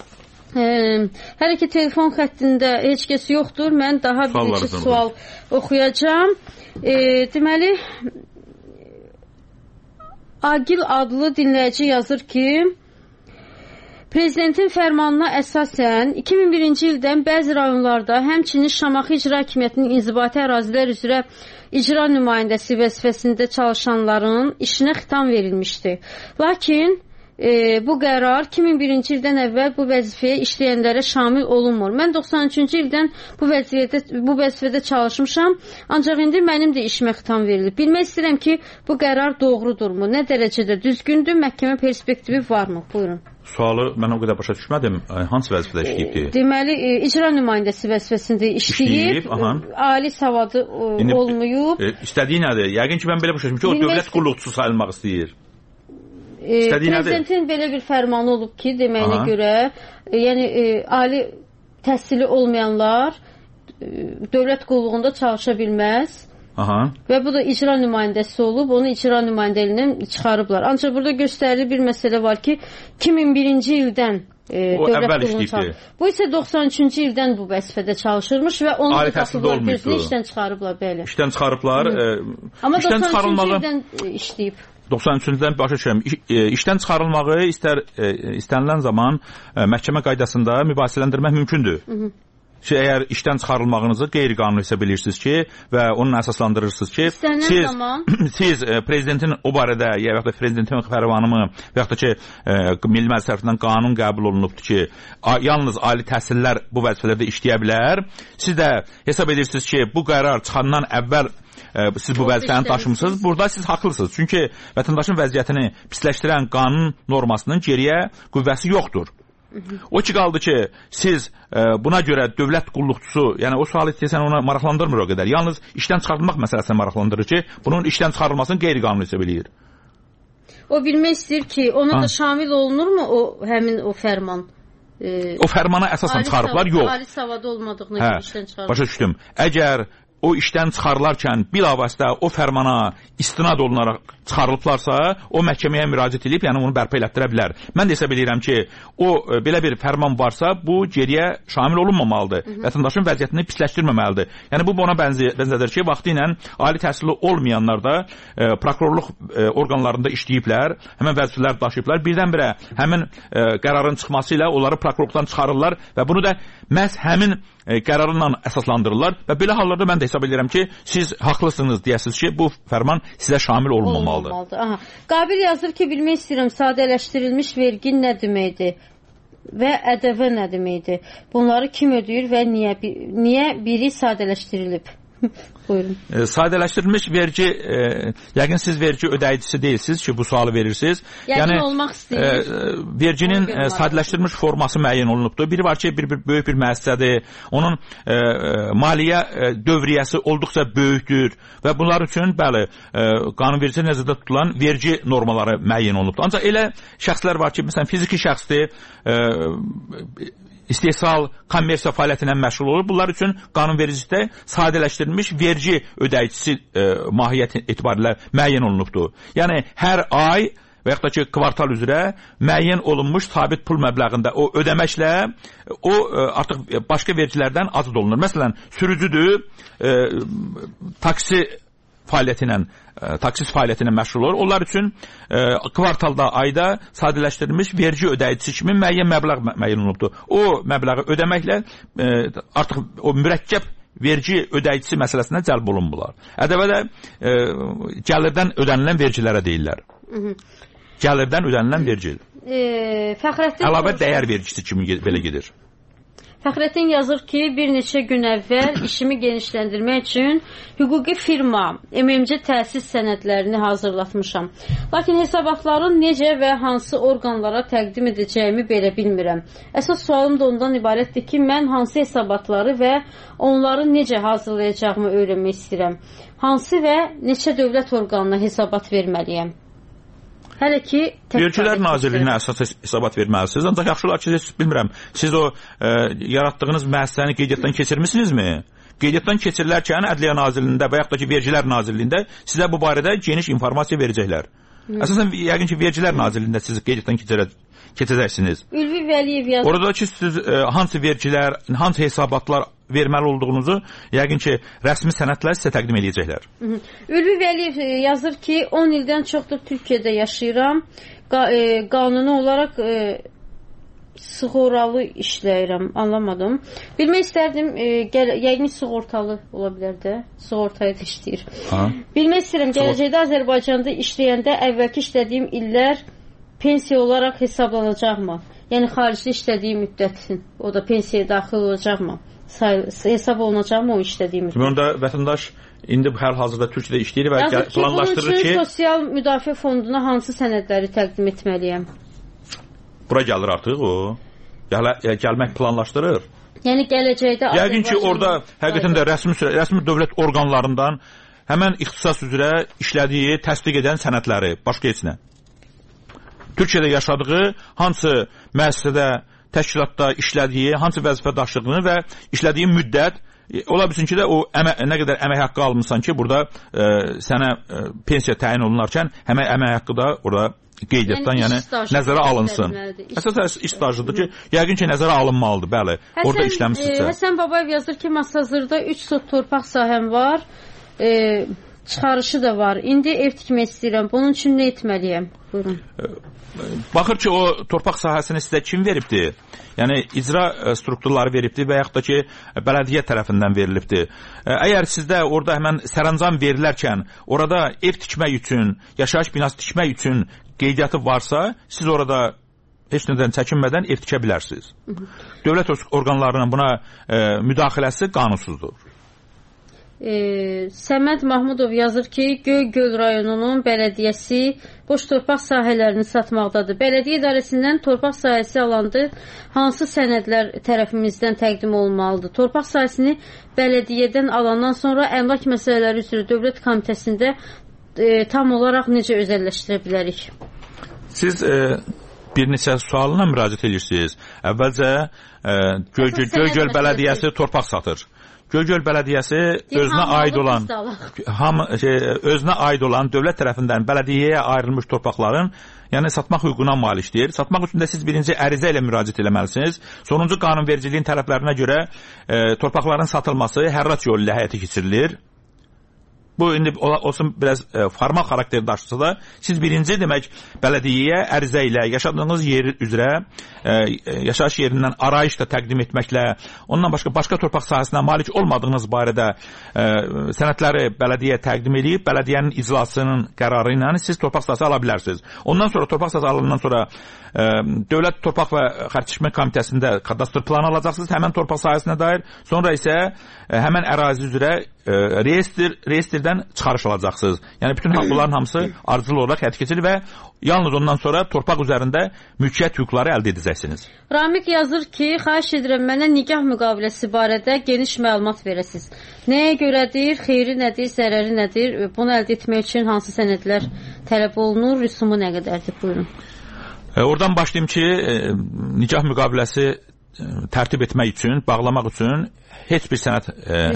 hələ ki telefon xəttində heç kəs yoxdur. Mən daha bir neçə sual oxuyacağam. Deməli, Agil adlı dinləyici yazır ki, Prezidentin fərmanına əsasən 2001-ci ildən bəzi rayonlarda, həmçinin Şamaxı İcra Hakimiyyətinin inzibati ərazilər üzrə icra nümayəndəsi vəzifəsində çalışanların işinə xitam verilmişdi. Lakin bu qərar 2001-ci ildən əvvəl bu vəzifəyə işləyənlərə şamil olunmur. Mən 93-cü ildən bu vəzifədə çalışmışam, ancaq indi mənim də işimə xitam verilib. Bilmək istəyirəm ki, bu qərar doğrudurmu? Nə dərəcədə düzgündür? Məhkəmə perspektivi varmı? Buyurun. Sualı mən o qədər başa düşmədim. Hansı vəzifədə işləyibdir? Deməli, icra nümayəndəsi vəzifəsində işləyib, ali savadı olmayıb. İstədiyi nədir? Yəqin ki, mən belə başa düşmüşəm ki, o dövlət qulluqçusu sayılmaq istəyir. Prezidentin belə bir fərmanı olub ki, deməyinə görə, yəni ali təhsili olmayanlar dövlət qulluğunda çalışa bilməz. Və bu da icra nümayəndəsi olub, onu icra nümayəndəliyindən çıxarıblar. Ancaq burada göstərilir bir məsələ var ki, 2001-ci ildən dövlət qulluğunda çalışır. Bu isə 93-cü ildən bu vəzifədə çalışırmış və onu da tapıblar, gözünü işdən çıxarıblar, bəli. İşdən çıxarıblar. Amma 93-cü ildən işləyib. 93-cüdən başa düşürəm. İşdən çıxarılmağı istənilən zaman məhkəmə qaydasında mübahisələndirmək mümkündür. Əgər işdən çıxarılmağınızı qeyri-qanuni hesab edirsiniz ki və onun əsaslandırırsınız ki, siz prezidentin o barədə ya da prezidentin fərmanı və yaxud da ki, Milli Məclis tərəfindən qanun qəbul olunubdur ki, yalnız ali təhsillər bu vəzifələrdə işləyə bilər. Siz də hesab edirsiniz ki, bu qərar çıxandan əvvəl siz bu vəzifəni daşımısınız. Burada siz haqlısınız. Çünki vətəndaşın vəziyyətini pisləşdirən qanun normasının geriyə qüvvəsi yoxdur. O ki qaldı ki, siz buna görə dövlət qulluqçusu, yəni o sualı istəyəsən ona maraqlandırmır o qədər. Yalnız işdən çıxarılmaq məsələsini maraqlandırır ki, bunun işdən çıxarılmasını qeyri-qanuni hesab eləyir. O bilmək istəyir ki, ona da şamil olunurmu həmin o fərman? O fərmana əsasən çıxarıblar, yox. Ali savadı olmadığına görə işdən çıxarılır. Başa düşdüm. Əgər o işdən çıxarılarkən bilavasitə o fərmana istinad olunaraq çıxarılıblarsa, o məhkəməyə müraciət edib, yəni onu bərpa elətdirə bilər. Mən də hesab edirəm ki, o belə bir fərman varsa, bu geriyə şamil olunmamalıdır. Vətəndaşın vəziyyətini pisləşdirməməlidir. Yəni bu ona bənzədir ki, vaxtı ilə ali təhsili olmayanlar da prokurorluq orqanlarında işləyiblər, həmin vəzifələr daşıyıblar. Birdən-birə həmin qərarın çıxması ilə onları prokurorluqdan çıxarırlar və bunu da məhz həmin qərarla əsaslandırırlar və belə hallarda mən də hesab edirəm ki, siz haqlısınız deyəsiniz ki, bu fərman sizə şamil olmamalıdır. Qabil yazır ki, bilmək istəyirəm, sadələşdirilmiş vergi nə deməkdir və ƏDV nə deməkdir? Bunları kim ödəyir və niyə biri sadələşdirilib? Buyurun. Sadələşdirilmiş vergi, yəqin siz vergi ödəyicisi deyilsiniz ki, bu sualı verirsiniz. Yəqin olmaq istəyir. Verginin sadələşdirilmiş forması müəyyən olunubdur. Biri var ki, böyük bir müəssisədir. Onun maliyyə dövriyyəsi olduqca böyükdür və bunlar üçün, bəli, qanunverici nəzərdə tutulan vergi normaları müəyyən olunubdur. Ancaq elə şəxslər var ki, məsələn, fiziki şəxsdir, istehsal, kommersiya fəaliyyətinə məşğul olur. Bunlar üçün qanunvericilikdə sadələşdirilmiş vergi ödəyicisi mahiyyət etibarilə müəyyən olunubdur. Yəni, hər ay və yaxud da ki, kvartal üzrə müəyyən olunmuş sabit pul məbləğində o ödəməklə o artıq başqa vergilərdən azad olunur. Məsələn, sürücüdür, taksi fəaliyyətinə məşğul olur. Onlar üçün kvartalda, ayda sadələşdirilmiş vergi ödəyicisi kimi müəyyən məbləğ müəyyən olunubdur. O məbləği ödəməklə artıq o mürəkkəb vergi ödəyicisi məsələsinə cəlb olunmular. ƏDV-də gəlirdən ödənilən vergilərə deyirlər. Gəlirdən ödənilən vergi. Əlavə dəyər vergisi kimi belə gedir. Fəxrəddin yazır ki, bir neçə gün əvvəl işimi genişləndirmək üçün hüquqi firma, MMC təsis sənədlərini hazırlatmışam. Lakin hesabatların necə və hansı orqanlara təqdim edəcəyimi belə bilmirəm. Əsas sualım da ondan ibarətdir ki, mən hansı hesabatları və onları necə hazırlayacağımı öyrənmək istəyirəm. Hansı və neçə dövlət orqanına hesabat verməliyəm? Hələ ki, Vergilər Nazirliyinə əsas hesabat verməlisiniz. Ancaq yaxşı olar ki, bilmirəm, siz o yaratdığınız müəssisəni qeydiyyatdan keçirmisinizmi? Qeydiyyatdan keçirilərkən Ədliyyə Nazirliyində və yaxud da ki, Vergilər Nazirliyində sizə bu barədə geniş informasiya verəcəklər. Əsasən, yəqin ki, Vergilər Nazirliyində siz qeydiyyatdan keçəcəksiniz. Ülvi Vəliyev yazır. Orada ki, siz hansı vergilər, hansı hesabatlar verməli olduğunuzu yəqin ki, rəsmi sənədlər sizə təqdim edəcəklər. Ülvi Vəliyev yazır ki, 10 ildən çoxdur Türkiyədə yaşayıram. Qanuni olaraq sığortalı işləyirəm, anlamadım. Bilmək istərdim, yəqin sığortalı ola bilər də, sığortaya da işləyir. Bilmək istəyirəm, gələcəkdə Azərbaycanda işləyəndə əvvəlki işlədiyim illər pensiya olaraq hesablanacaqmı? Yəni, xaricdə işlədiyim müddətin, o da pensiyaya daxil olacaqmı? Hesab olunacaqmı o işlədiyim müddət? Onda vətəndaş indi hər hazırda Türkiyədə işləyir və planlaşdırır ki... Bunun üçün Sosial Müdafiə Fonduna hansı sənədləri təqdim etməliyəm? Bura gəlir artıq o. Gəlmək planlaşdırır. Yəni gələcəkdə yəqin ki, orada həqiqətən də rəsmi dövlət orqanlarından həmən ixtisas üzrə işlədiyi, təsdiq edən sənədləri, başqa heç nə. Türkiyədə yaşadığı hansı müəssisədə, təşkilatda işlədiyi, hansı vəzifə daşıdığını və işlədiyi müddət, ola bilsin ki də o nə qədər əmək haqqı almışsan ki, burada sənə pensiya təyin olunarkən həmən əmək haqqı da orada qeydiyyatdan, yəni nəzərə alınsın. Əsas iş stajıdır ki, yəqin ki, nəzərə alınmalıdır, bəli. Orada işləmişsinizsə. Həsən Babayev yazır ki, hazırda 3 sot torpaq sahəm var, çıxarışı da var. İndi ev tikmək istəyirəm. Bunun üçün nə etməliyəm? Buyurun. Baxır ki, o torpaq sahəsini sizə kim veribdir? Yəni, icra strukturları veribdir və yaxud da ki, bələdiyyə tərəfindən verilibdir. Əgər sizdə orada həmən sərəncam verilərkən, orada ev tikmək üçün, yaşayış binası tikmək üçün qeydiyyatı varsa, siz orada heç nədən çəkinmədən ev tikə bilərsiniz. Dövlət orqanlarının buna müdaxiləsi qanunsuzdur. Səməd Mahmudov yazır ki, Göygöl rayonunun bələdiyyəsi boş torpaq sahələrini satmaqdadır. Bələdiyyə idarəsindən torpaq sahəsi alandı, hansı sənədlər tərəfimizdən təqdim olunmalıdır? Torpaq sahəsini bələdiyyədən alandan sonra əmlak məsələləri üzrə dövlət komitəsində tam olaraq necə özəlləşdirə bilərik? Siz bir neçə sualına müraciət edirsiniz. Əvvəlcə Göygöl bələdiyyəsi torpaq satır. Göygöl bələdiyyəsi özünə aid olan dövlət tərəfindən bələdiyyəyə ayrılmış torpaqların, yəni satmaq hüququna malikdir. Satmaq üçün də siz birinci ərizə ilə müraciət eləməlisiniz. Sonuncu qanunvericiliyin tələblərinə görə torpaqların satılması hərrac yolu ilə həyata keçirilir. Bu indi olsun biraz formal xarakter daşısa da, siz birinci demək bələdiyyəyə ərizə ilə yaşadığınız yer üzrə yaşayış yerindən arayış da təqdim etməklə, ondan başqa torpaq sahəsinə malik olmadığınız barədə sənədləri bələdiyyəyə təqdim edib, bələdiyyənin iclasının qərarı ilə siz torpaq sahəsi ala bilərsiniz. Ondan sonra torpaq sahəsi alından sonra Dövlət Torpaq və Xərcləşmə Komitəsində kadastr planı alacaqsınız həmən torpaq sahəsinə dair, sonra isə həmən ərazi üzrə reyestrdən çıxarış alacaqsınız. Yəni bütün bunların hamısı ardıcıl olaraq həyata keçirilir və yalnız ondan sonra torpaq üzərində mülkiyyət hüquqları əldə edəcəksiniz. Ramik yazır ki, xahiş edirəm mənə nikah müqaviləsi barədə geniş məlumat verəsiniz. Nəyə görədir, xeyri nədir, zərəri nədir? Bunu əldə etmək üçün hansı sənədlər tələb olunur, rüsumu nə qədərdir? Buyurun. Oradan başlayayım ki, nikah müqaviləsi tərtib etmək üçün, bağlamaq üçün heç bir sənəd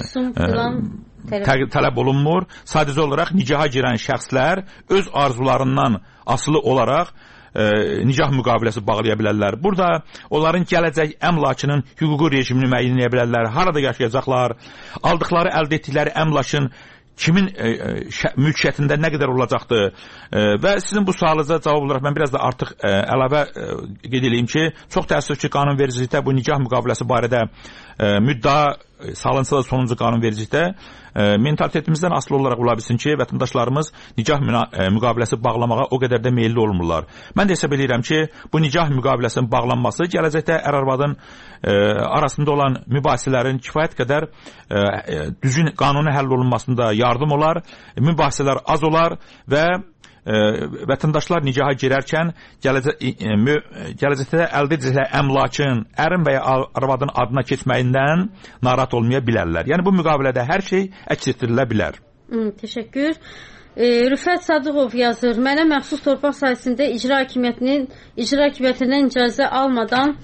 tələb olunmur. Sadəcə olaraq nikaha girən şəxslər öz arzularından asılı olaraq nikah müqaviləsi bağlaya bilərlər. Burada onların gələcək əmlakının hüquqi rejimini müəyyən edə bilərlər, harada yaşayacaqlar, aldıqları, əldə etdikləri əmlakın kimin mülkiyyətində nə qədər olacaqdır və sizin bu sualınıza cavab olaraq mən biraz da artıq əlavə qeyd edeyim ki, çox təəssüf ki, qanunvericilikdə bu nikah müqaviləsi barədə müddəa salınsa da sonuncu qanunvericilikdə mentalitetimizdən asılı olaraq ola bilsin ki, vətəndaşlarımız nikah müqaviləsi bağlamağa o qədər də meyilli olmurlar. Mən də hesab edirəm ki, bu nikah müqaviləsinin bağlanması gələcəkdə ər-arvadın arasında olan mübahisələrin kifayət qədər düzgün qanuni həll olunmasında yardım olar, mübahisələr az olar və vətəndaşlar nikaha girərkən gələcəkdə əldə edəcəkləri əmlakın ərin və ya arvadın adına keçməyindən narahat olmaya bilərlər. Yəni bu müqavilədə hər şey əks etdirilə bilər. Təşəkkür. Rüfət Sadıqov yazır. Mənə məxsus torpaq sahəsində icra hakimiyyətindən icazə almadan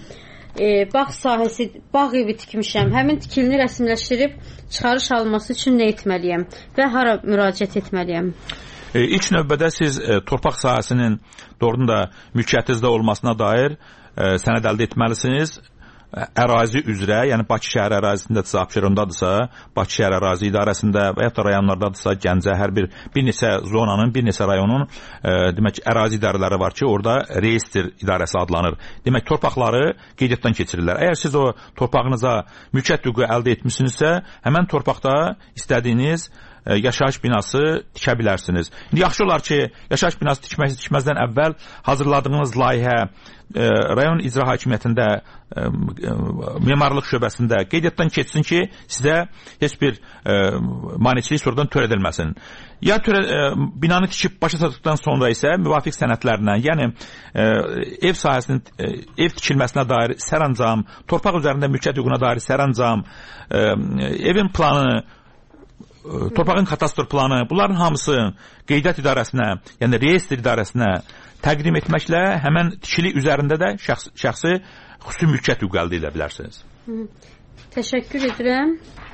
bağ evi tikmişəm. Həmin tikilini rəsmiləşdirib çıxarış alınması üçün nə etməliyəm və hara müraciət etməliyəm? İlk növbədə siz torpaq sahəsinin doğrudan da mülkiyyətinizdə olmasına dair sənəd əldə etməlisiniz. Ərazi üzrə, yəni Bakı şəhər ərazisindədirsə, Abşerondadırsa, Bakı şəhər ərazi idarəsində və ya da rayonlardadırsa, Gəncə, hər bir neçə zonanın, bir neçə rayonun demək ərazi idarələri var ki, orada reyestr idarəsi adlanır. Demək, torpaqları qeydiyyatdan keçirirlər. Əgər siz o torpağınıza mülkiyyət hüququ əldə etmişsinizsə, həmən torpaqda istədiyiniz yaşayış binası tikə bilərsiniz. İndi yaxşı olar ki, yaşayış binası tikməzdən əvvəl hazırladığınız layihə rayon icra hakimiyyətində, memarlıq şöbəsində qeydiyyatdan keçsin ki, sizə heç bir maneçilik sonradan törədilməsin. Ya binanı tikib başa çatdıqdan sonra isə müvafiq sənədlərlə, yəni ev sahəsinin ev tikilməsinə dair sərəncam, torpaq üzərində mülkiyyət hüququna dair sərəncam, evin planı, torpağın katastrof planı, bunların hamısı qeydiyyat idarəsinə, yəni reyestr idarəsinə təqdim etməklə həmən tikili üzərində də şəxsi xüsusi mülkiyyət hüququ əldə edə bilərsiniz. Təşəkkür edirəm.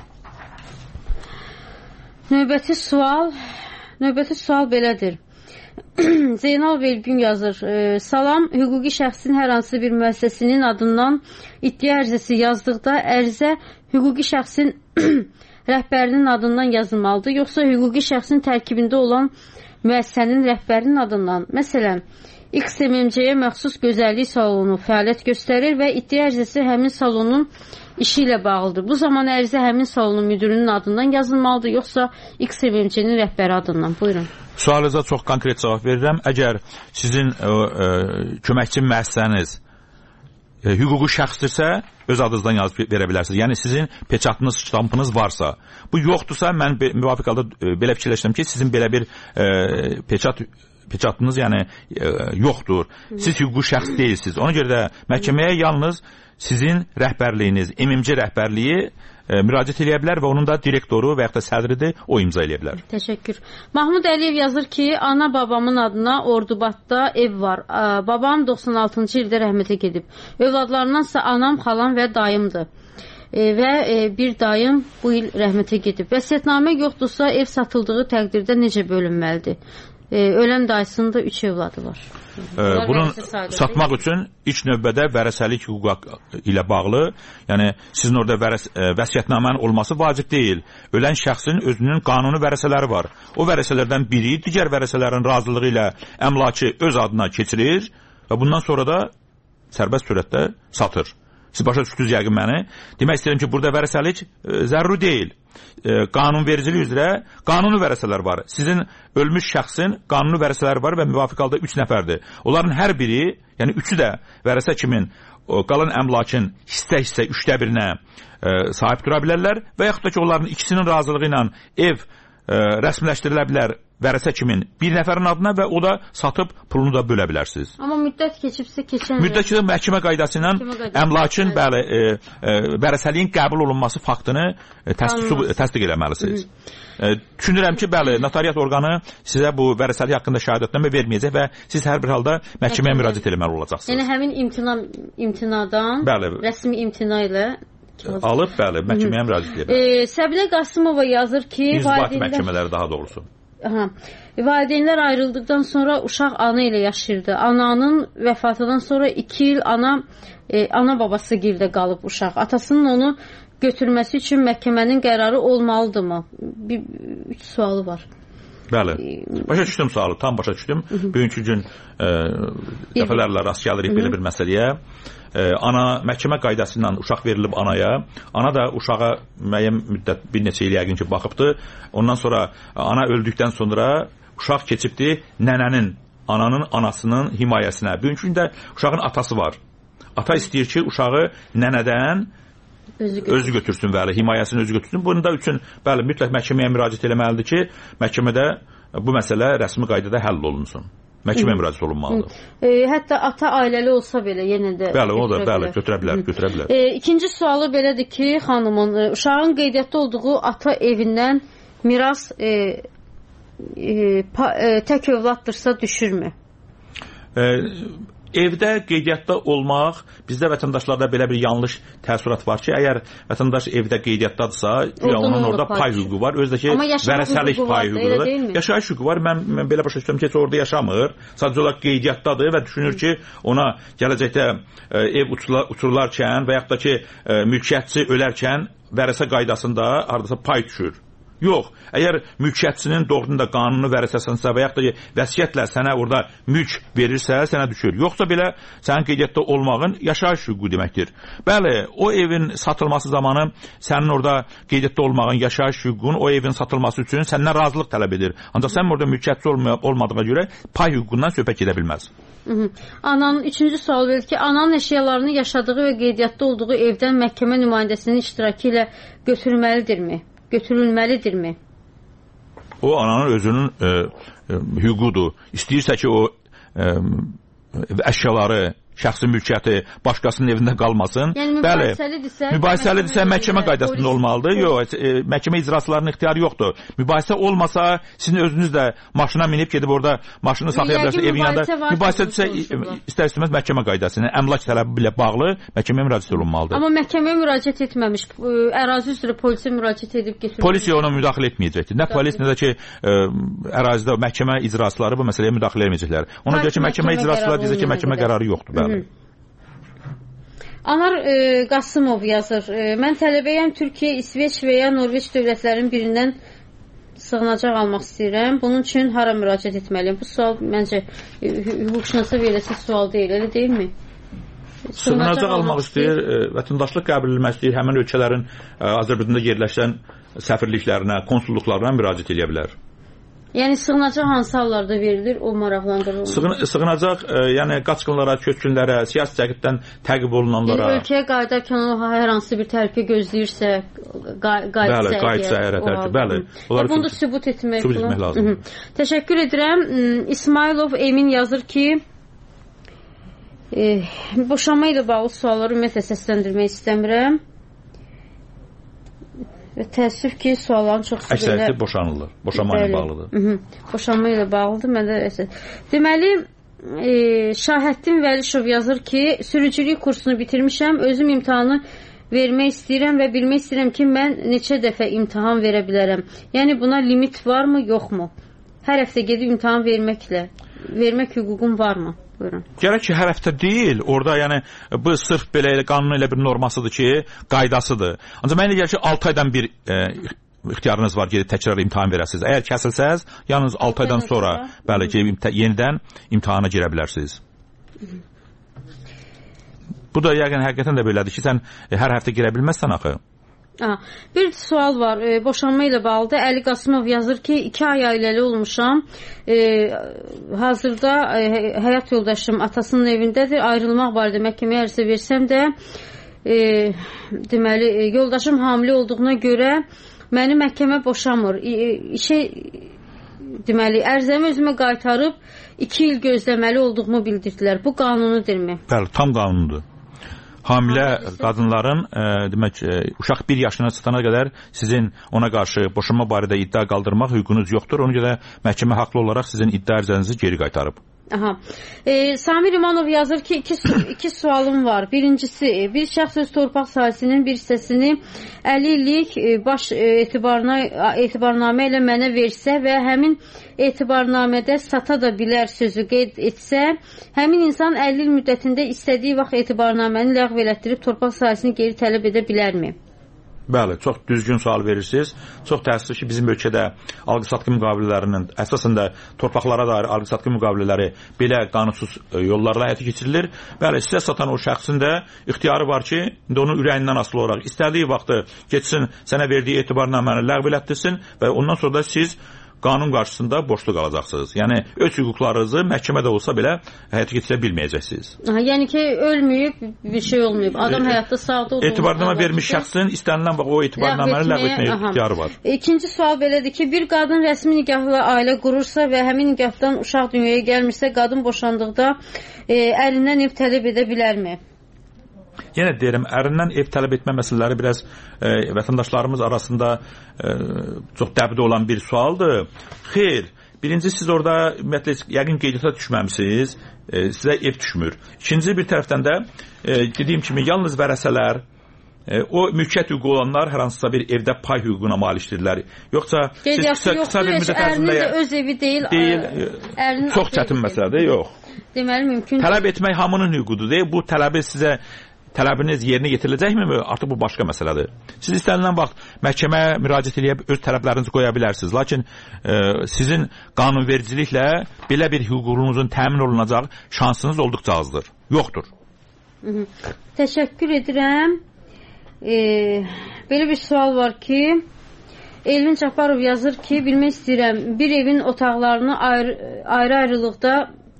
Növbəti sual belədir. Zeynal Velgün yazır. Salam, hüquqi şəxsin hər hansı bir müəssisəsinin adından iddia ərizəsi yazdıqda ərizə hüquqi şəxsin rəhbərinin adından yazılmalıdır, yoxsa hüquqi şəxsin tərkibində olan müəssisənin rəhbərinin adından? Məsələn, XMMC-yə məxsus gözəllik salonu fəaliyyət göstərir və iddia ərizəsi həmin salonun işi ilə bağlıdır. Bu zaman ərizə həmin salonun müdürünün adından yazılmalıdır, yoxsa XMMC-nin rəhbəri adından? Buyurun. Sualınıza çox konkret cavab verirəm. Əgər sizin köməkçi müəssisəniz hüquqi şəxsdirsə, öz adınızdan yazıb verə bilərsiniz. Yəni sizin peçatınız, ştampınız varsa. Bu yoxdursa, mən müvafiq halda belə fikirləşirəm ki, sizin belə bir peçatınız yəni yoxdur. Siz hüquqi şəxs deyilsiniz. Ona görə də məhkəməyə yalnız sizin rəhbərliyiniz, MMC rəhbərliyi müraciət edə bilər və onun da direktoru və yaxud da sədridir, o imza edə bilər. Təşəkkür. Mahmud Əliyev yazır ki, ana babamın adına Ordubadda ev var. Babam 96-cı ildə rəhmətə gedib. Övladlarındansa anam, xalam və dayımdır. Və bir dayım bu il rəhmətə gedib. Vəsiyyətnamə yoxdursa, ev satıldığı təqdirdə necə bölünməlidir? Ölən dayısının da 3 övladı var. Bunun satmaq üçün ilk növbədə vərəsəlik hüququ ilə bağlı, yəni sizin orada vəsiyyətnamənin olması vacib deyil. Ölən şəxsin özünün qanuni vərəsələri var. O vərəsələrdən biri digər vərəsələrin razılığı ilə əmlakı öz adına keçirir və bundan sonra da sərbəst surətdə satır. Siz başa düşdünüz yəqin məni. Demək istəyirəm ki, burada vərəsəlik zəruri deyil. Qanunvericilik üzrə qanuni vərəsələr var. Sizin ölmüş şəxsin qanuni vərəsələri var və müvafiq halda 3 nəfərdir. Onların hər biri, yəni 3-ü də vərəsə kimin qalan əmlakın hissə-hissə 1/3-nə sahib dura bilərlər və yaxud da ki, onların ikisinin razılığı ilə ev rəsmiləşdirilə bilər vərəsə kimin bir nəfərin adına və o da satıb pulunu da bölə bilərsiniz. Amma müddət keçibsə keçən müddət keçib məhkəmə qaydası ilə əmlakın vərəsəliyin qəbul olunması faktını təsdiq eləməlisiniz. Düşünürəm ki, bəli, notariat orqanı sizə bu vərəsəlik haqqında şəhadətnamə verməyəcək və siz hər bir halda məhkəməyə müraciət etməli olacaqsınız. Yəni həmin imtinadan, rəsmi imtina ilə alıb, bəli, məhkəməyə müraciət edir. Səbinə Qasımova yazır ki, İnzibati məhkəmələri daha doğrusu. Valideynlər ayrıldıqdan sonra uşaq ana ilə yaşayırdı. Ananın vəfatından sonra 2 il ana babası gildə qalıb uşaq. Atasının onu götürməsi üçün məhkəmənin qərarı olmalıdırmı? 3 sualı var. Bəli. Başa düşdüm sualı, tam başa düşdüm. Bugünkü gün dəfələrlə rast gəlirik belə bir məsələyə. Ana məhkəmə qaydası ilə uşaq verilib anaya. Ana da uşağa müəyyən müddət bir neçə il yəqin ki baxıbdı. Ondan sonra ana öldükdən sonra uşaq keçibdi nənənin, ananın anasının himayəsinə. Bugünkü gündə uşağın atası var. Ata istəyir ki, uşağı nənədən özü götürsün, bəli, himayəsini özü götürsün. Bunda üçün bəli, mütləq məhkəməyə müraciət eləməlidir ki, məhkəmədə bu məsələ rəsmi qaydada həll olunsun. Məhkəməyə müraciət olunmalıdır. Hətta ata ailəli olsa belə yenə də bəli, o da bəli, götürə bilər. İkinci sualı belədir ki, xanımın uşağın qeydiyyatda olduğu ata evindən miras tək övladdırsa düşürmü? Evdə qeydiyyatda olmaq, bizdə vətəndaşlarda belə bir yanlış təəssürat var ki, əgər vətəndaş evdə qeydiyyatdadırsa, onun orada pay hüququ var, özdəki vərəsəlik pay hüququ var. Yaşayış hüququ var, mən belə başa düşürəm ki, heç orada yaşamır, sadəcə olaraq qeydiyyatdadır və düşünür ki, ona gələcəkdə ev uçurularkən və yaxud da ki, mülkiyyətçi ölərkən vərəsə qaydasında hardasa pay düşür. Yox, əgər mülkiyyətçinin doğrudan da qanunu vərəsəsinsə və yaxud da vəsiyyətlə sənə orada mülk verirsə, sənə düşür. Yoxsa belə sənin qeydiyyatda olmağın yaşayış hüququ deməkdir. Bəli, o evin satılması zamanı sənin orada qeydiyyatda olmağın yaşayış hüququn o evin satılması üçün səndən razılıq tələb edir. Ancaq sən orada mülkiyyətçi olmadığına görə pay hüququndan söhbət gedə bilməz. Ananın üçüncü sual verir ki, ananın əşyalarını yaşadığı və qeydiyyatda olduğu evdən məhkəmə nümayəndəsinin iştirakı ilə götürülməlidirmi? O ananın özünün hüququdur. İstəyirsə ki, o əşyaları, şəxsi mülkiyyəti başqasının evində qalmasın. Yəni mübahisəlidirsə məhkəmə qaydasında olmalıdır. Yox, məhkəmə icraçılarının ixtiyarı yoxdur. Mübahisə olmasa sizin özünüz də maşına minib gedib orada maşını saxlaya bilərsiniz evin yanında. Mübahisədirsə istər-istəməz məhkəmə qaydasına əmlak tələbi ilə bağlı məhkəməyə müraciət olunmalıdır. Amma məhkəməyə müraciət etməmiş, ərazi üzrə polisə müraciət edib götürülür. Polis ona müdaxilə etməyəcəkdir. Nə polis, nə də ki ərazidə məhkəmə icraçıları bu məsələyə müdaxilə etməyəcəklər. Ona görə ki, məhkəmə icraçıları deyəcək ki, məhkəmə qərarı yoxdur. Anar Qasımov yazır. Mən tələbəyəm, Türkiyə, İsveç və ya Norveç dövlətlərinin birindən sığınacaq almaq istəyirəm. Bunun üçün hara müraciət etməliyəm? Bu sual məncə hüquqşünasa veriləcək sual deyil, elə deyilmi? Sığınacaq almaq istəyir, vətəndaşlıq qəbul edilmək istəyir, həmin ölkələrin Azərbaycanda yerləşən səfirliklərinə, konsulluqlarına müraciət edə bilər. Yəni sığınacaq hansı hallarda verilir, o maraqlandırır. Sığınacaq, yəni qaçqınlara, köçkünlərə, siyasi cəhətdən təqib olunanlara. Yəni ölkəyə qayıdarkən o hər hansı bir təhlükə gözləyirsə, qayıtsa, bəli. Bunu da sübut etmək lazımdır. Təşəkkür edirəm. İsmailov Emin yazır ki, boşanma ilə bağlı sualları ümumiyyətlə səsləndirmək istəmirəm. Və təəssüf ki, sualların çoxsu belə... Əksəriyyəti boşanırlar. Boşanma ilə bağlıdır. Boşanma ilə bağlıdır. Deməli, Şahəddin Vəlişov yazır ki, sürücülük kursunu bitirmişəm, özüm imtahanı vermək istəyirəm və bilmək istəyirəm ki, mən neçə dəfə imtahan verə bilərəm. Yəni, buna limit varmı, yoxmu? Hər həftə gedib imtahan vermək hüququm varmı? Buyurun. Gərək ki, hər həftə deyil. Orada yəni bu sırf belə qanunun elə bir normasıdır ki, qaydasıdır. Ancaq mənə gəlir ki, 6 aydan bir ixtiyarınız var, gedib təkrar imtahan verəsiniz. Əgər kəsilsəz, yalnız 6 aydan sonra bəli ki, yenidən imtahana girə bilərsiniz. Bu da yəqin həqiqətən də belədir ki, sən hər həftə girə bilməzsən axı. Bir sual var, boşanma ilə bağlıdır. Əli Qasımov yazır ki, 2 ay ailəli olmuşam. Hazırda həyat yoldaşım atasının evindədir. Ayrılmaq barədə məhkəməyə ərizə versəm də, deməli, yoldaşım hamilə olduğuna görə məni məhkəmə boşamır. Deməli, ərizəmi özümə qaytarıb 2 il gözləməli olduğumu bildirdilər. Bu qanunudirmi? Bəli, tam qanunudur. Hamilə qadınların demək uşaq 1 yaşına çatana qədər sizin ona qarşı boşanma barədə iddia qaldırmaq hüququnuz yoxdur. Ona görə məhkəmə haqlı olaraq sizin iddia ərizənizi geri qaytarıb. Samir İmanov yazır ki, iki sualım var. Birincisi, bir şəxs öz torpaq sahəsinin bir hissəsini 50 illik baş etibarnamə ilə mənə versə və həmin etibarnamədə sata da bilər sözü qeyd etsə, həmin insan 50 il müddətində istədiyi vaxt etibarnaməni ləğv elətdirib torpaq sahəsini geri tələb edə bilərmi? Bəli, çox düzgün sual verirsiniz. Çox təəssüf ki, bizim ölkədə alqı-satqı müqavilələrinin əsasında torpaqlara dair alqı-satqı müqavilələri belə qanunsuz yollarla həyata keçirilir. Bəli, sizə satan o şəxsin də ixtiyarı var ki, onun ürəyindən asılı olaraq istədiyi vaxtı geçsin, sənə verdiyi etibarnaməni ləğv elətdirsin və ondan sonra da siz qanun qarşısında borclu qalacaqsınız. Yəni, öz hüquqlarınızı məhkəmədə olsa belə həyata keçirə bilməyəcəksiniz. Yəni ki, ölməyib, bir şey olmayıb. Adam həyatda sağda olduğunu... Etibarnamə vermiş şəxsin istənilən vaxt o etibarnaməni ləğv etməyə ixtiyarı var. İkinci sual belədir ki, bir qadın rəsmi nikahlı ailə qurursa və həmin nikahdan uşaq dünyaya gəlmirsə, qadın boşandıqda əlindən ev tələb edə bilərmi? Yenə deyirəm, ərindən ev tələb etmə məsələləri biraz vətəndaşlarımız arasında çox dəbdə olan bir sualdır. Xeyr, birinci siz orada ümumiyyətlə yəqin qeydiyyata düşməmisiniz, sizə ev düşmür. İkinci bir tərəfdən də dediyim kimi yalnız vərəsələr, o mülkiyyət hüququ olanlar hər hansısa bir evdə pay hüququna malikdirlər. Yoxsa siz qısa bir müddət ərzində öz evi deyil, çox çətin məsələdir, yox. Deməli mümkün. Tələb etmək hamının hüququdur. Bu tələbi sizə tələbiniz yerinə yetiriləcəkmi? Artıq bu başqa məsələdir. Siz istənilən vaxt məhkəməyə müraciət edib öz tələblərinizi qoya bilərsiniz. Lakin sizin qanunvericiliklə belə bir hüququnuzun təmin olunacaq şansınız olduqca azdır. Yoxdur. Təşəkkür edirəm. Belə bir sual var ki, Elvin Cafarov yazır ki, bilmək istəyirəm, bir evin otaqlarını ayrı-ayrılıqda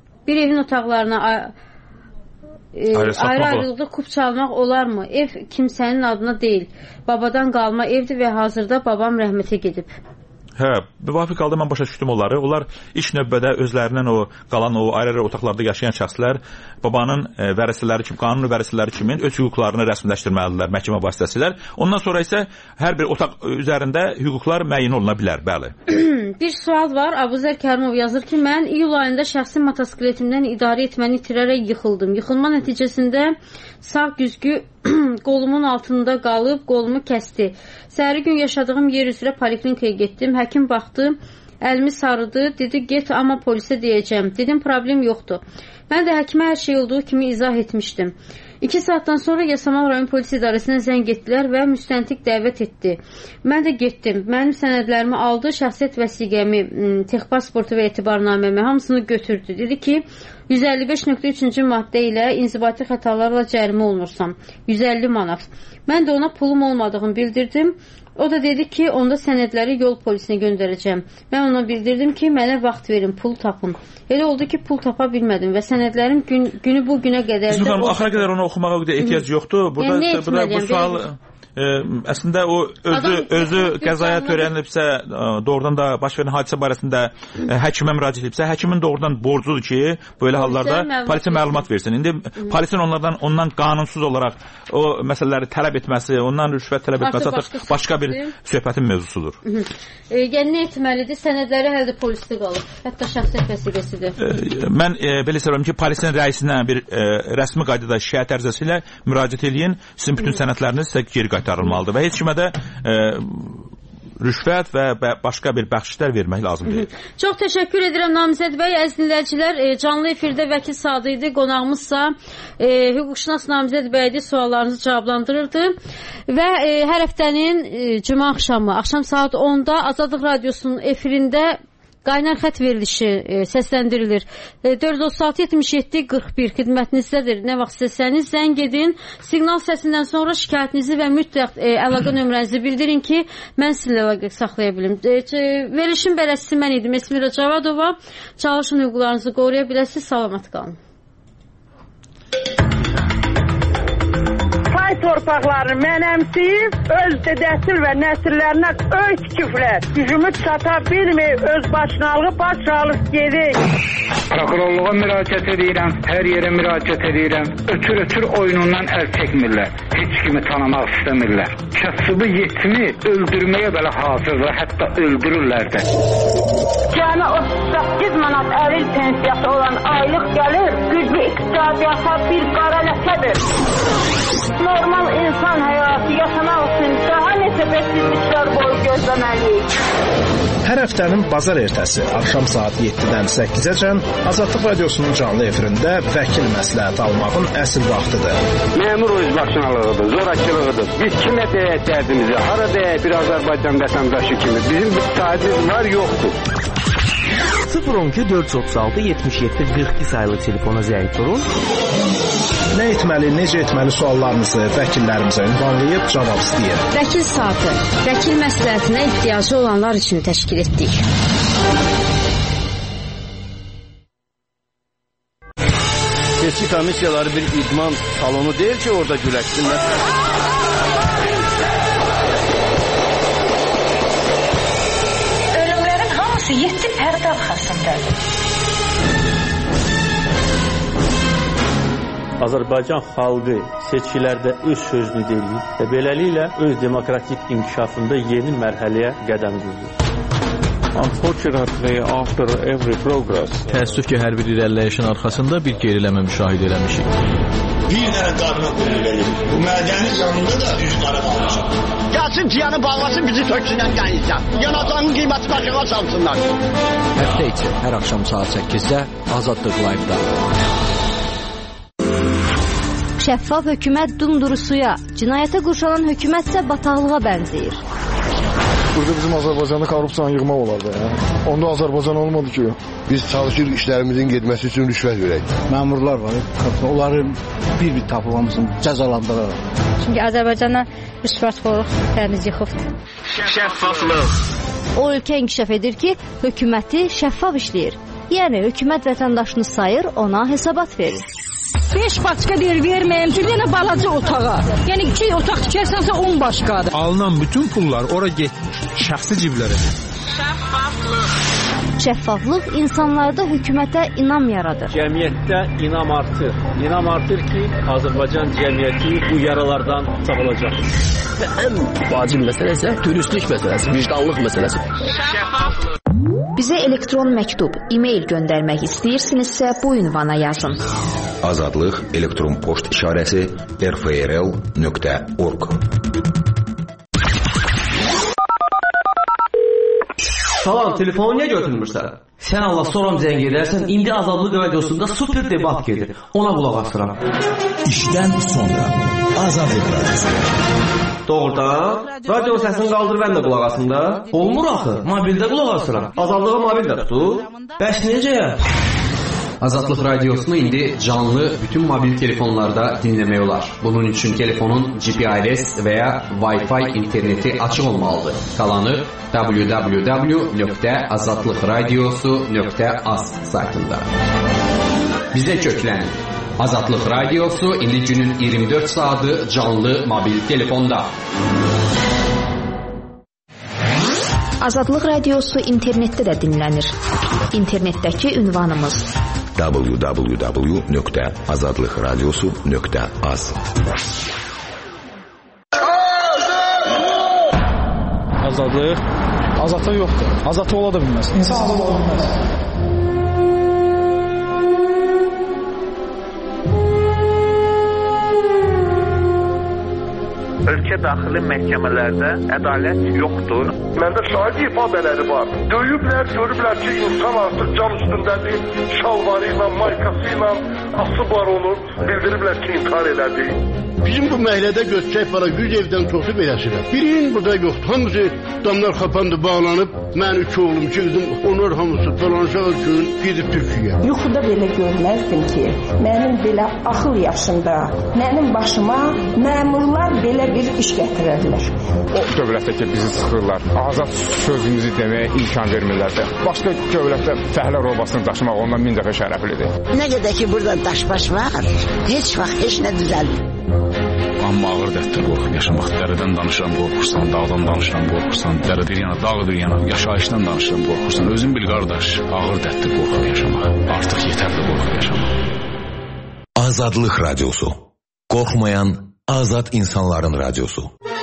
ayrı-ayrılıqda kup çalmaq olarmı? Ev kimsənin adına deyil. Babadan qalma evdir və hazırda babam rəhmətə gedib. Hə, müvafiq halda mən başa düşdüm onları. Onlar ilk növbədə özlərindən qalan o ayrı-ayrı otaqlarda yaşayan şəxslər babanın vərəsələri kimi, qanun vərəsələri kimi öz hüquqlarını rəsmiləşdirməlidirlər məhkəmə vasitəsilə. Ondan sonra isə hər bir otaq üzərində hüquqlar müəyyən oluna bilər, bəli. Bir sual var. Abuzər Kərimov yazır ki, mən iyul ayında şəxsi motosikletimdən idarə etməni itirərək yıxıldım. Yıxılma nəticəsində sağ güzgü qolumun altında qalıb, qolumu kəsdi. Səhəri gün yaşadığım yer üzrə poliklinikaya getdim. Həkim baxdı, əlimi sarıdı, dedi get, amma polisə deyəcəm. Dedim problem yoxdur. Mən də həkimə hər şey olduğu kimi izah etmişdim. 2 saatdan sonra Yasamal rayon polis idarəsinə zəng etdilər və müstəntiq dəvət etdi. Mən də getdim. Mənim sənədlərimi aldı, şəxsiyyət vəsiqəmi, texpasportu və etibarnaməmi hamısını götürdü. Dedi ki, 155.3-cü maddə ilə inzibati xətalarla cərimə olunursam. 150 manat. Mən də ona pulum olmadığını bildirdim. O da dedi ki, onda sənədləri yol polisinə göndərəcəm. Mən ona bildirdim ki, mənə vaxt verin, pul tapın. Elə oldu ki, pul tapa bilmədim və sənədlərim günü bu günə qədər... Axıra qədər onu oxumağa ehtiyac yoxdur. Burada bu sual... Əslində o özü qəzaya törənilibsə, doğrudan da baş verən hadisə barəsində həkimə müraciət edibsə, həkimin doğrudan borcudur ki, belə hallarda polisə məlumat versin. İndi polisin ondan qanunsuz olaraq o məsələləri tələb etməsi, ondan rüşvət tələb etməsi artıq başqa bir söhbətin mövzusudur. Yəni nə etməlidir? Sənədləri hələ də polisdə qalıb. Hətta şəxsiyyət vəsiqəsidir. Mən belə istəyirəm ki, polisin rəisinə bir rəsmi qaydada şikayət ərizəsi ilə müraciət edin. Sizin bütün sənədləriniz sizə geri qaytarılmalıdır və heç kimə də rüşvət və başqa bir bəxşişlər vermək lazım deyil. Çox təşəkkür edirəm Namizəd bəy. Əziz dinləyicilər, canlı efirdə Vəkil Sadı idi. Qonağımızsa hüquqşünas Namizəd bəydir, suallarınızı cavablandırırdı və hər həftənin cümə axşam saat 10-da Azadlıq Radiosunun efirində Qaynar xət verilişi səsləndirilir. 436-77-41 xidmətinizdədir. Nə vaxt istəsəniz zəng edin. Siqnal səsindən sonra şikayətinizi və mütləq əlaqə nömrənizi bildirin ki, mən sizinlə əlaqə saxlaya bilim. Verilişin bələdçisi mən idim, Esmira Cavadova. Çalışın, hüquqlarınızı qoruya biləsiniz. Salamat qalın. Pay torpaqlarını mənəmsiyib, öz dədəsil və nəsillərinə öy tikiblər. Gücümü çata bilməyib, öz başınalığı baş alıb gedik. Prokurorluğa müraciət edirəm, hər yerə müraciət edirəm. Ötür oyunundan əl çəkmirlər. Heç kimi tanımaq istəmirlər. Kasıbı yetimi öldürməyə belə hazırlar, hətta öldürürlər də. Cəmi 38 manat əril pensiyası olan aylıq gəlir, güclü iqtisadiyyata bir qara ləkədir. Normal insan həyatı yaşamaq üçün daha neçə bəksizliklər boyu gözləməliyik. Hər həftənin bazar ertəsi axşam saat 7-dən 8-əcən Azadlıq Radiosunun canlı efirində vəkil məsləhəti almağın əsl vaxtıdır. Məmur özbaşınalığıdır, zorakılığıdır. Biz kimə deyək dərdimizi, hara deyək bir Azərbaycan vətəndaşı kimi. Bizim bir sahibimiz var, yoxdur. 012 436 77 42 sayılı telefona zəng vurun. Nə etməli, necə etməli suallarınızı vəkillərimizə ünvanlayıb cavab istəyir. Vəkil saatı, vəkil məsləhətinə ehtiyacı olanlar üçün təşkil etdik. Seçki komissiyaları bir idman salonu deyil ki, orada güləşsinlər. Ölümlərin hamısı 7 pərdə arxasındadır. Azərbaycan xalqı seçkilərdə öz sözünü deyir və beləliklə öz demokratik inkişafında yeni mərhələyə qədəm qoyur. Unfortunately, after every progress, təəssüf ki, hər bir irəliləyişin arxasında bir geriləmə müşahidə eləmişik. Bir dənə qadına qulluq bu mədənin yanında da düz qara qalmışıq. Gəlsin tiyanı bağlasın, bizi töksünlər dənizdən. Yanacağın qiyməti başına salsınlar. Həftə içi hər axşam saat 8-də Azadlıq Live-da. Şəffaf hökumət dumduru suya, cinayətə qurşalan hökumət isə bataqlığa bənzəyir. Burada bizim Azərbaycanda korrupsiyanı yığmaq olardı. Onda Azərbaycan olmadı ki. Biz çalışır işlərimizin getməsi üçün rüşvət verək. Məmurlar var, onları bir-bir tapılmasın, cəzalandıraraq. Çünki Azərbaycana rüşvətxorluq təmiz yıxıbdır. Şəffaflıq. O ölkə inkişaf edir ki, hökuməti şəffaf işləyir. Yəni hökumət vətəndaşını sayır, ona hesabat verir. 5 başqa deyir verməyəm ki, yenə balaca otağa. Yəni 2 otaq tikərsənsə 10 başqadır. Alınan bütün pullar ora getmir, şəxsi ciblərə. Şəffaflıq insanlarda hökumətə inam yaradır. Cəmiyyətdə inam artır. İnam artır ki, Azərbaycan cəmiyyəti bu yaralardan sağalacaq. Və ən vacib məsələ isə dürüstlük məsələsi, vicdanlıq məsələsi. Bizə elektron məktub, e-mail göndərmək istəyirsinizsə bu ünvana yazın. Azadlıq elektron poçt işarəsi rfrl.org. Salam, telefonu niyə götürmürsən? Sən Allah soram zəng edərsən, indi Azadlıq radiosunda super debat gedir. Ona qulaq asıram. İşdən sonra Azadlıq radiosu. Doğrudan? Radio səsini qaldır, mən də qulaq asım da. Olmur axı, mobildə qulaq asıram. Azadlığa mobildə tutur. Bəs necə? Azadlıq radiosunu indi canlı bütün mobil telefonlarda dinləmək olar. Bunun üçün telefonun GPRS və ya Wi-Fi interneti açıq olmalıdır. Qalanı www.azadlıqradiosu.az saytında. Bizə köklənin. Azadlıq radiosu indi günün 24 saatı canlı mobil telefonda. Azadlıq radiosu internetdə də dinlənir. İnternetdəki ünvanımız www.azadlıqradiosu.az. Azadlıq? Azadlıq yoxdur. Azadlıq ola da bilməz. İnsan azad ola bilməz. Ölkə daxili məhkəmələrdə ədalət yoxdur. Məndə şahid ifadələri var. Döyüblər, görüblər ki, insan artıq cam üstündədir, şalvarı ilə, maykası ilə asıb var olur. Bildiriblər ki, intihar elədi. Bizim bu məhəllədə göçək var, 100 evdən çoxu beləsidir. Birinin burada yoxdur. Hamısı damlar xapandı, bağlanıb. Mən 3 oğlum, 2 qızım, onlar hamısı dolanışaq üçün gedib Türkiyəyə. Yuxuda belə görməzdim ki, mənim belə axıl yaşında, mənim başıma məmurlar belə bir iş gətirərlər. O dövlətdəki bizi sıxırlar, azad sözümüzü deməyə imkan vermirlər. Başqa dövlətdə fəhlə robasını daşımaq ondan 1000 dəfə şərəflidir. Nə qədər ki, burada daş-baş var, heç vaxt heç nə düzəlmir. Amma ağır dərddir qorxub yaşamaq. Dərədən danışıram, qorxursan, dağdan danışıram, qorxursan, dərə bir yana, dağ bir yana, yaşayışdan danışıram, qorxursan. Özün bil qardaş, ağır dərddir qorxub yaşamaq. Artıq yetərli qorxub yaşamaq. Azadlıq radiosu. Qorxmayan azad insanların radiosu.